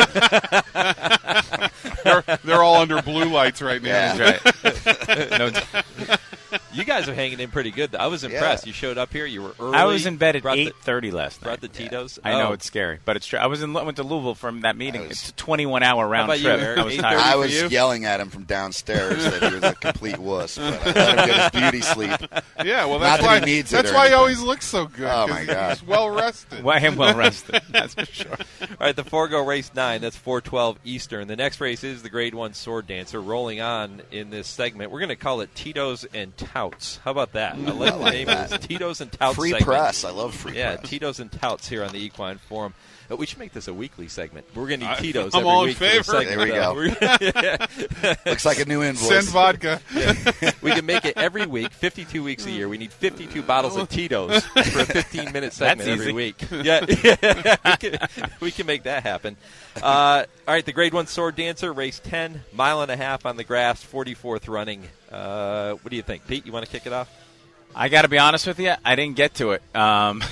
Right they're, they're all under blue lights right now. Yeah. That's right. No, You guys are hanging in pretty good. I was impressed. Yeah. You showed up here. You were early. I was in bed at Brought the- eight thirty last night. Brought the Tito's. I know Oh. it's scary, but it's true. I was in went to Louisville from that meeting. was- It's a twenty-one hour round about you, trip. Eric? I was eight tired. thirty I for was you? yelling at him from downstairs that he was a complete wuss, but I let him get his beauty sleep. Yeah, well, Not that's that why he needs it that's or why he anything. always looks so good. Oh, 'cause my God. he's well rested. Well, I am well rested. That's for sure. All right, the Forgo race nine. That's four twelve Eastern. The next race is the Grade One Sword Dancer. Rolling on in this segment, we're going to call it Tito's and Touts. How about that? I like I the like name that. of this. Tito's and Touts. Free segment. press. I love free Yeah, press. Tito's and Touts here on the Equine Forum. Uh, we should make this a weekly segment. We're going to need I- Tito's I'm every all in week. for this favor. segment, There we though. go. We're- Looks like a new invoice. Send vodka. We can make it every week, fifty-two weeks a year. We need fifty-two bottles of Tito's for a fifteen-minute segment That's every easy. week. Yeah, we, can, we can make that happen. Uh, all right, the Grade One Sword Dancer, race ten, mile and a half on the grass, forty-fourth running. Uh, what do you think, Pete? You You want to kick it off? I got to be honest with you. I didn't get to it. Um,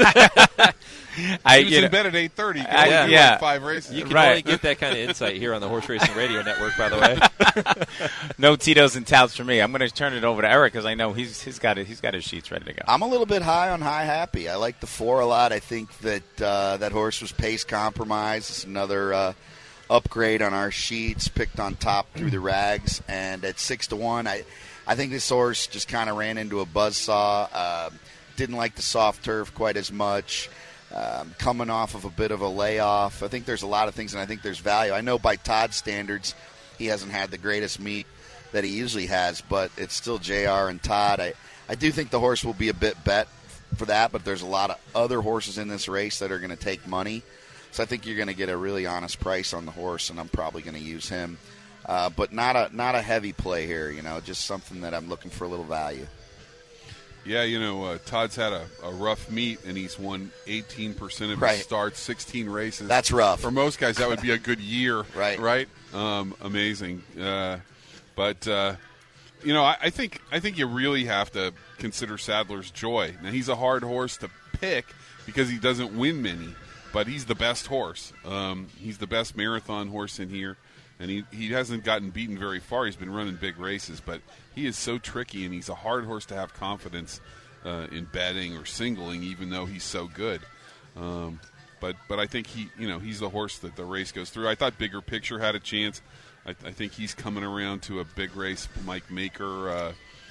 I, he was you in know, bed at eight thirty. I, yeah, yeah. like five races. You can Right. only get that kind of insight here on the Horse Racing Radio Network, by the way. No Tito's and touts for me. I'm going to turn it over to Eric because I know he's he's got it. He's got his sheets ready to go. I'm a little bit high on High Happy. I like the four a lot. I think that uh, that horse was pace compromised. It's another uh, upgrade on our sheets. Picked on top through the rags, and at six to one, I I think this horse just kind of ran into a buzzsaw. Uh, didn't like the soft turf quite as much. Um, coming off of a bit of a layoff. I think there's a lot of things, and I think there's value. I know by Todd's standards, he hasn't had the greatest meet that he usually has, but it's still J R and Todd. I, I do think the horse will be a bit bet for that, but there's a lot of other horses in this race that are going to take money. So I think you're going to get a really honest price on the horse, and I'm probably going to use him. Uh, but not a not a heavy play here, you know, just something that I'm looking for a little value. Yeah, you know, uh, Todd's had a, a rough meet, and he's won eighteen percent of Right. his starts, sixteen races. That's rough. For most guys, that would be a good year. Right. Right? Um, amazing. Uh, but, uh, you know, I, I think I think you really have to consider Sadler's Joy. Now, he's a hard horse to pick because he doesn't win many, but he's the best horse. Um, he's the best marathon horse in here. And he, he hasn't gotten beaten very far. He's been running big races, but he is so tricky, and he's a hard horse to have confidence uh, in betting or singling, even though he's so good. Um, but but I think he you know he's the horse that the race goes through. I thought Bigger Picture had a chance. I, I think he's coming around to a big race. Mike Maker uh,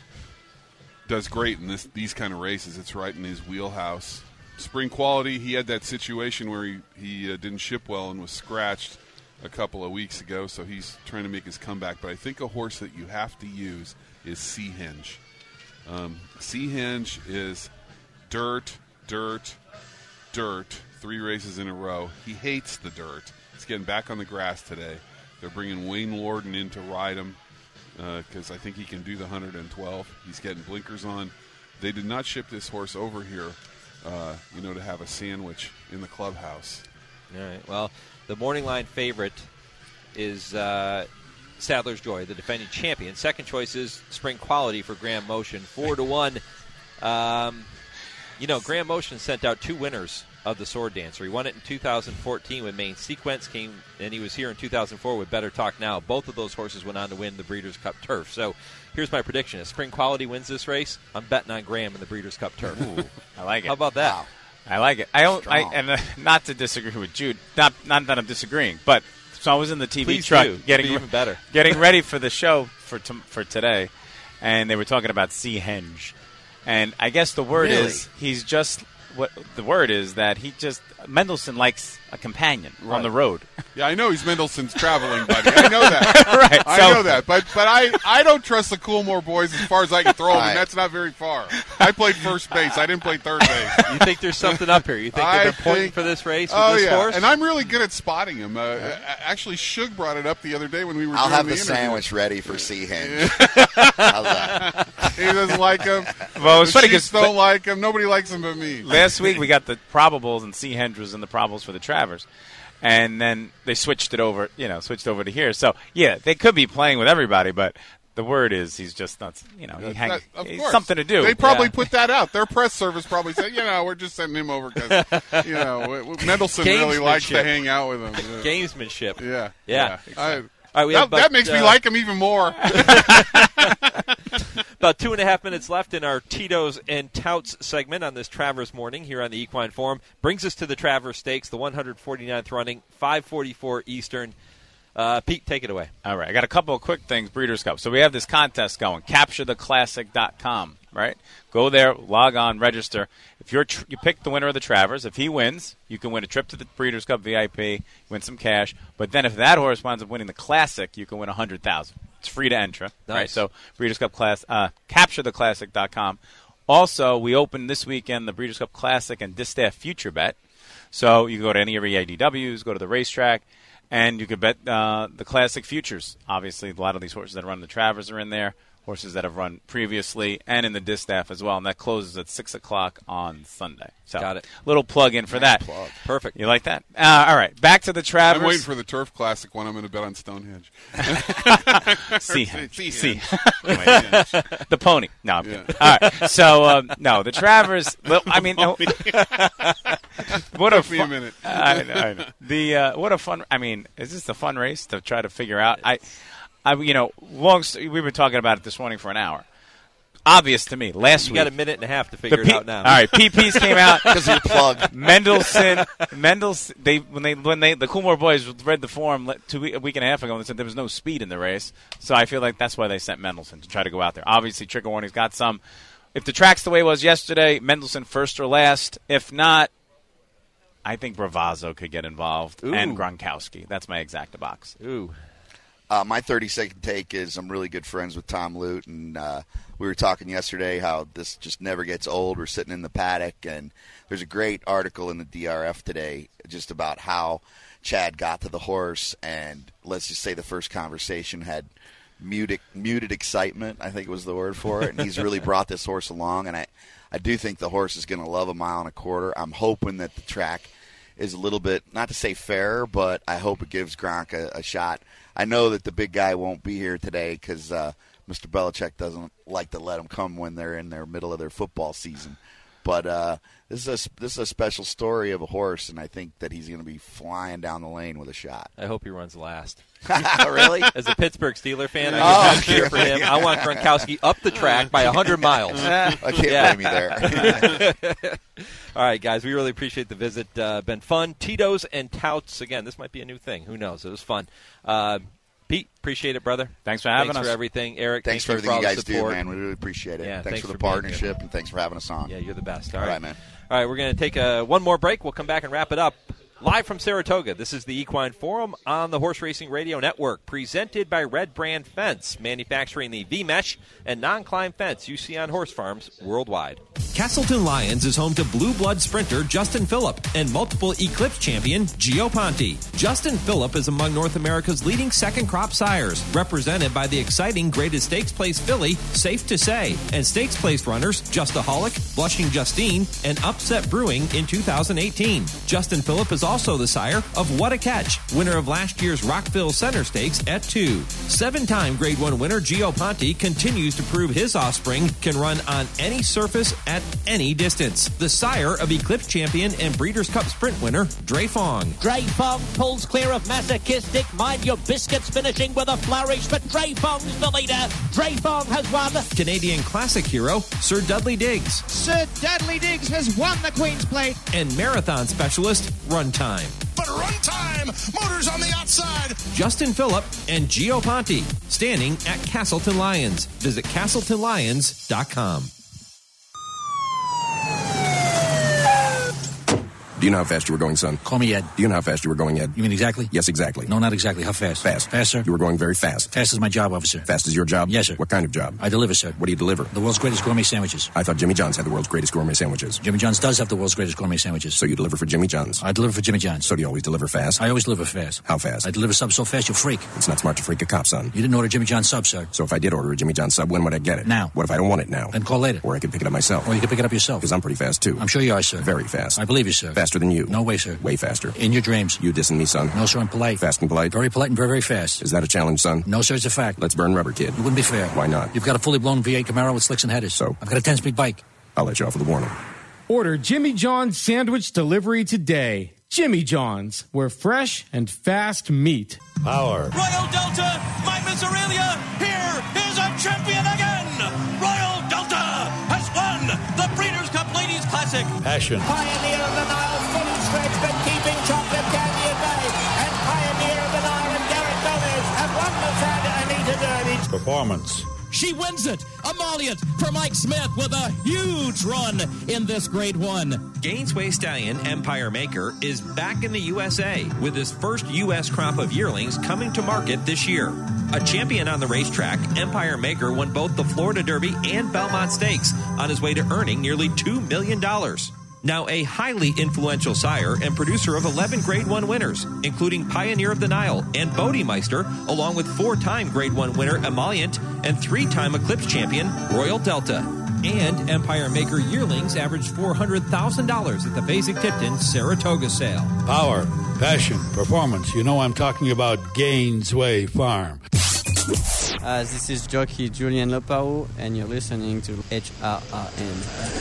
does great in this these kind of races. It's right in his wheelhouse. Spring Quality, he had that situation where he, he uh, didn't ship well and was scratched a couple of weeks ago, so he's trying to make his comeback. But I think a horse that you have to use is Seahenge. Um, Seahenge is dirt, dirt, dirt, three races in a row. He hates the dirt. He's getting back on the grass today. They're bringing Wayne Lorden in to ride him because uh, I think he can do the one twelve. He's getting blinkers on. They did not ship this horse over here, uh, you know, to have a sandwich in the clubhouse. All right, well, the morning line favorite is uh, Sadler's Joy, the defending champion. Second choice is Spring Quality for Graham Motion, four to one. Um, you know, Graham Motion sent out two winners of the Sword Dancer. He won it in two thousand fourteen with Main Sequence, came, and he was here in two thousand four with Better Talk Now. Both of those horses went on to win the Breeders' Cup Turf. So here's my prediction: if Spring Quality wins this race, I'm betting on Graham in the Breeders' Cup Turf. Ooh, I like it. How about that? Wow. I like it. I don't. I, and uh, not to disagree with Jude. Not not that I'm disagreeing, but so I was in the T V Please truck do. getting Be even better. getting ready for the show for t- for today, and they were talking about Seahenge, and I guess the word Really? is he's just what the word is that he just Mendelssohn likes a companion Right. on the road. Yeah, I know he's Mendelssohn's traveling buddy. I know that. Right, I so- know that. But but I, I don't trust the Coolmore boys as far as I can throw them, Right. and that's not very far. I played first base. I didn't play third base. You think there's something up here? You think I they've been pointing think- for this race with Oh, this yeah. horse? And I'm really good at spotting him. Uh, Actually, Shug brought it up the other day when we were I'll doing have the the interview. sandwich ready for Seahenge. How's that? He doesn't like him. Well, it was the funny Chiefs 'cause don't like him. Nobody likes him but me. Last week we got the probables and Seahenge was in the probables for the Travers, and then they switched it over. You know, switched over to here. So yeah, they could be playing with everybody, but the word is he's just not. You know, he hang, That- of he's course. something to do. They probably Yeah. put that out. Their press service probably said, you know, we're just sending him over because, you know, Mendelssohn really likes to Gamesmanship. hang out with him. Yeah. Gamesmanship. Yeah. Yeah. I- All right, we that, have about, that makes me uh, like him even more. About two and a half minutes left in our Tito's and Touts segment on this Travers morning here on the Equine Forum. Brings us to the Travers Stakes, the one forty-ninth running, five forty-four Eastern. Uh, Pete, take it away. All right, I got a couple of quick things, Breeders' Cup. So we have this contest going, capture the classic dot com, right? Go there, log on, register. If you're tr- you pick the winner of the Travers, if he wins, you can win a trip to the Breeders' Cup V I P, win some cash. But then if that horse winds up winning the Classic, you can win one hundred thousand dollars. It's free to enter, Nice. right? So Breeders' Cup class, uh, capture the classic dot com. Also, we opened this weekend the Breeders' Cup Classic and Distaff Future Bet. So you can go to any of your A D Ws, go to the racetrack, and you could bet uh, the Classic Futures. Obviously, a lot of these horses that run the Travers are in there. horses that have run previously and in the distaff as well, and that closes at six o'clock on Sunday. So, got it. Little plug in for that. Plug. Perfect. You like that? Uh, all right, back to the Travers. I'm waiting for the Turf Classic when I'm going to bet on Stonehenge. See, See, see, Stonehenge. the pony. No, I'm Yeah. kidding. All right. So um, no, the Travers. Well, I mean, no, what a Took me a fun, minute. I know, I know. The uh, what a fun. I mean, is this a fun race to try to figure out? I, I, you know, long. We've been talking about it this morning for an hour. Obvious to me. Last You week, got a minute and a half to figure the P- it out now. All right, P Ps came out because you're plugged. Mendelssohn, Mendelssohn. They when they when they the Coolmore boys read the forum two a week and a half ago and they said there was no speed in the race. So I feel like that's why they sent Mendelssohn to try to go out there. Obviously, trigger warning's got some. If the track's the way it was yesterday, Mendelssohn first or last. If not, I think Bravazzo could get involved Ooh. and Gronkowski. That's my exacta box. Ooh. Uh, my thirty-second take is I'm really good friends with Tom Lute, and uh, we were talking yesterday how this just never gets old. We're sitting in the paddock, and there's a great article in the D R F today just about how Chad got to the horse, and let's just say the first conversation had muted, muted excitement, I think was the word for it, and he's really brought this horse along, and I, I do think the horse is going to love a mile and a quarter. I'm hoping that the track is a little bit, not to say fairer, but I hope it gives Gronk a, a shot. I know that the big guy won't be here today because uh, Mister Belichick doesn't like to let them come when they're in their middle of their football season. But uh, this is a, this is a special story of a horse, and I think that he's going to be flying down the lane with a shot. I hope he runs last. Really? As a Pittsburgh Steeler fan, I Oh, can cheer for him. I want Gronkowski up the track by one hundred miles. I can't Yeah. blame you there. All right, guys, we really appreciate the visit. Uh, been fun. Tito's and Touts. Again, this might be a new thing. Who knows? It was fun. Uh, Pete, appreciate it, brother. Thanks for having thanks us. for everything. Eric, Thanks thanks for everything all you the guys do, support. man. We really appreciate it. Yeah, thanks, thanks for the for being here. partnership, and thanks for having us on. Yeah, you're the best. All All right, right, man. All right, we're going to take a, one more break. We'll come back and wrap it up. Live from Saratoga, this is the Equine Forum on the Horse Racing Radio Network, presented by Red Brand Fence, manufacturing the V-Mesh and non-climb fence you see on horse farms worldwide. Castleton Lions is home to blue blood sprinter Justin Phillip and multiple Eclipse champion Gio Ponte. Justin Phillip is among North America's leading second crop sires, represented by the exciting graded stakes place filly Safe to Say, and stakes place runners Justaholic, Blushing Justine, and Upset Brewing in two thousand eighteen. Justin Phillip is also the sire of What a Catch, winner of last year's Rockville Center Stakes at two. Seven-time Grade one winner Gio Ponte continues to prove his offspring can run on any surface at any distance. The sire of Eclipse champion and Breeders' Cup Sprint winner Dre Fong. Dre Fong pulls clear of Masochistic. Mind Your Biscuits finishing with a flourish, but Dre Fong's the leader. Dre Fong has won. Canadian Classic hero Sir Dudley Diggs. Sir Dudley Diggs has won the Queen's Plate. And marathon specialist Runtime. But run time! Motors on the outside! Justin Phillip and Gio Ponte, standing at Castleton Lions. Visit castleton lions dot com. Do you know how fast you were going, son? Call me Ed. Do you know how fast you were going, Ed? You mean exactly? Yes, exactly. No, not exactly. How fast? Fast. Fast, sir? You were going very fast. Fast is my job, officer. Fast is your job? Yes, sir. What kind of job? I deliver, sir. What do you deliver? The world's greatest gourmet sandwiches. I thought Jimmy John's had the world's greatest gourmet sandwiches. Jimmy John's does have the world's greatest gourmet sandwiches. So you deliver for Jimmy John's? I deliver for Jimmy John's. So do you always deliver fast? I always deliver fast. How fast? I deliver subs so fast you'll freak. It's not smart to freak a cop, son. You didn't order Jimmy John's sub, sir. So if I did order a Jimmy John's sub, when would I get it? Now. What if I don't want it now? Then call later. Or I could pick it up myself. Or you can pick it up yourself. Because I'm pretty fast, too. I'm sure you are, sir. Very fast. I believe you, sir. Faster than you. No way, sir. Way faster. In your dreams. You dissing me, son? No, sir, I'm polite. Fast and polite? Very polite and very, very fast. Is that a challenge, son? No, sir, it's a fact. Let's burn rubber, kid. It wouldn't be fair. Why not? You've got a fully blown V eight Camaro with slicks and headers. So? I've got a ten-speed bike. I'll let you off with a warning. Order Jimmy John's sandwich delivery today. Jimmy John's, where fresh and fast meat. Power. Royal Delta, my Miss Aurelia, here is a champion again. Royal Delta has won the Breeders' Cup Ladies Classic. Passion. Pioneer of the Nile, fully stretched, but keeping chocolate candy at bay. And Pioneer of the Nile and Garrett Gomez have won the Santa Anita Derby. Performance. She wins it. Emollient for Mike Smith with a huge run in this Grade One. Gainesway Stallion Empire Maker is back in the U S A with his first U S crop of yearlings coming to market this year. A champion on the racetrack, Empire Maker won both the Florida Derby and Belmont Stakes on his way to earning nearly two million dollars. Now a highly influential sire and producer of eleven Grade one winners, including Pioneer of the Nile and Bodemeister, along with four-time Grade one winner Emollient and three-time Eclipse champion Royal Delta. And Empire Maker yearlings averaged four hundred thousand dollars at the Fasig-Tipton Saratoga sale. Power, passion, performance. You know I'm talking about Gainesway Farm. Uh, this is jockey Julian Lopao, and you're listening to H R R N.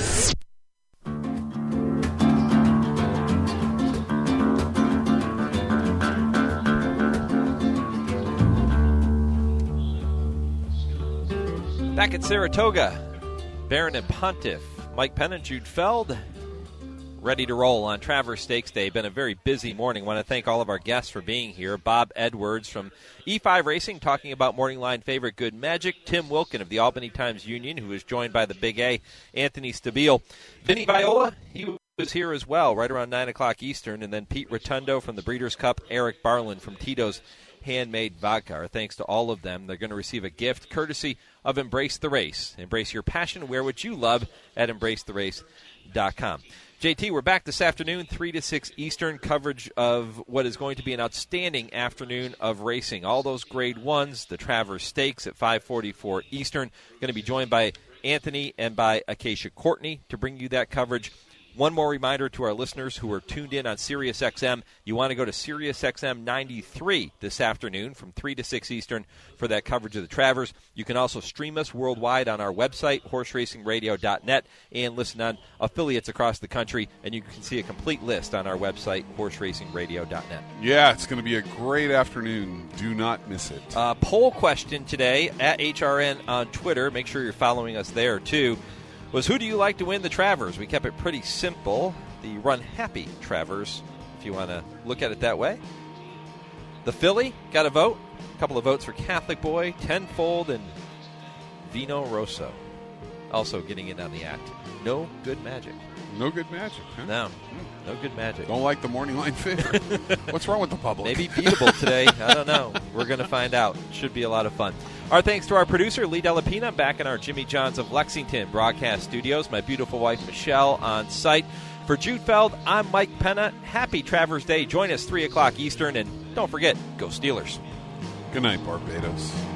Back at Saratoga, Baron and Pontiff, Mike Penn and Jude Feld, ready to roll on Travers Stakes Day. Been a very busy morning. Want to thank all of our guests for being here. Bob Edwards from E five Racing talking about morning line favorite Good Magic. Tim Wilkin of the Albany Times-Union, who is joined by the Big A, Anthony Stabile. Vinny Viola, he was here as well, right around nine o'clock Eastern. And then Pete Rotundo from the Breeders' Cup, Eric Barlin from Tito's Handmade Vodka. Our thanks to all of them. They're going to receive a gift courtesy of Embrace the Race. Embrace your passion. Wear what you love at embrace the race dot com. J T, we're back this afternoon, three to six Eastern, coverage of what is going to be an outstanding afternoon of racing. All those Grade ones, the Travers Stakes at five forty-four Eastern. Going to be joined by Anthony and by Acacia Courtney to bring you that coverage. One more reminder to our listeners who are tuned in on Sirius X M, you want to go to Sirius X M ninety-three this afternoon from three to six Eastern for that coverage of the Travers. You can also stream us worldwide on our website, horse racing radio dot net, and listen on affiliates across the country, and you can see a complete list on our website, horse racing radio dot net. Yeah, it's going to be a great afternoon. Do not miss it. Uh, poll question today at H R N on Twitter. Make sure you're following us there, too. Was who do you like to win the Travers? We kept it pretty simple. The Run Happy Travers, if you want to look at it that way. The filly got a vote. A couple of votes for Catholic Boy, Tenfold, and Vino Rosso. Also getting in on the act. No Good Magic. No Good Magic, huh? No. No Good Magic. Don't like the morning line favorite? What's wrong with the public? Maybe beatable today. I don't know. We're going to find out. Should be a lot of fun. Our thanks to our producer, Lee Delapina, back in our Jimmy John's of Lexington broadcast studios. My beautiful wife, Michelle, on site. For Jude Feld, I'm Mike Penna. Happy Travers Day. Join us three o'clock Eastern, and don't forget, go Steelers. Good night, Barbados.